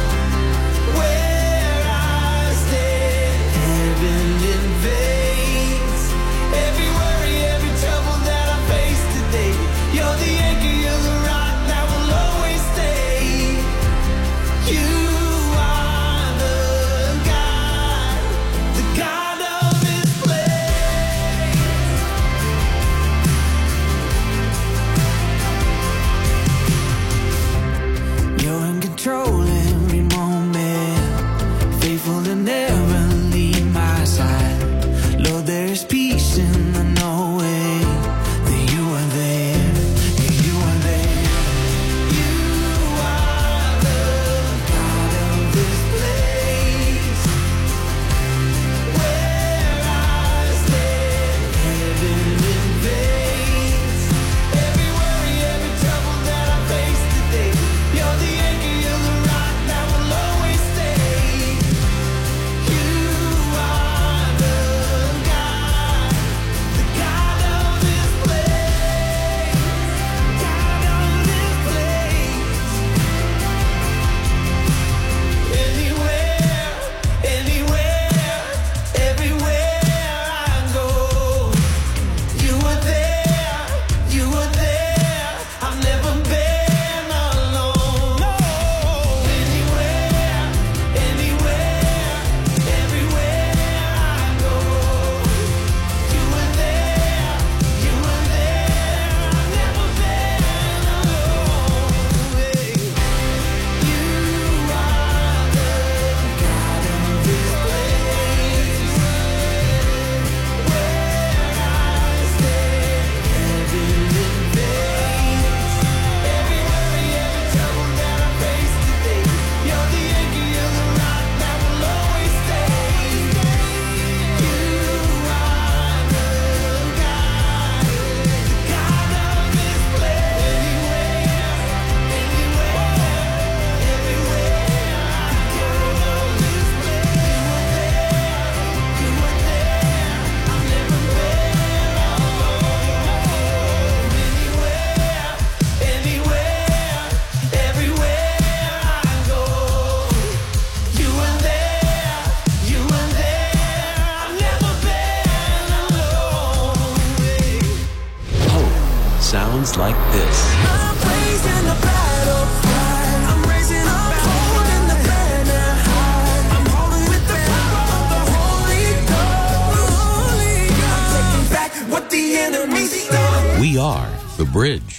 sounds like this. I'm raising the battle cry. I'm raising up, holding the banner high. I'm holding with the power of the Holy Ghost. I'm taking back what the enemy's done. We are The Bridge.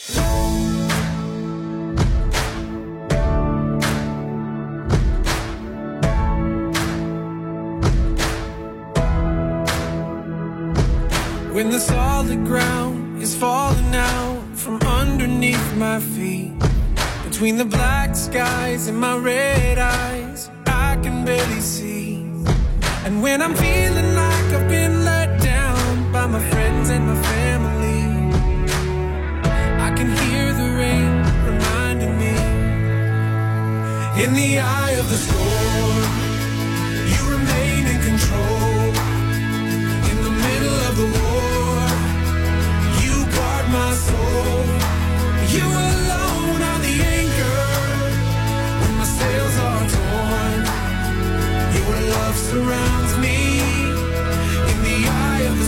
When the solid ground is falling out from underneath my feet, between the black skies and my red eyes, I can barely see. And when I'm feeling like I've been let down by my friends and my family, I can hear the rain reminding me. In the eye of the storm, you remain in control. In the middle of the war, you guard my soul. You alone are the anchor when my sails are torn. Your love surrounds me in the eye of the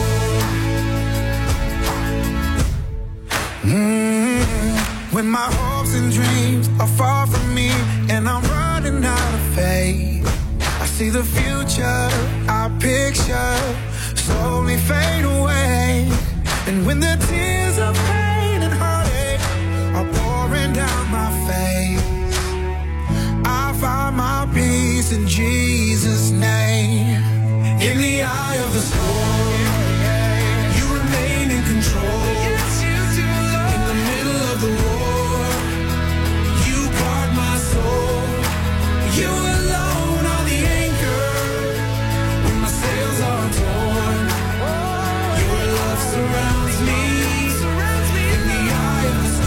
storm. When my hopes and dreams are far from me and I'm running out of faith, I see the future I picture slowly fade away. And when the tears of pain and heartache are pouring down my face, I find my peace in Jesus' name. In the eye of the storm, you remain in control. In the middle of the war, you guard my soul. You alone are the anchor when my sails are torn. Your love surrounds me in the eye of the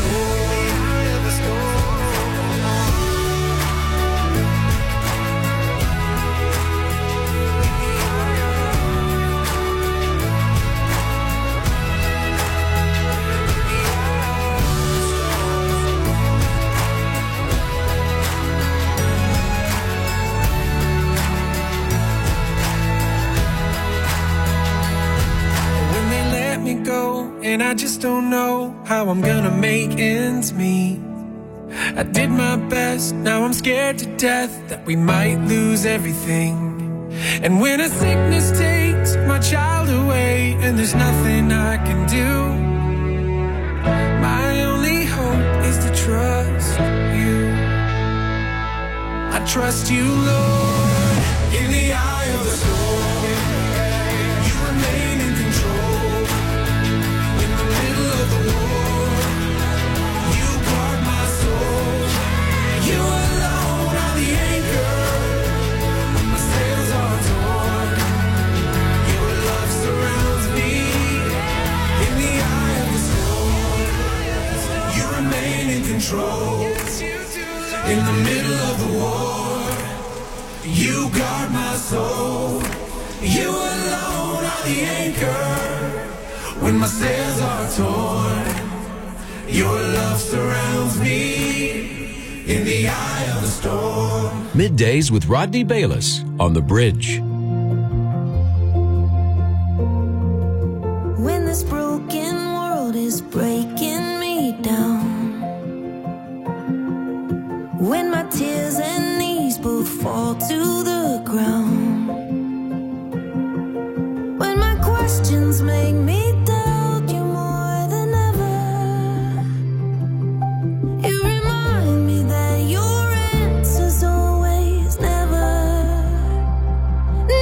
go, and I just don't know how I'm gonna make ends meet. I did my best, now I'm scared to death that we might lose everything. And when a sickness takes my child away and there's nothing I can do, my only hope is to trust you. I trust you, Lord. In the eye of the storm, you remain in control. Of the war, you guard my soul. You alone are the anchor when my sails are torn. Your love surrounds me in the eye of the storm. You remain in control. In the middle of the war, you guard my soul. You alone are the anchor when my sails are torn. Your love surrounds me in the eye of the storm. Middays with Rodney Bayless on The Bridge. When this broken world is breaking me down, when my tears and knees both fall to the ground, when my questions make me doubt you more than ever, you remind me that your answer's always never,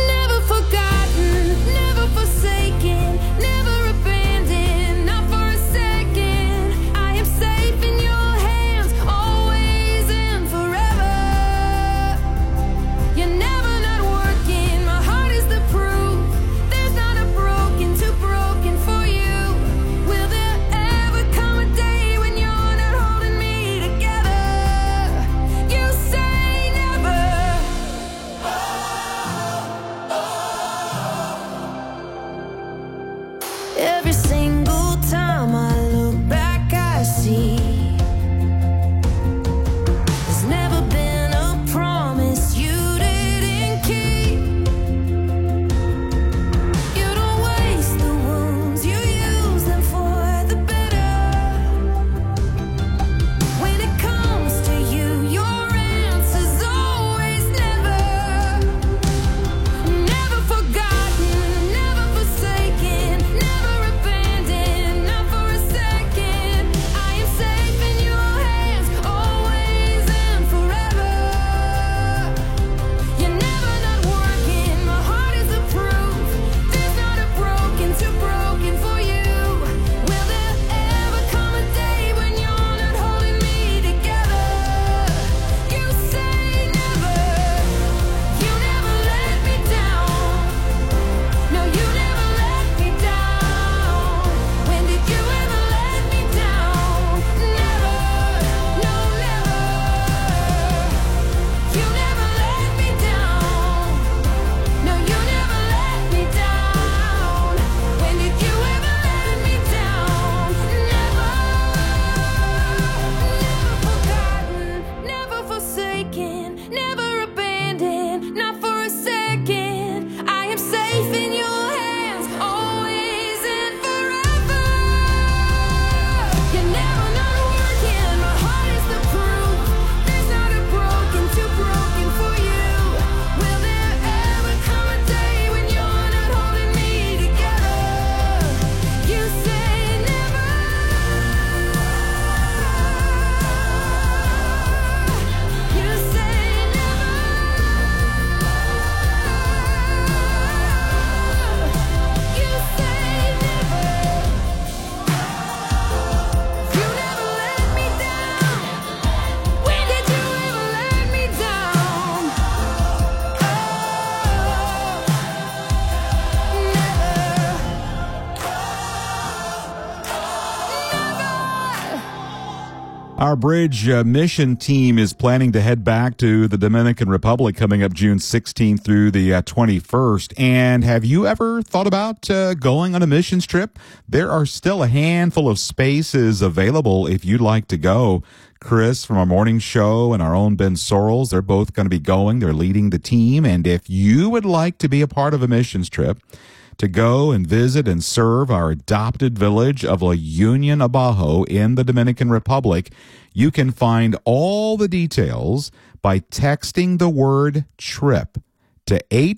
Our Bridge mission team is planning to head back to the Dominican Republic coming up June 16th through the 21st. And have you ever thought about going on a missions trip? There are still a handful of spaces available if you'd like to go. Chris from our morning show and our own Ben Sorrells, they're both going to be going. They're leading the team. And if you would like to be a part of a missions trip, to go and visit and serve our adopted village of La Union Abajo in the Dominican Republic, you can find all the details by texting the word TRIP to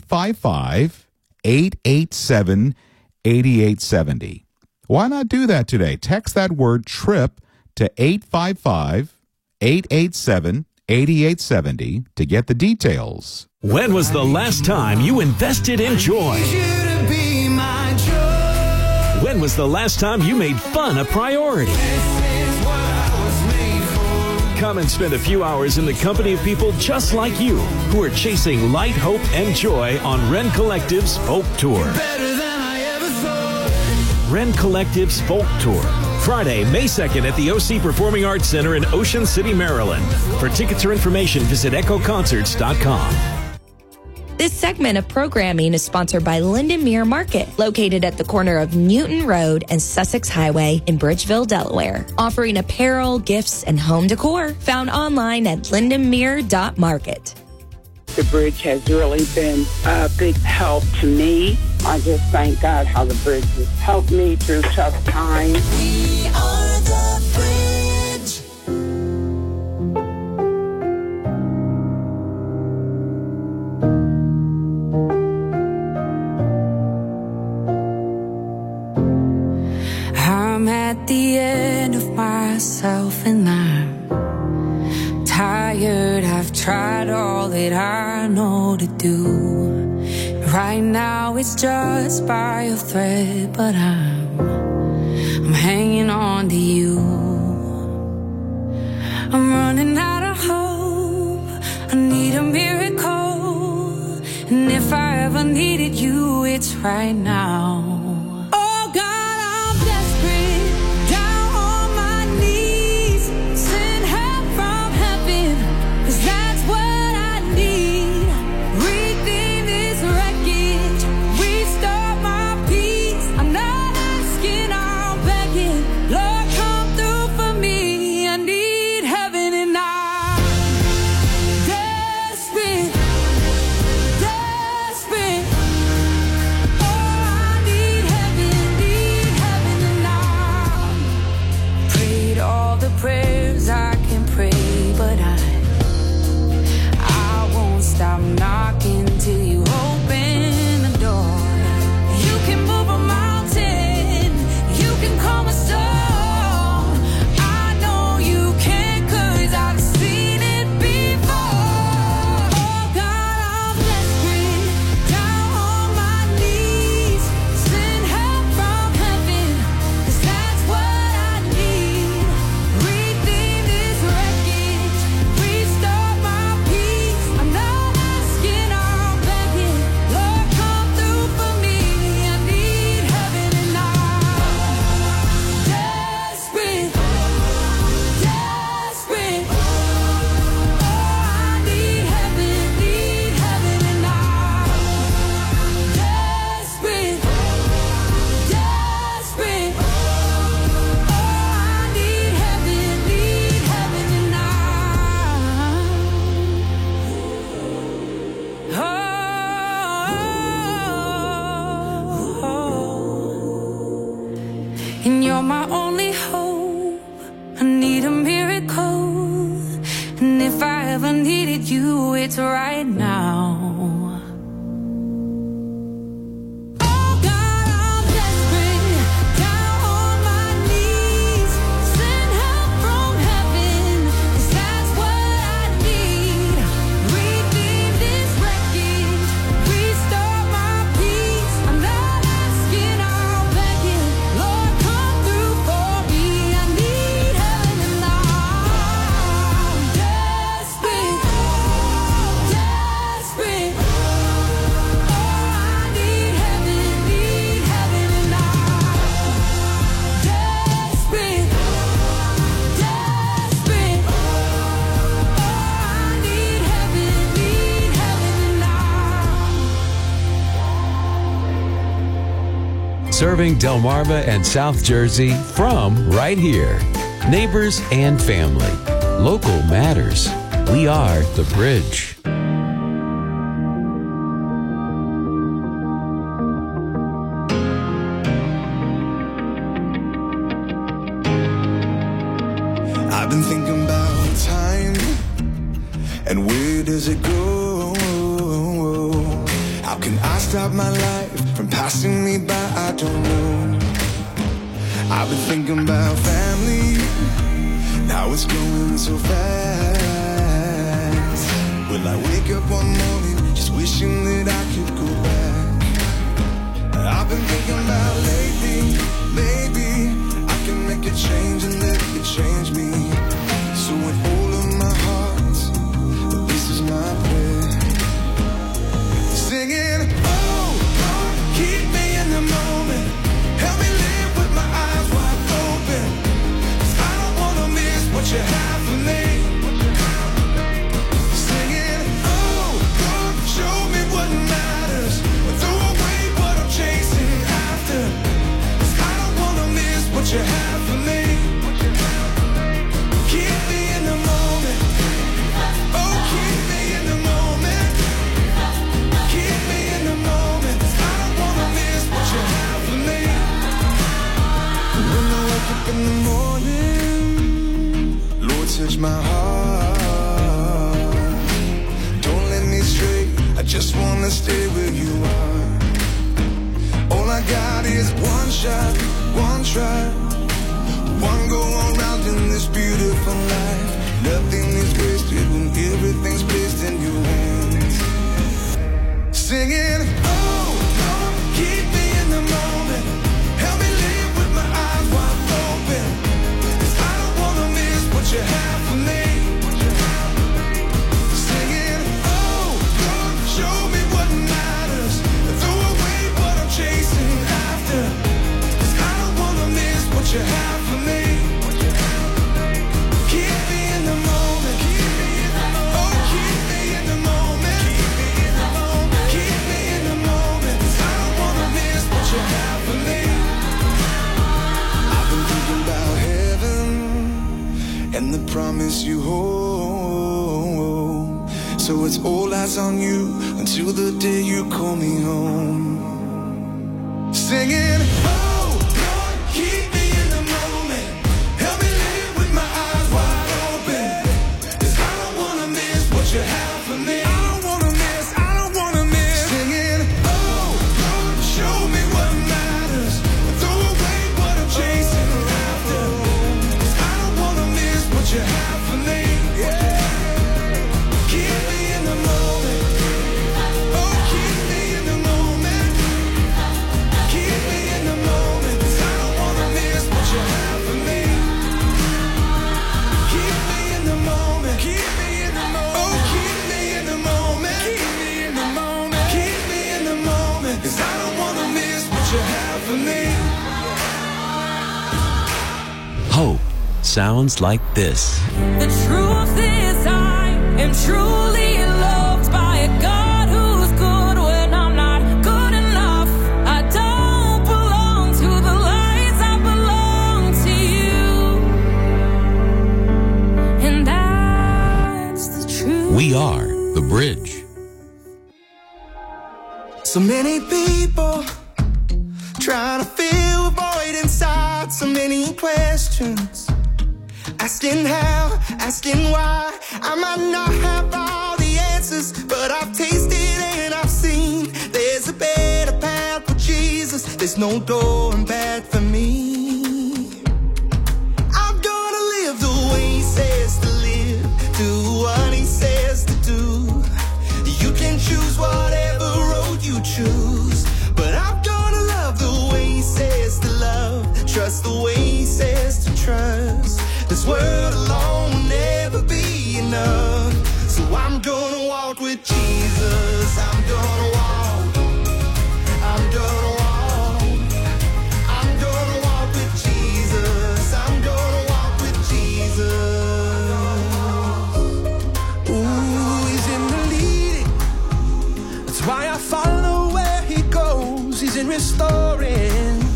855-887-8870. Why not do that today? Text that word TRIP to 855-887-8870 to get the details. When was the last time you invested in joy? When was the last time you made fun a priority? Come and spend a few hours in the company of people just like you who are chasing light, hope, and joy on Ren Collective's Folk Tour. Ren Collective's Folk Tour. Friday, May 2nd at the OC Performing Arts Center in Ocean City, Maryland. For tickets or information, visit echoconcerts.com. This segment of programming is sponsored by Lindenmere Market, located at the corner of Newton Road and Sussex Highway in Bridgeville, Delaware, offering apparel, gifts, and home decor. Found online at lindenmere.market. The Bridge has really been a big help to me. I just thank God how the Bridge has helped me through tough times. We are the Bridge. I'm at the end of myself and I'm tired. I've tried all that I know to do. Right now it's just by a thread, but I'm hanging on to you. I'm running out of hope. I need a miracle. And if I ever needed you, it's right now. It's right now. Desperate. Serving Delmarva and South Jersey from right here. Neighbors and family. Local matters. We are The Bridge. I've been thinking about time and where does it go? How can I stop my life from passing me by? I don't know. I've been thinking about family, now it's going so fast. Will I wake up one morning just wishing that I could go back? I've been thinking about lately, maybe I can make a change and let it change me. So with all of my heart, this is my prayer. Singing, oh, Lord, keep me in the moment. Help me live with my eyes wide open. 'Cause I don't wanna miss what you have for me. Singing, oh, Lord, show me what matters. Throw away what I'm chasing after. 'Cause I don't wanna miss what you have for me. Keep me in the moment. Oh, keep me in the moment. Keep me in the moment. I don't wanna miss what you have for me. When I wake up in the morning, Lord, touch my heart. Don't let me stray. I just wanna stay where you are. All I got is one shot, one try, one go around in this beautiful life. Nothing is wasted when everything's placed in your hands. Singing, oh, Lord, keep me in the moment. Help me live with my eyes wide open. 'Cause I don't wanna miss what you have for me. Singing, oh, Lord, show me what matters. Throw away what I'm chasing after. 'Cause I don't wanna miss what you have for me. Keep me in the moment. Oh, keep me in the moment. Keep me in the moment. 'Cause I don't wanna miss what you have for me. I've been thinking about heaven and the promise you hold. So it's all eyes on you until the day you call me home. Singing, oh, Lord, keep me in the moment. Help me live with my eyes wide open. 'Cause I don't wanna miss what you have for me. I don't wanna miss, I don't wanna miss. Singing, oh, Lord, show me what matters. Throw away what I'm chasing after. 'Cause I don't wanna miss what you have for me. Yeah. Keep me in the moment. Oh, keep me in the moment. Keep me in the moment. 'Cause I don't wanna miss what you have for me. Keep me in the moment. Keep me in the moment. Oh, keep me in the moment. Keep me in the moment. Keep me in the moment. 'Cause I don't wanna miss what you have for me. Hope sounds like this. The truth is I am truly loved by a God who's good when I'm not good enough. I don't belong to the lies, I belong to you. And that's the truth. We are The Bridge. So many people trying to fill a void inside. So many questions, asking how, asking why. I might not have all the answers, but I've tasted and I've seen there's a better path for Jesus. There's no going back for me. I'm gonna live the way he says to live, do what he says to do. You can choose whatever road you choose, but I'm gonna love the way he says to love, trust the way he says to trust. This world alone will never be enough, so I'm gonna walk with Jesus. I'm gonna walk. I'm gonna walk. I'm gonna walk with Jesus. I'm gonna walk with Jesus. Ooh, he's in the leading. That's why I follow where he goes. He's in restoring.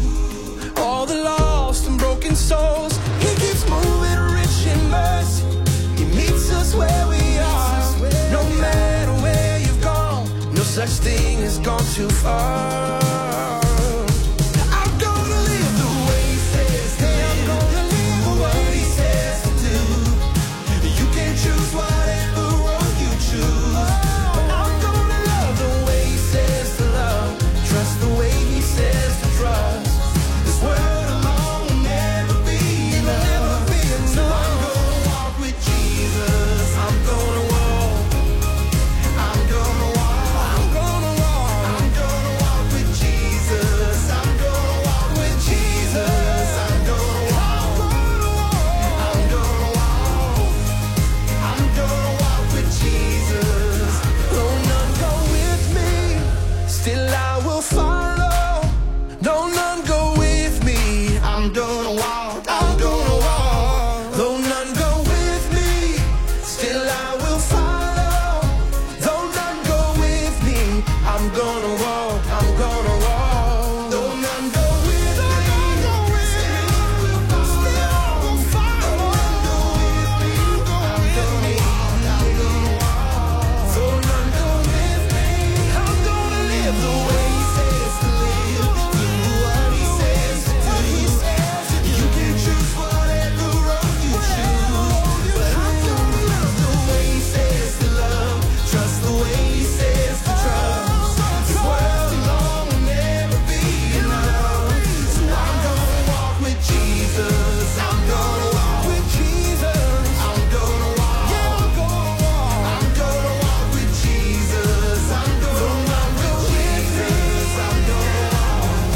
such thing as gone too far. I'm gonna live the way he says to live. I'm gonna live what he says to do. You can choose whatever road you choose, but I'm gonna love the way he says to love, trust the way he says to trust. This world alone will never be enough. So I'm gonna walk with Jesus. I'm gonna walk. I'm gonna walk. I'm gonna walk. I'm gonna walk with Jesus. I'm gonna walk with Jesus. I'm gonna walk. I'm gonna walk. I'm gonna walk with Jesus. Though none go with me, still I will follow. Though none go with me, I'm gonna walk. I'm gonna walk. Though none go with me, still I will follow. Though none go with me, I'm gonna walk. I'm gonna walk. Though none go with me, still I will follow. I'm gonna walk. Though none go with me, I'm gonna live the way he says to live, do what he says to do. You can choose whatever road you choose, but I'm gonna love the way he says to love, trust the way he says to trust. This world alone will never be enough, so I'm gonna walk with Jesus. I'm gonna walk with Jesus. I'm gonna walk. Yeah, I'm gonna walk. I'm gonna walk with Jesus. I'm gonna walk with Jesus. I'm gonna walk.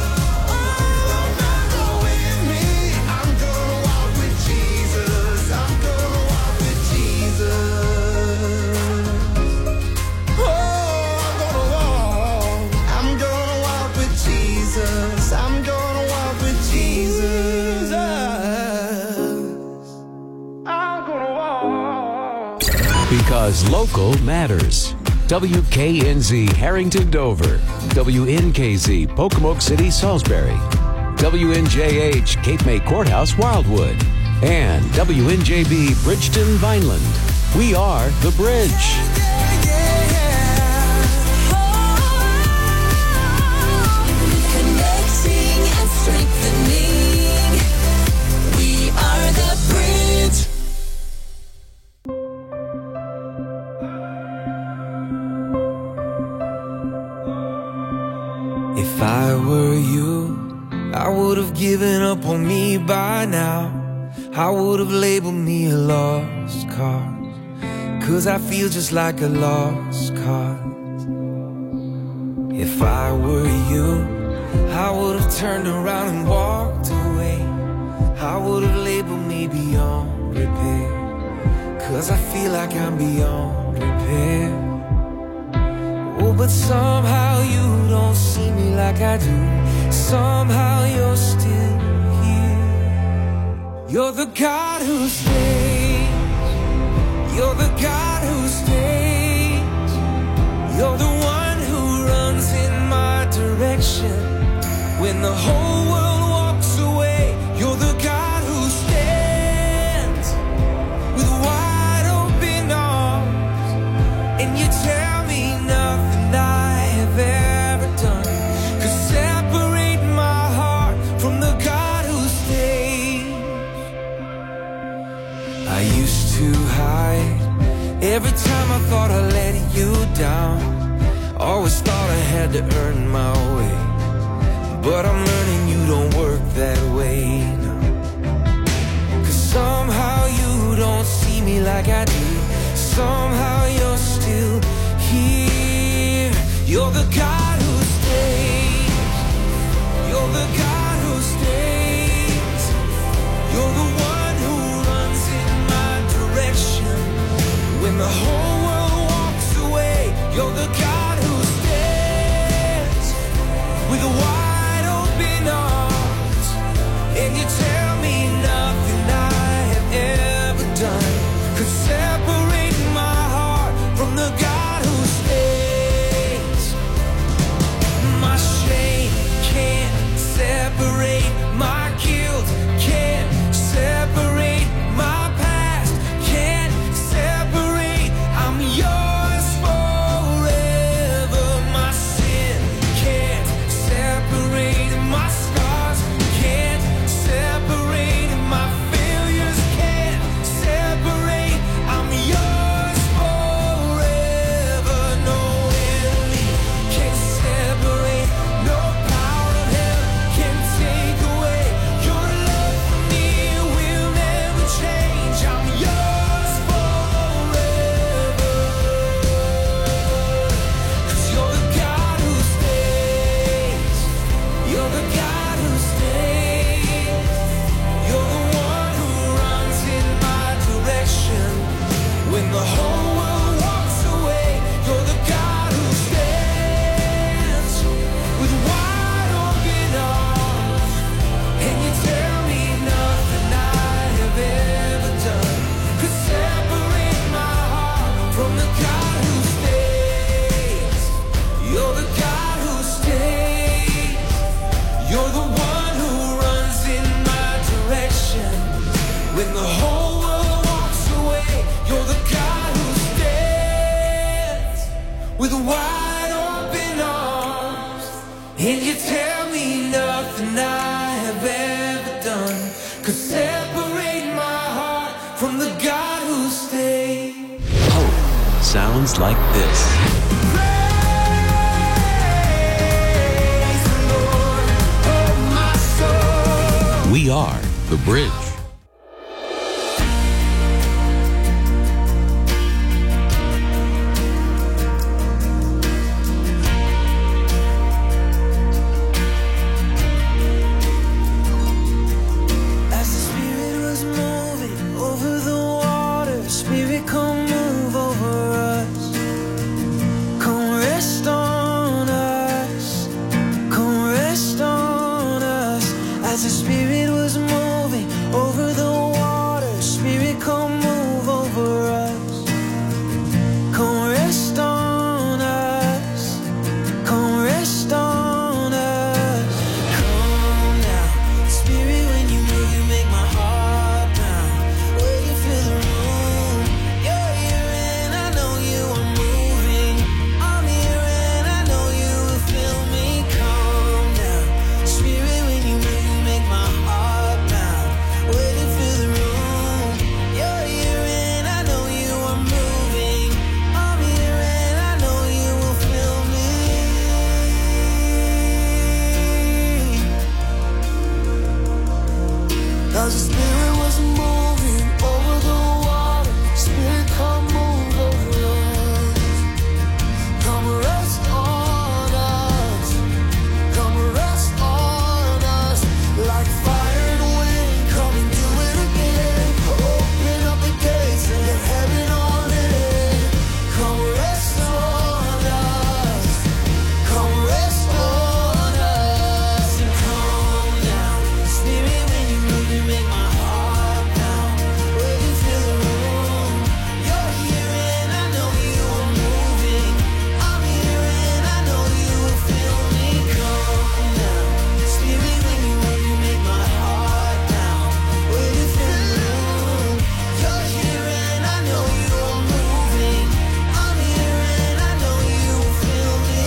Don't go with me. I'm gonna walk with Jesus. I'm gonna walk with Jesus. Oh, I'm gonna walk. I'm gonna walk with Jesus. I'm gonna walk with Jesus. I'm gonna walk. Because local matters. WKNZ Harrington Dover, WNKZ Pocomoke City Salisbury, WNJH Cape May Courthouse Wildwood, and WNJB Bridgeton Vineland. We are The Bridge. Connecting and strengthening. We are the bridge. If I were you, I would have given up on me by now. I would have labeled me a lost cause, 'cause I feel just like a lost cause. If I were you, I would have turned around and walked away. I would have labeled me beyond repair, 'cause I feel like I'm beyond repair. Oh, but somehow you don't see me like I do. Somehow you're still here. You're the God who stays. You're the God who stays. You're the one who runs in my direction when the whole world walks away. You're the God who stands with wide open arms, and you tell me nothing I have ever done could separate my heart from the God who stays. I used to hide every time I thought I let you down. Always thought I had to earn my way, but I'm learning you don't work that way now. 'Cause somehow you don't see me like I do. Somehow you're still here. You're the God who stays. You're the God who stays. You're the one who runs in my direction when the whole world walks away. You're the God who stands with wide open arms, and you tell me nothing I have ever done could separate my heart from the God who stays. My shame can't separate my could separate my heart from the God who stayed. Hope sounds like this. Praise the Lord, oh my soul. We are The Bridge. As the Spirit was moving over the water, Spirit, come move over us. Come rest on us. Come rest on us. As the Spirit was moving over the water, Spirit, come move over us. Come rest on us. Come rest on us. Come now, Spirit, when you move, you make my heart pound. When you fill the room, you're here and I know you are moving. I'm here and I know you will feel me. Come now, Spirit, when you move, you make my heart pound. When you fill the room, you're here and I know you are moving. I'm here and I know you will feel me. As the Spirit was moving over the water, Spirit, come move over us. Come rest on us. Come rest on us. Like fire and wind, come and do it again. Open up the gates and let heaven on in. Come rest on us. Come rest on us. And come down. Spirit, when you move, you make my heart pound. When you fill the room, you're here and I know you are moving. I'm here and I know you will feel me. Come down. Spirit, when you move, you make my heart pound. When you fill the room, you're here and I know you are moving. I'm here and I know you will feel me.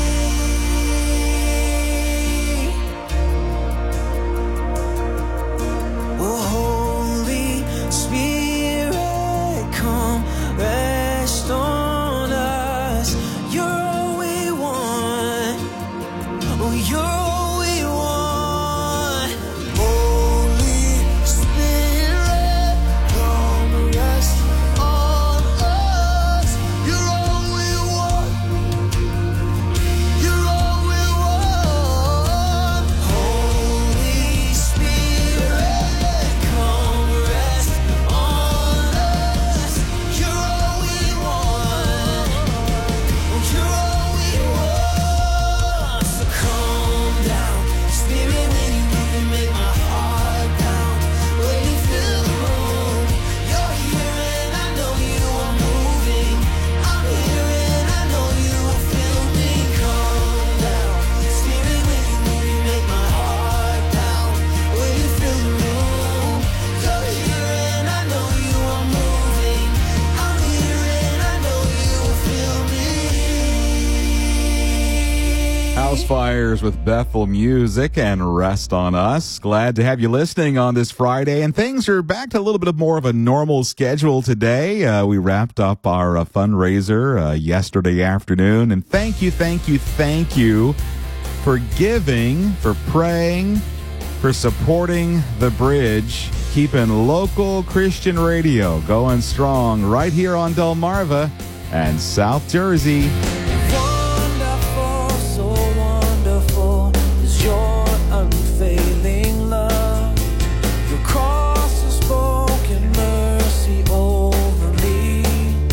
Oh, Holy Spirit, come rest on us. You're all we want. Oh, you're all we want. Holy Spirit, come rest on us. You're all we want. You're all we want. Holy Spirit, come rest on us. You're all we want. You're all we want. So calm down, Spirit, when you move, you make my heart pound. When you fill the room, you're here and I know you are moving. I'm here and I know you will feel me. Calm down, Spirit, when you move, you make my heart pound. When you fill the room, you're here and I know you are moving. I'm here and I know you will feel me. House Fires with Bethel Music and Rest on Us. Glad to have you listening on this Friday. And things are back to a little bit more of a normal schedule today. We wrapped up our fundraiser yesterday afternoon. And thank you for giving, for praying, for supporting The Bridge, keeping local Christian radio going strong right here on Delmarva and South Jersey. Wonderful, so wonderful is your unfailing love. Your cross has spoken mercy over me.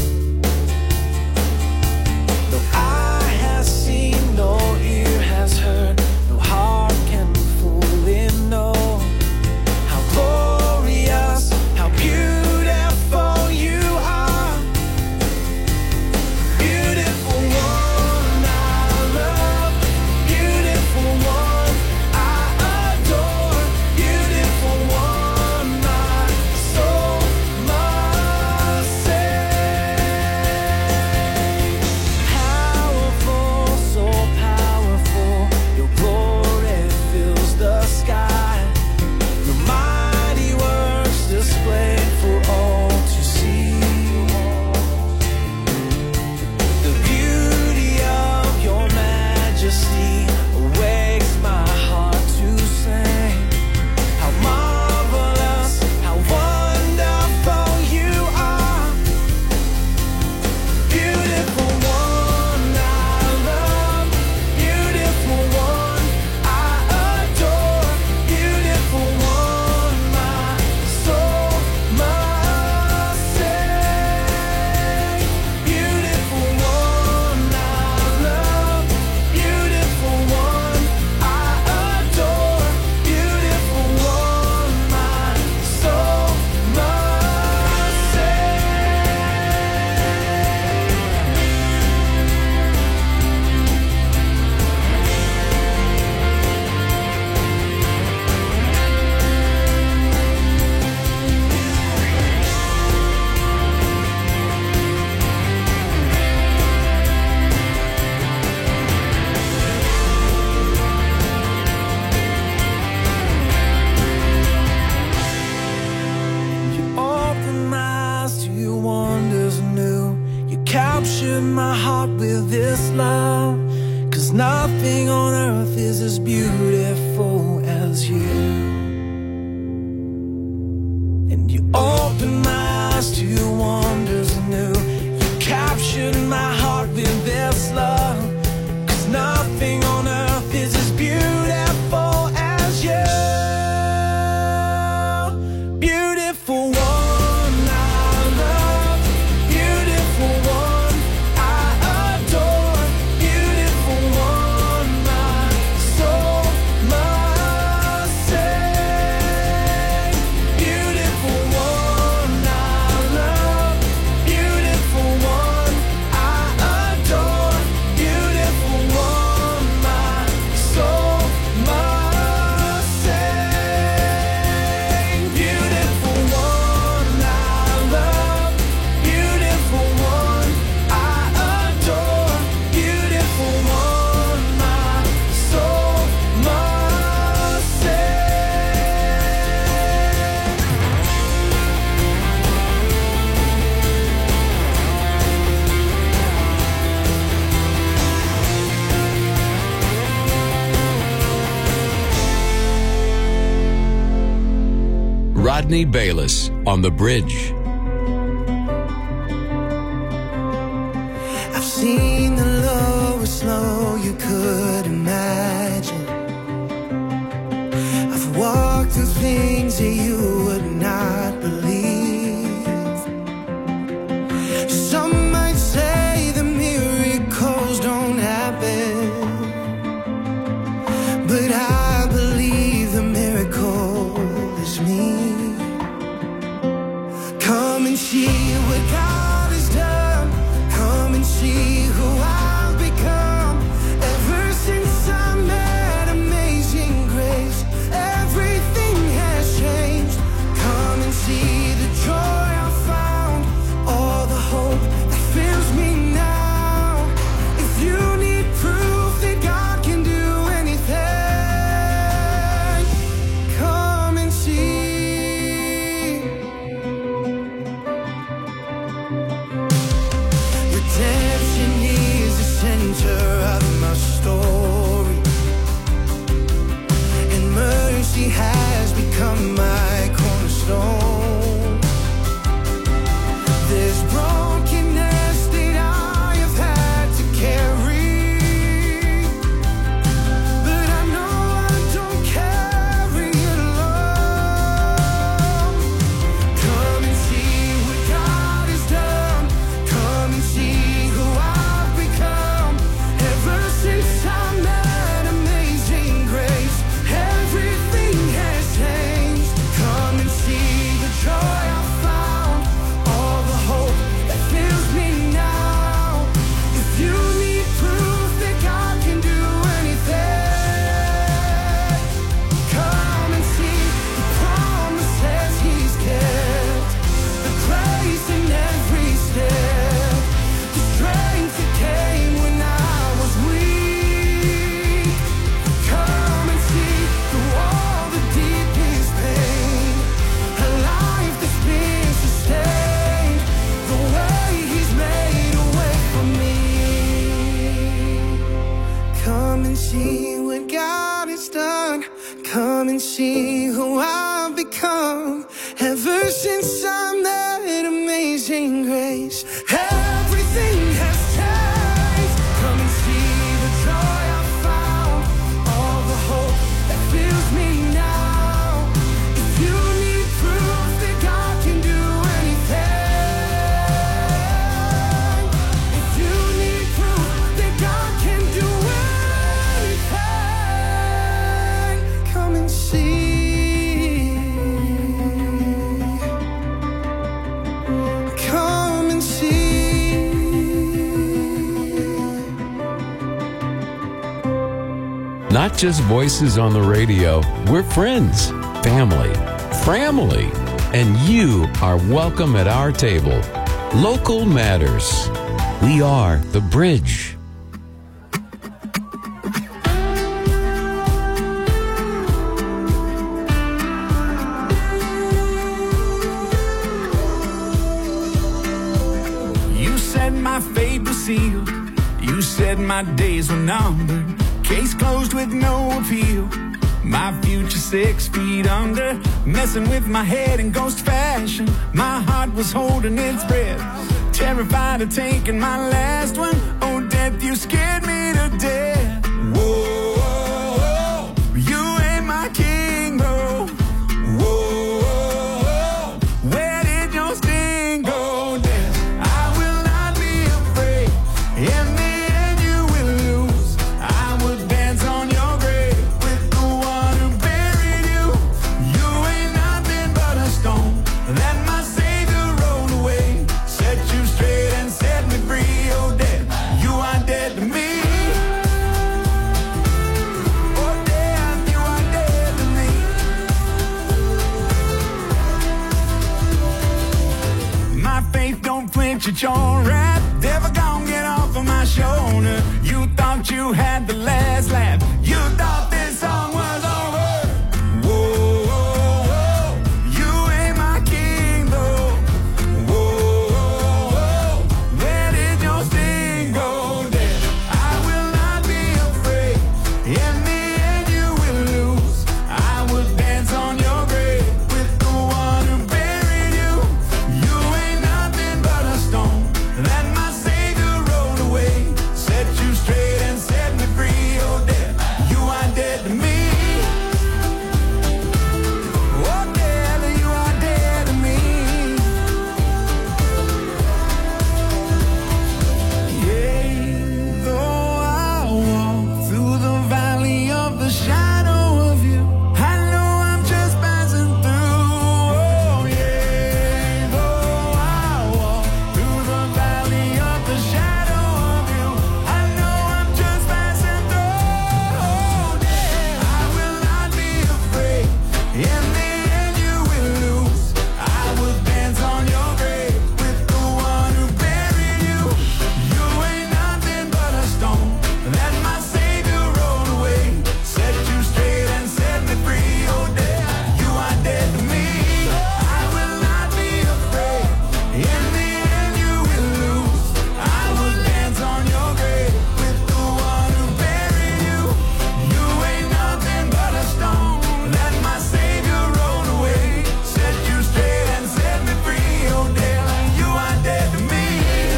No eye has seen, no ear has heard, no heart can fully know how glorious, how beautiful you are. Beautiful one. nothing on earth is as beautiful as you. And you opened my eyes to wonders new. You captured my heart with this love. 'Cause nothing on earth is as beautiful as you. Beautiful one I love, beautiful one I adore, beautiful one my soul must sing. Beautiful one I love, beautiful one I adore, beautiful one my soul must sing. Beautiful one I love, beautiful one I adore, beautiful one my soul must Rodney Baylis on The Bridge. I've seen the lowest low you could imagine. I've walked through things that you would not believe. Some might say the miracles don't happen, but I believe the miracle is me. Come and see what God has done. Come and see who I've become. Ever since I met Amazing Grace, everything has changed. Come and see the joy I found, all the hope that fills me now. If you need proof that God can do anything, come and see. Redemption is the center of my story, and mercy has become my cornerstone. There's brokenness that I have had to carry, but I know I don't carry it alone. Come and see what God has done. Come and see who I've become. Ever since I met Amazing Grace, everything has changed. Come and see the joy I found, all the hope that fills me now. If you need proof that God can do anything, come and see the promises He's kept, the grace in every step, the strength that came when I was weak. Come and see through all the deepest pain, a life that's been sustained, the way He's made a way for me. Come and see what God has done. Come and see who I've become. Ever since I met Amazing Grace, everything has changed. Come and see the joy I found, all the hope that fills me now. If you need proof that God can do anything, if you need proof that God can do anything, come and see. Come and see. Not just voices on the radio, we're friends, family, and you are welcome at our table. Local matters. We are The Bridge. You said my fate was sealed. You said my days were numbered. Case closed with no appeal. My future 6 feet under. Messing with my head in ghost fashion. My heart was holding its breath. Terrified of taking my last one. Oh, death, you scared me to death. Whoa, whoa, whoa. You ain't my king, bro. Whoa, whoa, whoa. Where did your sting go, death? I will not be afraid. In the end, you will lose. I would dance on your grave with the one who buried you. You ain't nothing but a stone that my Savior rolled away. Set you straight and set me free, oh death. You are dead to me. Oh death, you are dead to me. My faith don't flinch at your wrath. Devil gon' get off of my shoulder. You thought you had the last laugh. You thought this song was over. Whoa, whoa, whoa. You ain't my king though. Whoa, whoa, whoa. Where did your sting go, death? I will not be afraid. In the end you will lose. I would dance on your grave with the one who buried you. You ain't nothing but a stone that my Savior rolled away. Set you straight and set me free, oh death. You are dead to me. Oh death, you are dead to me. Yea, though I walk through the valley of the shadow of you, I know I'm just passing through. Oh, yea, though I walk through the valley of the shadow of you, I know I'm just passing through. Oh, death, I will not be afraid. In the end, you will lose. I will dance on your grave with the one who buried you. You ain't nothing but a stone that my Savior rolled away. Set you straight and set me free. Oh, death, you are dead to me. I will not be afraid. In the end, you will lose. I will dance on your grave with the one who buried you. You ain't nothing but a stone that my Savior rolled away. Set you straight and set me free. Oh, death, you are dead to me.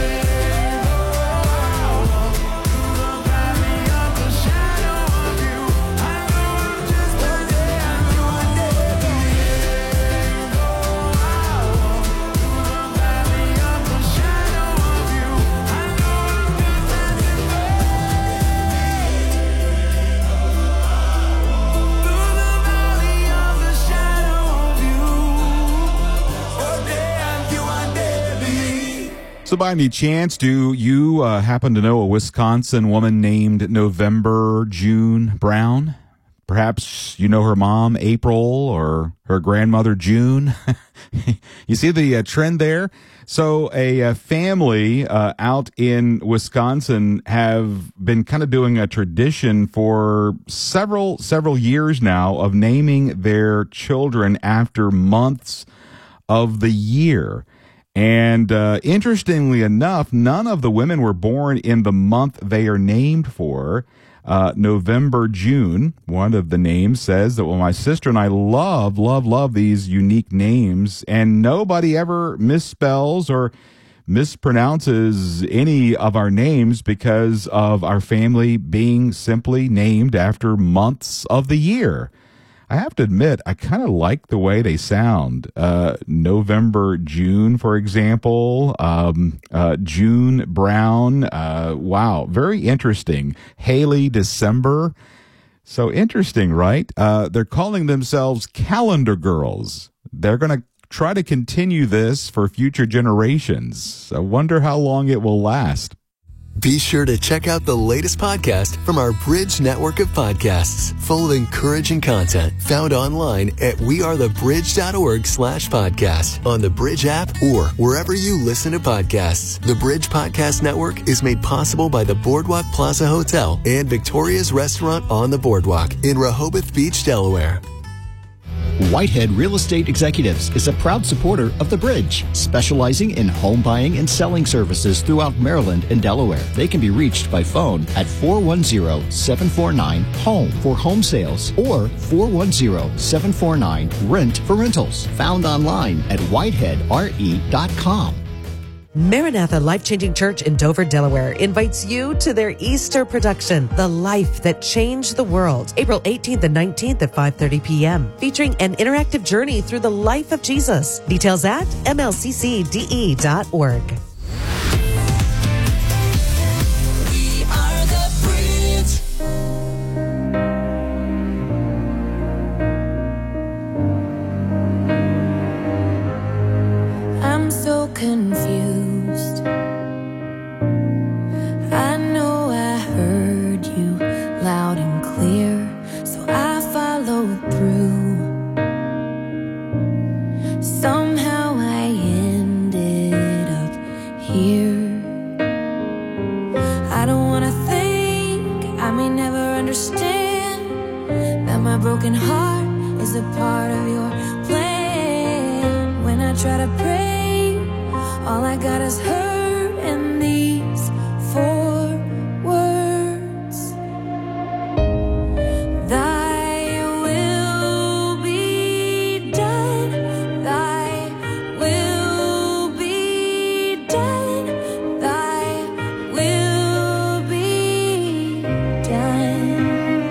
Through the valley of the shadow of you, I know I'm just a dead. You are dead to me. Through the valley of the shadow of you, I know I'm just passing through. Through the valley of the shadow of you, oh death, you are dead to me. So by any chance, do you happen to know a Wisconsin woman named November June Brown? Perhaps you know her mom, April, or her grandmother, June. You see the trend there? So a family out in Wisconsin have been kind of doing a tradition for several years now of naming their children after months of the year. And interestingly enough, none of the women were born in the month they are named for. November, June, one of the names says that, well, my sister and I love these unique names, and nobody ever misspells or mispronounces any of our names because of our family being simply named after months of the year. I have to admit, I kind of like the way they sound. November, June, for example. June Brown. Wow, very interesting. Haley, December. So interesting, right? They're calling themselves calendar girls. They're going to try to continue this for future generations. I wonder how long it will last. Be sure to check out the latest podcast from our Bridge network of podcasts, full of encouraging content found online at wearethebridge.org/podcast, on the Bridge app, or wherever you listen to podcasts. The Bridge Podcast Network is made possible by the Boardwalk Plaza Hotel and Victoria's Restaurant on the Boardwalk in Rehoboth Beach, Delaware. Whitehead Real Estate Executives is a proud supporter of The Bridge, specializing in home buying and selling services throughout Maryland and Delaware. They can be reached by phone at 410-749-HOME for home sales or 410-749-RENT for rentals. Found online at whiteheadre.com. Maranatha Life-Changing Church in Dover, Delaware invites you to their Easter production, The Life That Changed the World, April 18th and 19th at 5:30 p.m., featuring an interactive journey through the life of Jesus. Details at mlccde.org. We are the Bridge. I'm so confused. I know I heard you loud and clear, so I followed through. Somehow I ended up here. I don't wanna think, I may never understand that my broken heart is a part of your plan. When I try to pray, all I got is hurt and these 4 words. Thy will be done. Thy will be done. Thy will be done.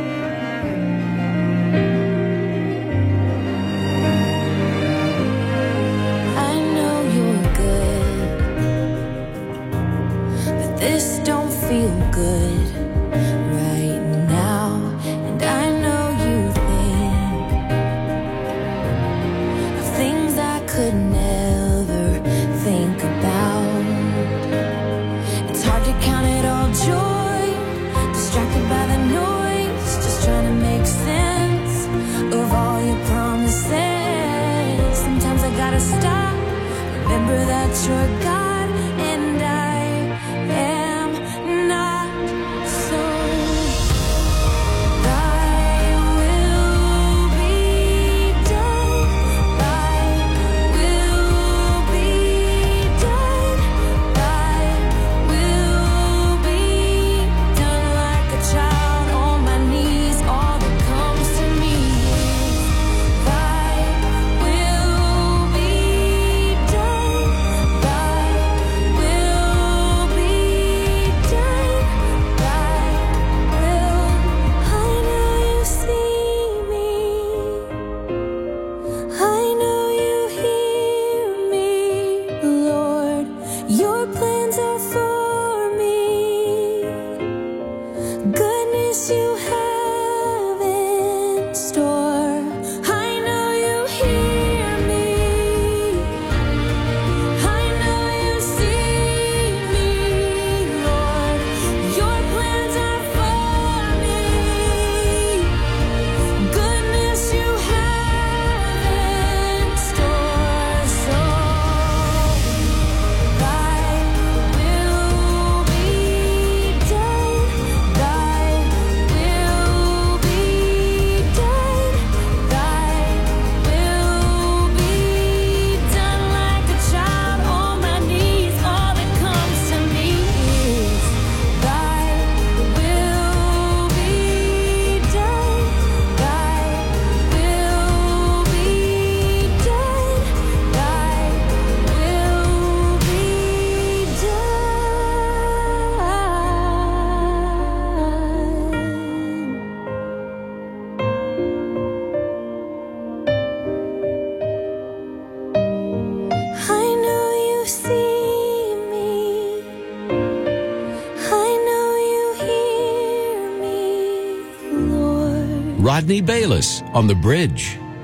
I know you're good, but this don't feel good right now. And I know you think of things I could never think about. It's hard to count it all joy, distracted by the noise, just trying to make sense of all your promises. Sometimes I gotta stop, remember that you're God and I am not. So thy will be done. Thy will be done. Thy will be done. Like a child on my knees, all that comes to me is thy will be done. Thy will be done. Thy will. I know you see me. I know you hear me, Lord. Your plans are for me. Goodness you have in store. I know you hear me. I know you see me, Lord. Your plans are for me. Goodness you have in store. So thy will be done. Thy will be done. Thy will be done. Like a child on my knees, all that comes to me is thy will be done. Thy will be done. Thy will be done. I know you see me. I know you hear me, Lord. Rodney Bayless on The Bridge.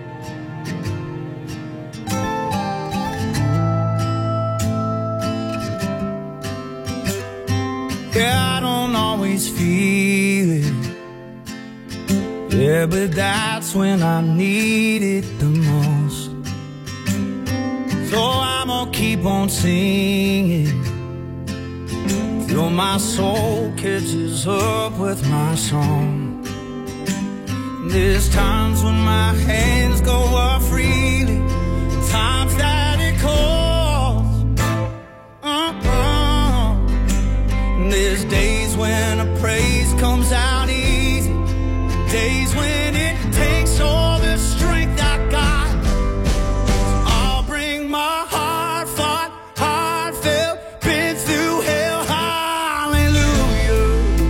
Yeah, I don't always feel it. Yeah, but that's when I need it the most. So I'm gonna keep on singing till my soul catches up with my song. And There's times when my hands go up freely, times that it calls. There's days when a praise comes out easy, days when it takes all the strength I got. So I'll bring my heartfelt, been through hell, hallelujah.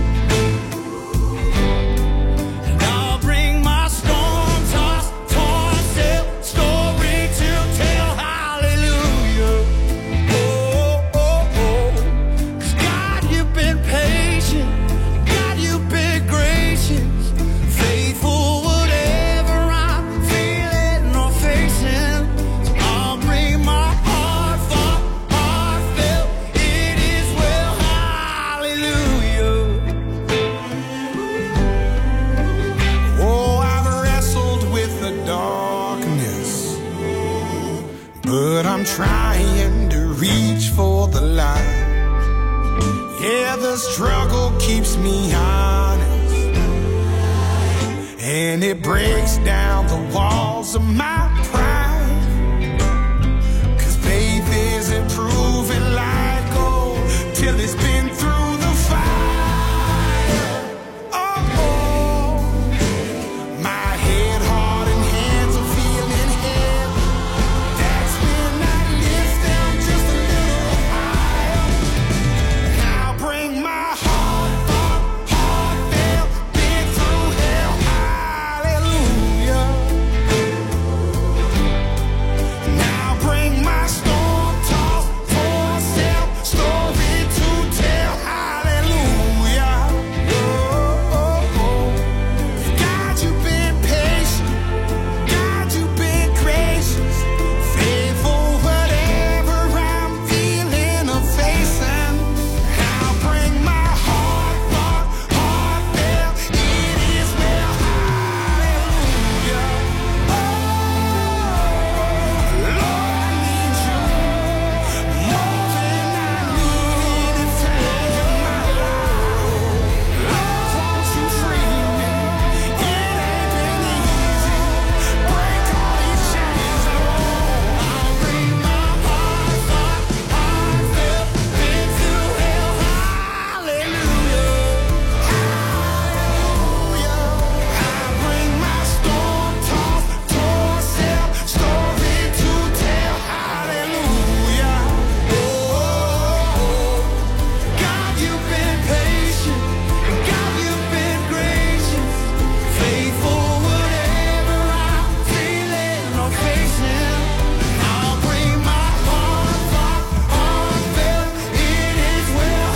And I'll bring my storm-tossed, torn-sailed story to tell, hallelujah. Oh, oh, oh. 'Cause God, you've been patient, God, you've been gracious, faithful whatever I'm feeling or facing. So I'll bring my heartfelt, it is well, hallelujah. Oh, I've wrestled with the darkness, but I'm trying to reach for the light. Yeah, the struggle keeps me honest, and it breaks down the walls of my pride. 'Cause faith isn't proven like gold till it's been through the fire. Oh, oh. My head, heart, and hands are feeling heavy. That's when I lift them just a little higher. I'll bring my heartfelt, been through hell, hallelujah. Now bring my storm-tossed, torn-sailed story to tell, hallelujah. Oh, oh, oh. God, you've been patient, God, you've been gracious, faithful whatever I'm feeling or facing. I'll bring my heartfelt, it is well, hallelujah. Oh, Lord, I need you more than I need anything in my life. Lord, won't you free me? It ain't been easy. Break all these chains, Lord. I'll bring my heartfelt, been through hell, hallelujah. Hallelujah. I bring my storm-tossed, torn-sailed story to tell, hallelujah. Oh, God, you've been patient, God, you've been gracious, faithful whatever I'm feeling or facing. I'll bring my heartfelt, it is well,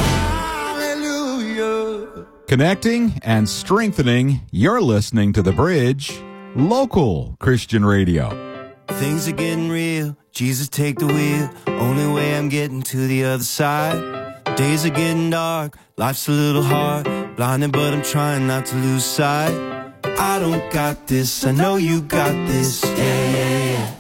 hallelujah. Connecting and strengthening. You're listening to The Bridge, local Christian radio. Things are getting real. Jesus, take the wheel. Only way I'm getting to the other side. Days are getting dark. Life's a little hard. Blinded, but I'm trying not to lose sight. I don't got this. I know you got this. Yeah, yeah, yeah.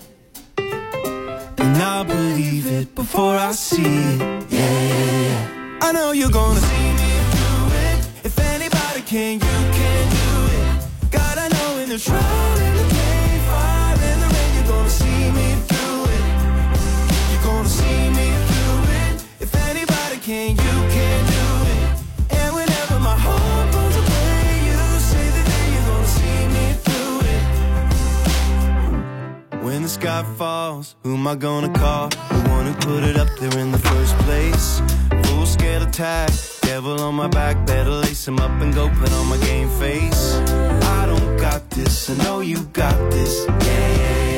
And I believe it before I see it. Yeah, yeah, yeah. I know you're gonna see me through it. If anybody can, you can do it. God, I know in the trial, in the pain, fire, in the rain, you're gonna see me through it. You're gonna see me through it. If anybody can, you can do it. And whenever my heart goes away, you say that you're gonna see me through it. When the sky falls, who am I gonna call? The one who put it up there in the first place. Full scale attack, devil on my back, better lace him up and go put on my game face. I don't got this, I know you got this. Yeah, yeah,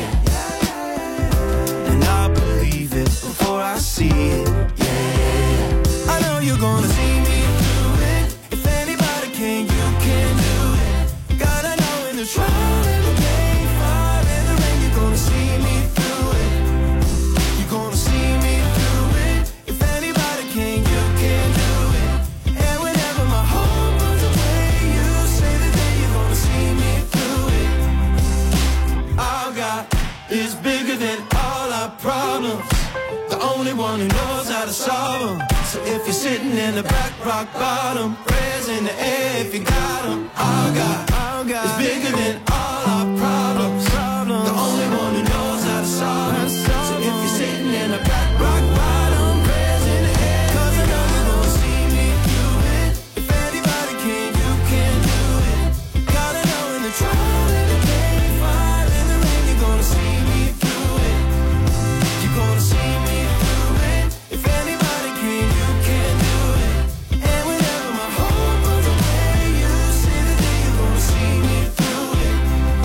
yeah. And I believe it before I see it. Yeah, yeah, yeah. I know you're gonna see me through it. If anybody can, you can do it. God, I know in the trial, in the pain, fire, in the rain, you're gonna see me through it. You're gonna see me through it. If anybody can, you can do it. And whenever my heart runs away, you say that you're gonna see me through it. Our God is bigger than all our problems. The only one who knows how to solve them. So if you're sitting in the back, rock bottom, prayers in the air if you got them. Our God is bigger than all our problems. The only one who knows how to solve them. So if you're sitting in a black rock bottom, prayers in the air, 'cause I know you're gonna see me through it. If anybody can, you can do it. Gotta know in the trial, in the pain, fire, in the rain, you're gonna see me through it. You're gonna see me through it. If anybody can, you can do it. And whenever my hope goes away, you say that you're gonna see me through it.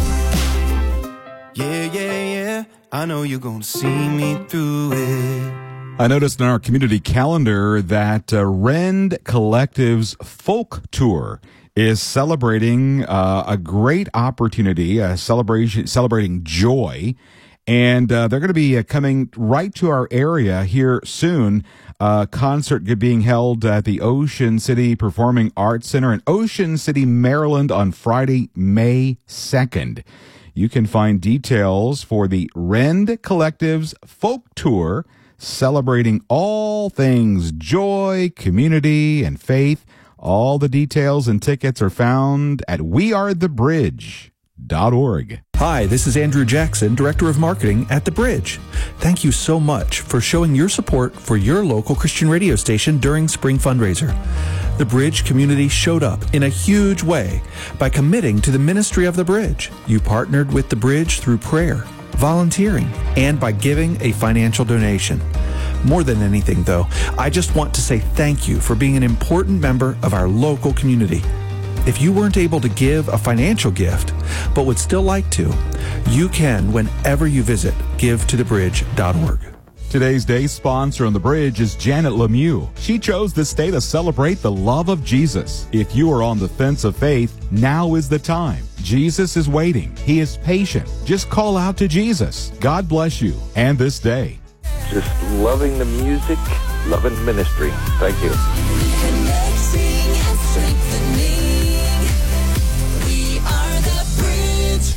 Yeah, yeah, yeah, I know you're gonna see me through it. I noticed in our community calendar that Rend Collective's Folk Tour is celebrating a great opportunity, a celebrating joy. And they're going to be coming right to our area here soon. Concert being held at the Ocean City Performing Arts Center in Ocean City, Maryland on Friday, May 2nd. You can find details for the Rend Collective's Folk Tour, celebrating all things joy, community, and faith. All the details and tickets are found at wearethebridge.org. Hi, this is Andrew Jackson, Director of Marketing at The Bridge. Thank you so much for showing your support for your local Christian radio station during Spring Fundraiser. The Bridge community showed up in a huge way by committing to the ministry of The Bridge. You partnered with The Bridge through prayer, volunteering, and by giving a financial donation. More than anything, though, I just want to say thank you for being an important member of our local community. If you weren't able to give a financial gift, but would still like to, you can whenever you visit givetothebridge.org. Today's day sponsor on The Bridge is Janet Lemieux. She chose this day to celebrate the love of Jesus. If you are on the fence of faith, now is the time. Jesus is waiting. He is patient. Just call out to Jesus. God bless you and this day. Just loving the music, loving ministry. Thank you. Connecting and strengthening. We are the bridge.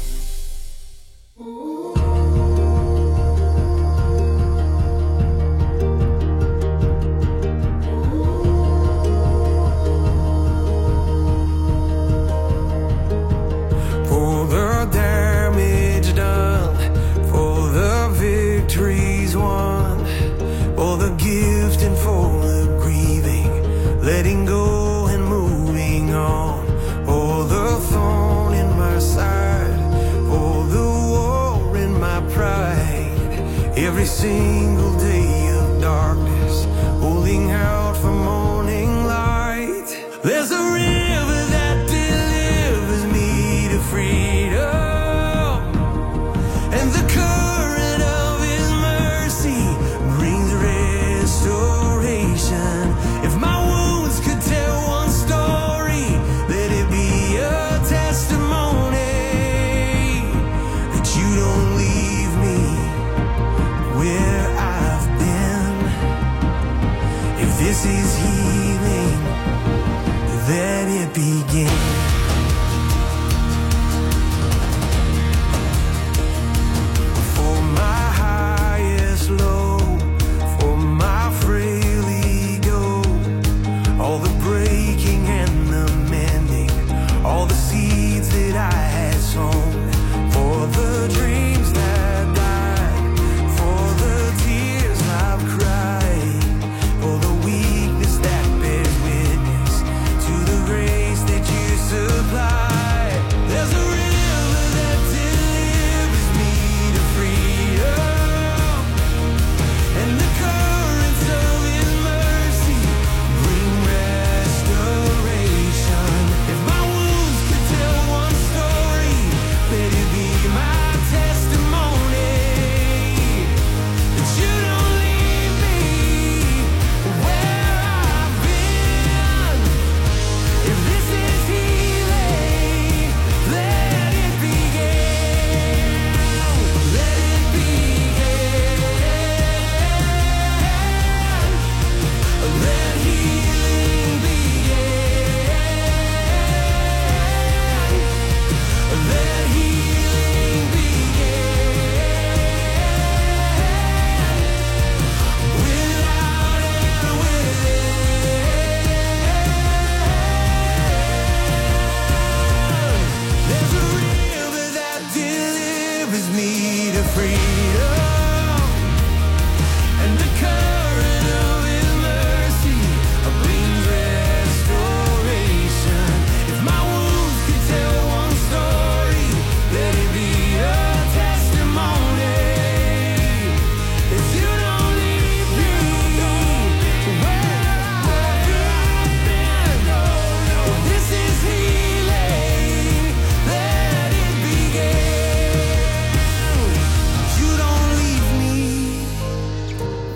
For the damage done, for the victories won, for the gift and for the grieving, letting go and moving on, for the thorn in my side, for the war in my pride, every single day of darkness, holding out for morning light. There's a river that delivers me to freedom, and the current of His mercy brings restoration. If my wounds could tell one story, let it be a testimony that you don't leave me where I've been. If this is healing, let it begin. For my highest low, for my frail ego, all the breaking and the mending, all the seeds that I had sown, for the dreams that died, for the tears I've cried, for the weakness that bears witness to the grace that you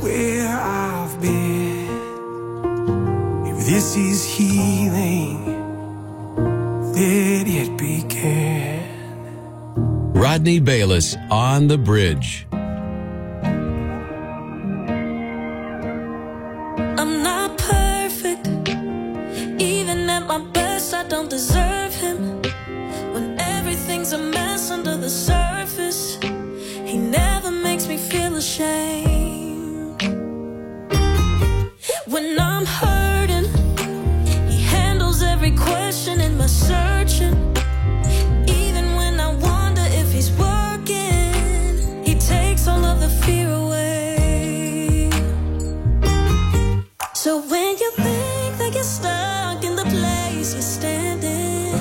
where I've been. If this is healing, let it begin. Rodney Baylis on the Bridge. I'm not perfect. Even at my best, I don't deserve him. When everything's a mess under the surface, he never makes me feel ashamed. When I'm hurting, he handles every question in my searching. Even when I wonder if he's working, he takes all of the fear away. So when you think that you're stuck in the place you're standing,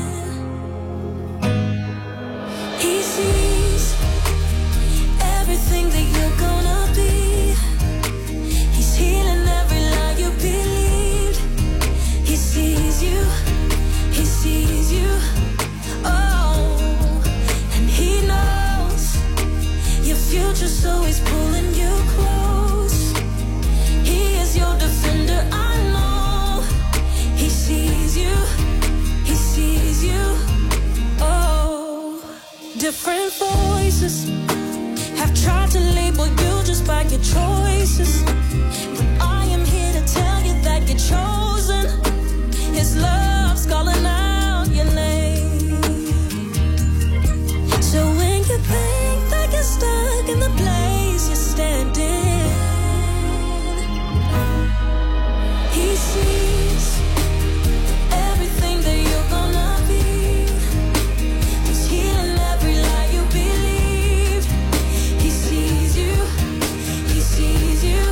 he sees everything that you're gonna be. He's healing every lie you believed. He sees you, he sees you, oh, and he knows your future, so he's pulling you close. He is your defender, I know. He sees you, he sees you, oh. Different voices have tried to label you just by your choices, but I am here to tell you that you're chosen. His love's calling out your name. So when you think that you're stuck in the place you're standing, he sees everything that you're gonna be. He's healing every lie you believed. He sees you, he sees you,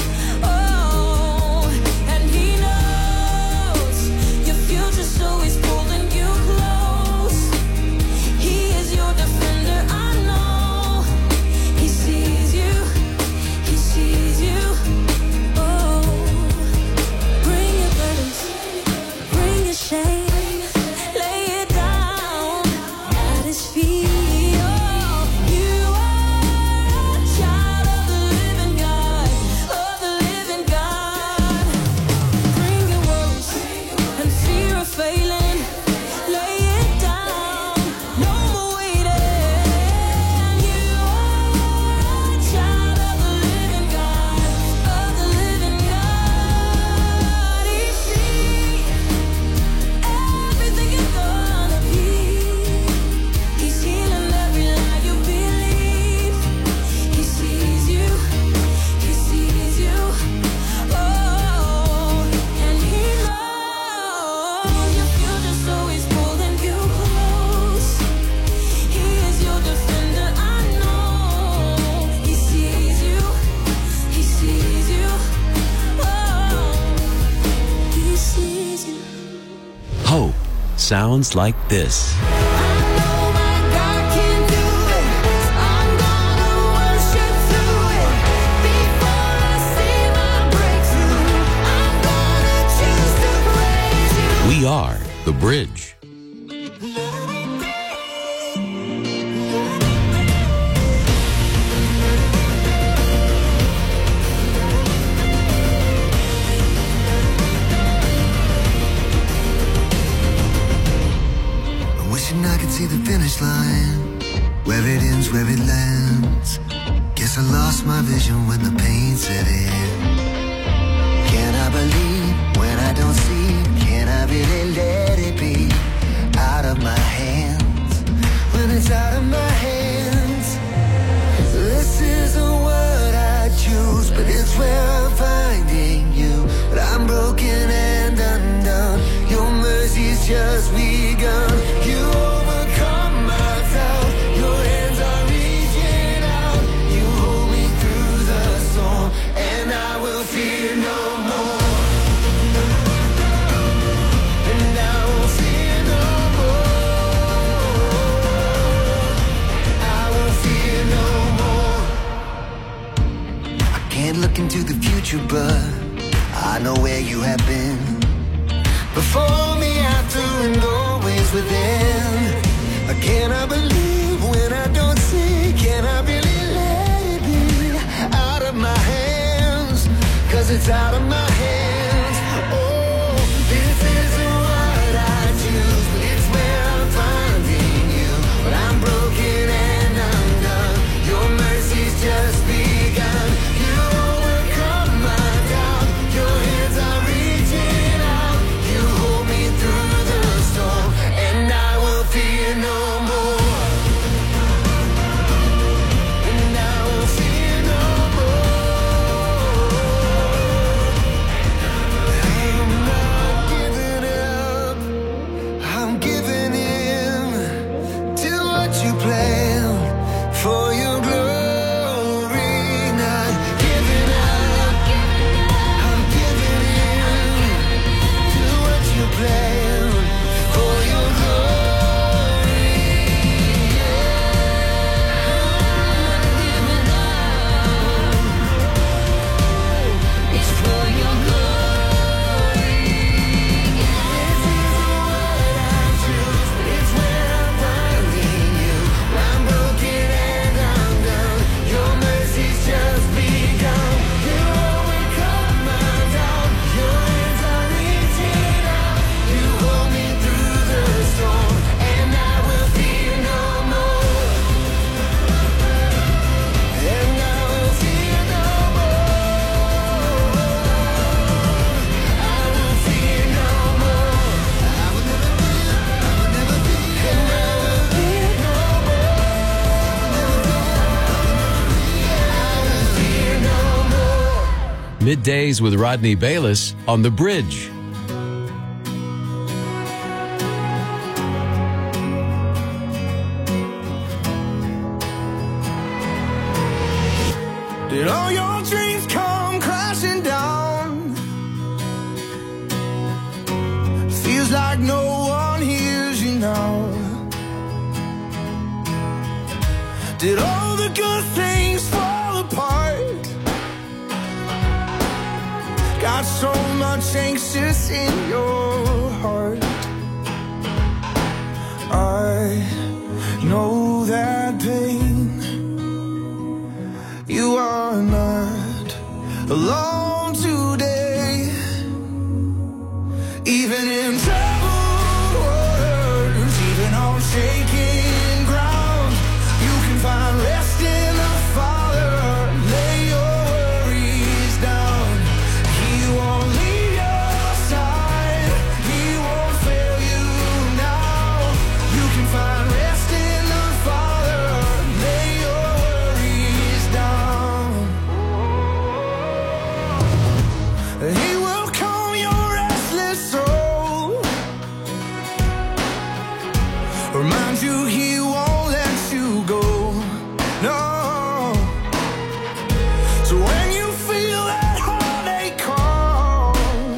oh, and he knows your future, so he's pulling you close. He is your defender, I know. He sees you, he sees you, oh. Bring your burdens, bring your shame, lay it down at his feet. Oh, you are a child of the living God, of the living God. Bring your worries and fear of failing, lay it down, no more waiting. You are a child of the living God, of the living God. He sees everything you're gonna be. He's healing every lie you believe. He sees you, he sees you, oh, and he knows your future, so he's pulling you close. He is your defender, I know. He sees you, he sees you, oh, he sees you. Hope sounds like this. We are the Bridge. Wishing I could see the finish line, where it ends, where it lands. Guess I lost my vision when the pain set in. Can I believe when I don't see? Can I really let it be out of my hands? When it's out of my hands, this isn't what I choose, but it's where I'm finding you. But I'm broken and undone. Your mercy's just begun. You overcome my doubt. Your hands are reaching out. You hold me through the storm, and I will fear no more. And I will fear no more. I will fear no more. I can't look into the future, but I know where you have been. Before me, after, and always within. Can I believe when I don't see? Can I really let it be out of my hands? 'cause it's out of my hands. Oh, this isn't what I choose, but it's where I'm finding you. But I'm broken and I'm done. Your mercy's just begun. You overcome my doubt. Your hands are reaching out. You hold me through the storm, and I will fear no more. And I will fear no more. I'm not giving up. I'm giving in to what you plan for your glory. Not giving up. I'm giving in to what you plan for your glory. It's for your glory. This isn't what I choose, but it's where I'm finding you. I'm broken and I'm done. Your mercy's just begun. You overcome my doubt. Your hands are reaching out. You hold me through the storm, and I will fear no more. And I will fear no more. I will fear no more. I will never fear. I will never fear. And I will fear no more. I will fear no more. Middays with Rodney Bayless on The Bridge. Did all your dreams come crashing down? Feels like no one hears you now. Did all the good things fall apart? Got so much anxious in your heart. I know that pain. You are not alone today. Even in troubled waters, even on shaking ground, you can find rest in the Father. Lay your worries down. He won't leave your side. He won't fail you now. You can find rest in the Father. Lay your worries down. He will calm your restless soul. Remind you he won't let you go. No. So when you feel that heartache call,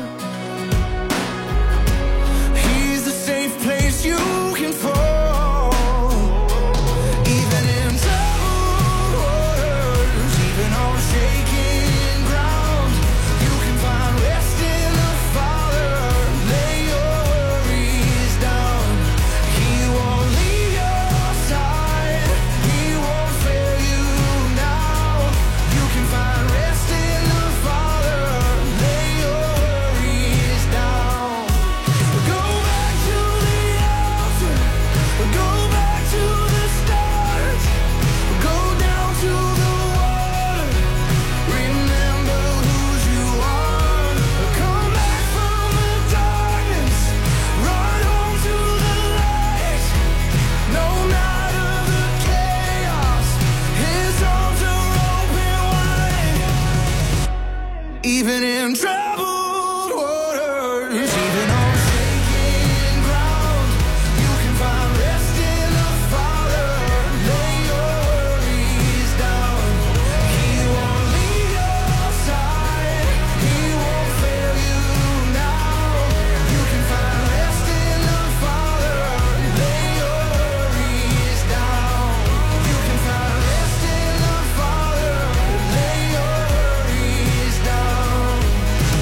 he's the safe place you can fall. Even in troubled waters, even on shaking ground, you can find rest in the Father. Lay your worries down. He won't leave your side. He won't fail you now. You can find rest in the Father. Lay your worries down. Go back to the altar. Go back to the start. Go down to the water. Remember whose you are. Come back from the darkness. Run home to the light. No matter the chaos, his arms are open wide. Even in troubled waters, even on shaking ground, you can find rest in the Father. Lay your worries down. He won't leave your side. He won't fail you now. You can find rest in the Father. Lay your worries down. You can find rest in the Father. Lay your worries down.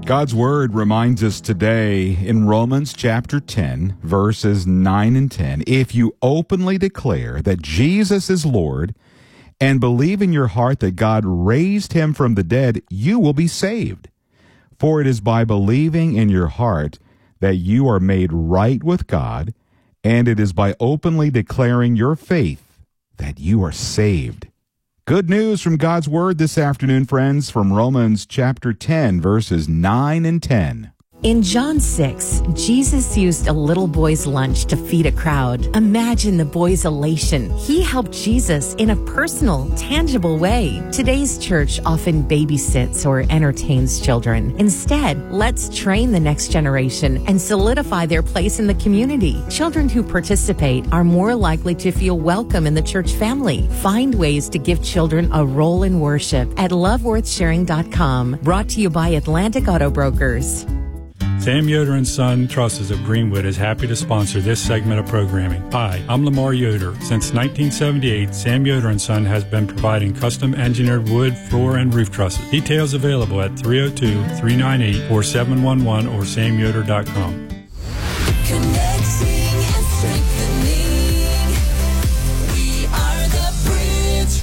God's Word reminds us today in Romans chapter 10, verses 9 and 10, if you openly declare that Jesus is Lord and believe in your heart that God raised him from the dead, you will be saved. For it is by believing in your heart that you are made right with God, and it is by openly declaring your faith that you are saved. Good news from God's Word this afternoon, friends, from Romans chapter 10, verses 9 and 10. In John 6, Jesus used a little boy's lunch to feed a crowd. Imagine the boy's elation. He helped Jesus in a personal, tangible way. Today's church often babysits or entertains children. Instead, let's train the next generation and solidify their place in the community. Children who participate are more likely to feel welcome in the church family. Find ways to give children a role in worship at loveworthsharing.com. Brought to you by Atlantic Auto Brokers. Sam Yoder & Son Trusses of Greenwood is happy to sponsor this segment of programming. Hi, I'm Lamar Yoder. Since 1978, Sam Yoder & Son has been providing custom engineered wood, floor, and roof trusses. Details available at 302-398-4711 or samyoder.com. Connecting and strengthening. We are the bridge.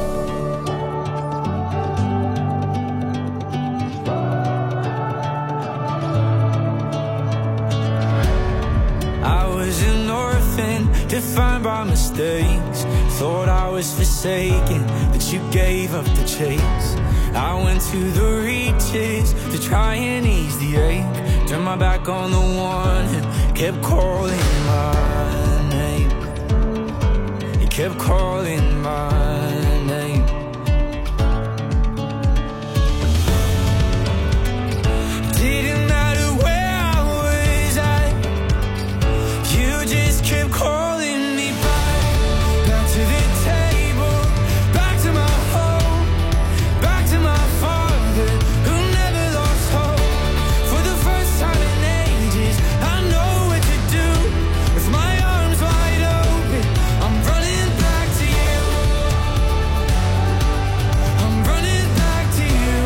I was an orphan, defined by mistakes. Thought I was forsaken, but you gave up the chase. I went to the reaches to try and ease the ache. Turned my back on the one who kept calling my name. He kept calling my name. Didn't matter where I was at, you just kept calling me back to the table, back to my home, back to my father who never lost hope. For the first time in ages, I know what to do. With my arms wide open, I'm running back to you. I'm running back to you.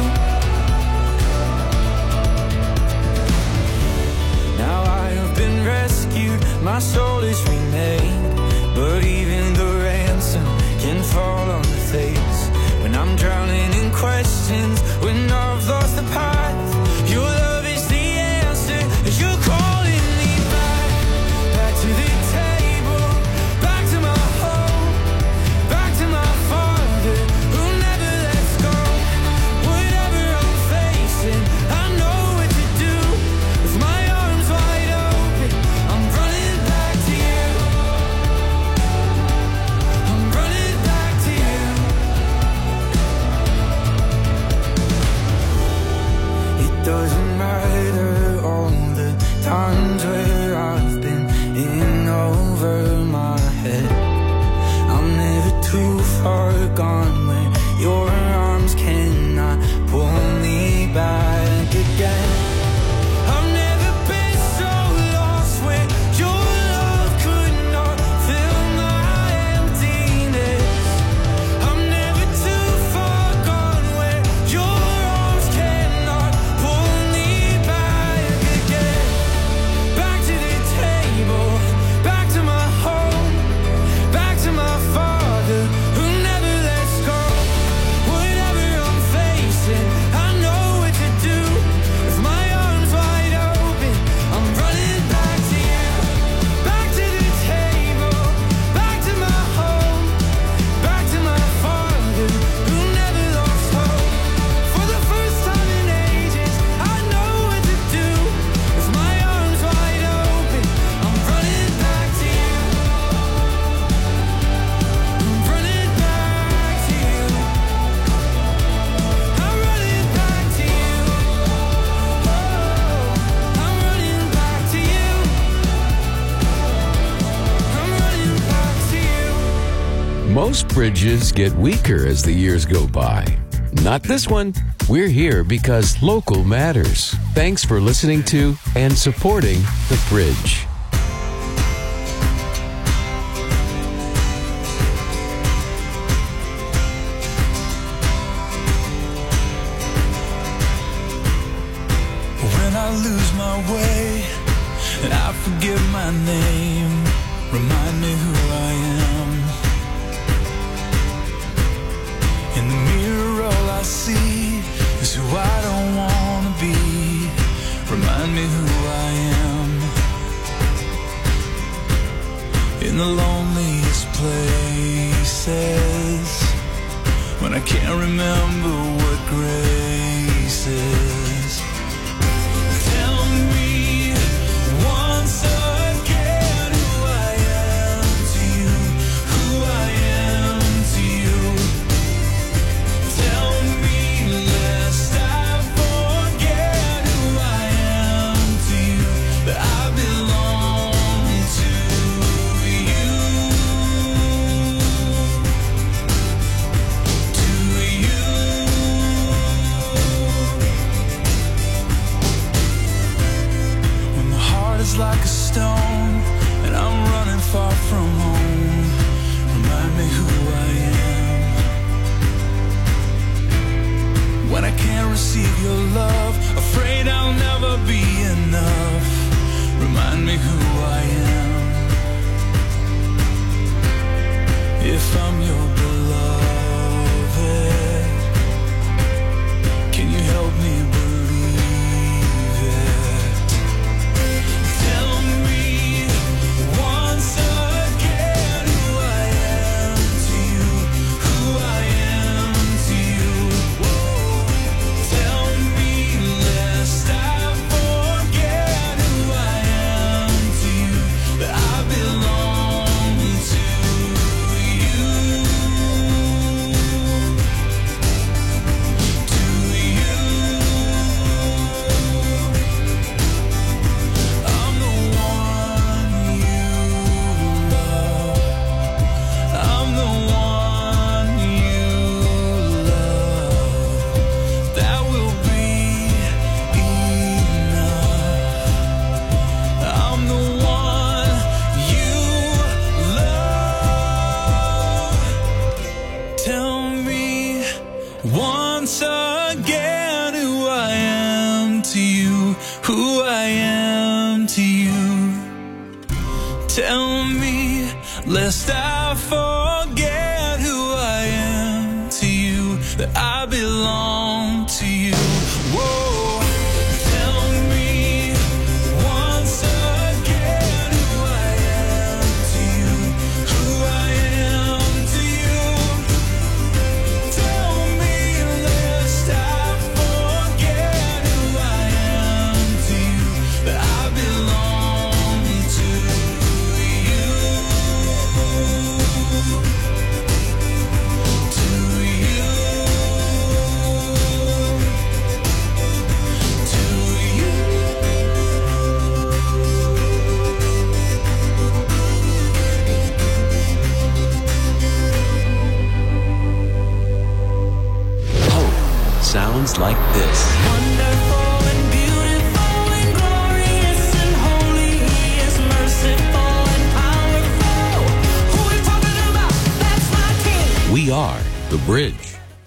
Now I have been rescued, my soul is remade. But even the ransom can fall on the face. When I'm drowning in questions, when I've lost the path, your love is the answer. You're calling me back to the table, back to my home, back to my father who never lets go. Whatever I'm facing, I know what to do. With my arms wide open, I'm running back to you. I'm running back to you. It doesn't matter all the times where I've been in over my head. I'm never too far gone where your arms cannot pull me back again. I've never been so lost where your love could not fill my emptiness. I'm never too far gone where your arms cannot pull me back again. Back to the table, back to my home, back to my father who never lets go. Whatever I'm facing, I know what to do. With my arms wide open, I'm running back to you. Back to the table, back to my home, back to my father who never lost hope. For the first time in ages, I know what to do. With my arms wide open, I'm running back to you. I'm running back to you. I'm running back to you. Oh, I'm running back to you. I'm running back to you. Most bridges get weaker as the years go by. Not this one. We're here because local matters. Thanks for listening to and supporting The Bridge. my name, remind me who I am. In the mirror all I see is who I don't wanna be. Remind me who I am. In the loneliest places, when I can't remember what grace is. Tell me once again who I am to you, who I am to you. Tell me lest I forget who I am to you, that I belong to you. To you. When my heart is like a stone and I'm running far from home, remind me who I am. When I can't receive your love, afraid I'll never be enough, remind me who I am. If I'm your beloved, can you help me believe it? Tell me once again who I am to you, who I am to you. Tell me lest I forget who I am to you, that I belong to you. To you. I'm the one you love. I'm the one you love. That will be enough. I'm the one you love. Tell me once again who I am to you, who I am to you. Tell me lest I forget who I am to you, that I belong to you. Whoa. Tell me once again who I am to you, who I am to you. Tell me lest I forget who I am to you, that I belong to you. To you. To you. Hope sounds like this. Wonderful and beautiful and glorious and holy, He is merciful and powerful. Who we talking about? That's my King. We are The Bridge.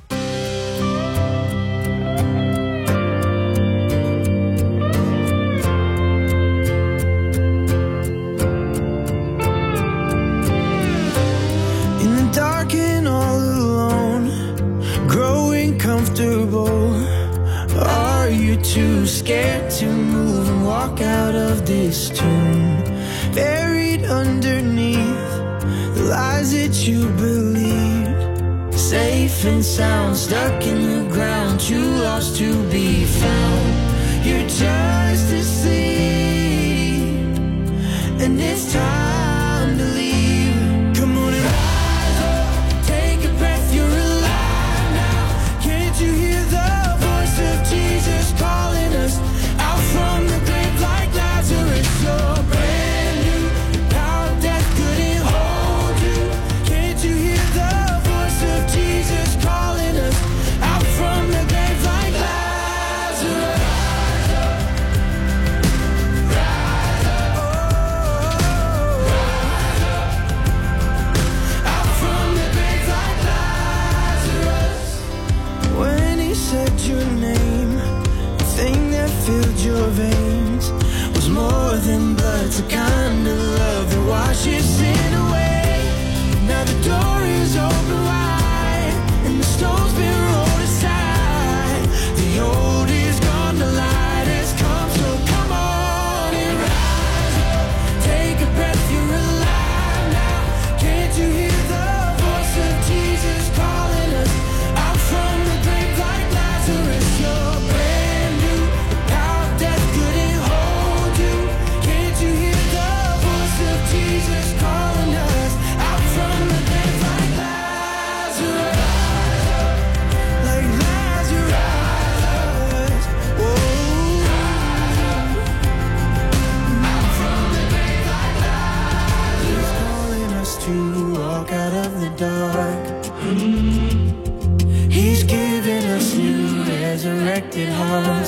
In the dark and all alone, growing comfortable. Are you too scared to move and walk out of this tomb? Buried underneath the lies that you believed, safe and sound, stuck in the ground, too lost to be found. You're just asleep, and it's time to leave. Come on and rise up, take a breath, you're alive now. Can't you hear the voice of Jesus calling us out from the grave like Lazarus? You're brand new, the power of death couldn't hold you. Can't you hear the voice of Jesus calling us out from the grave like Lazarus? Rise up, rise up. to walk out of the dark. He's given us new resurrected hearts.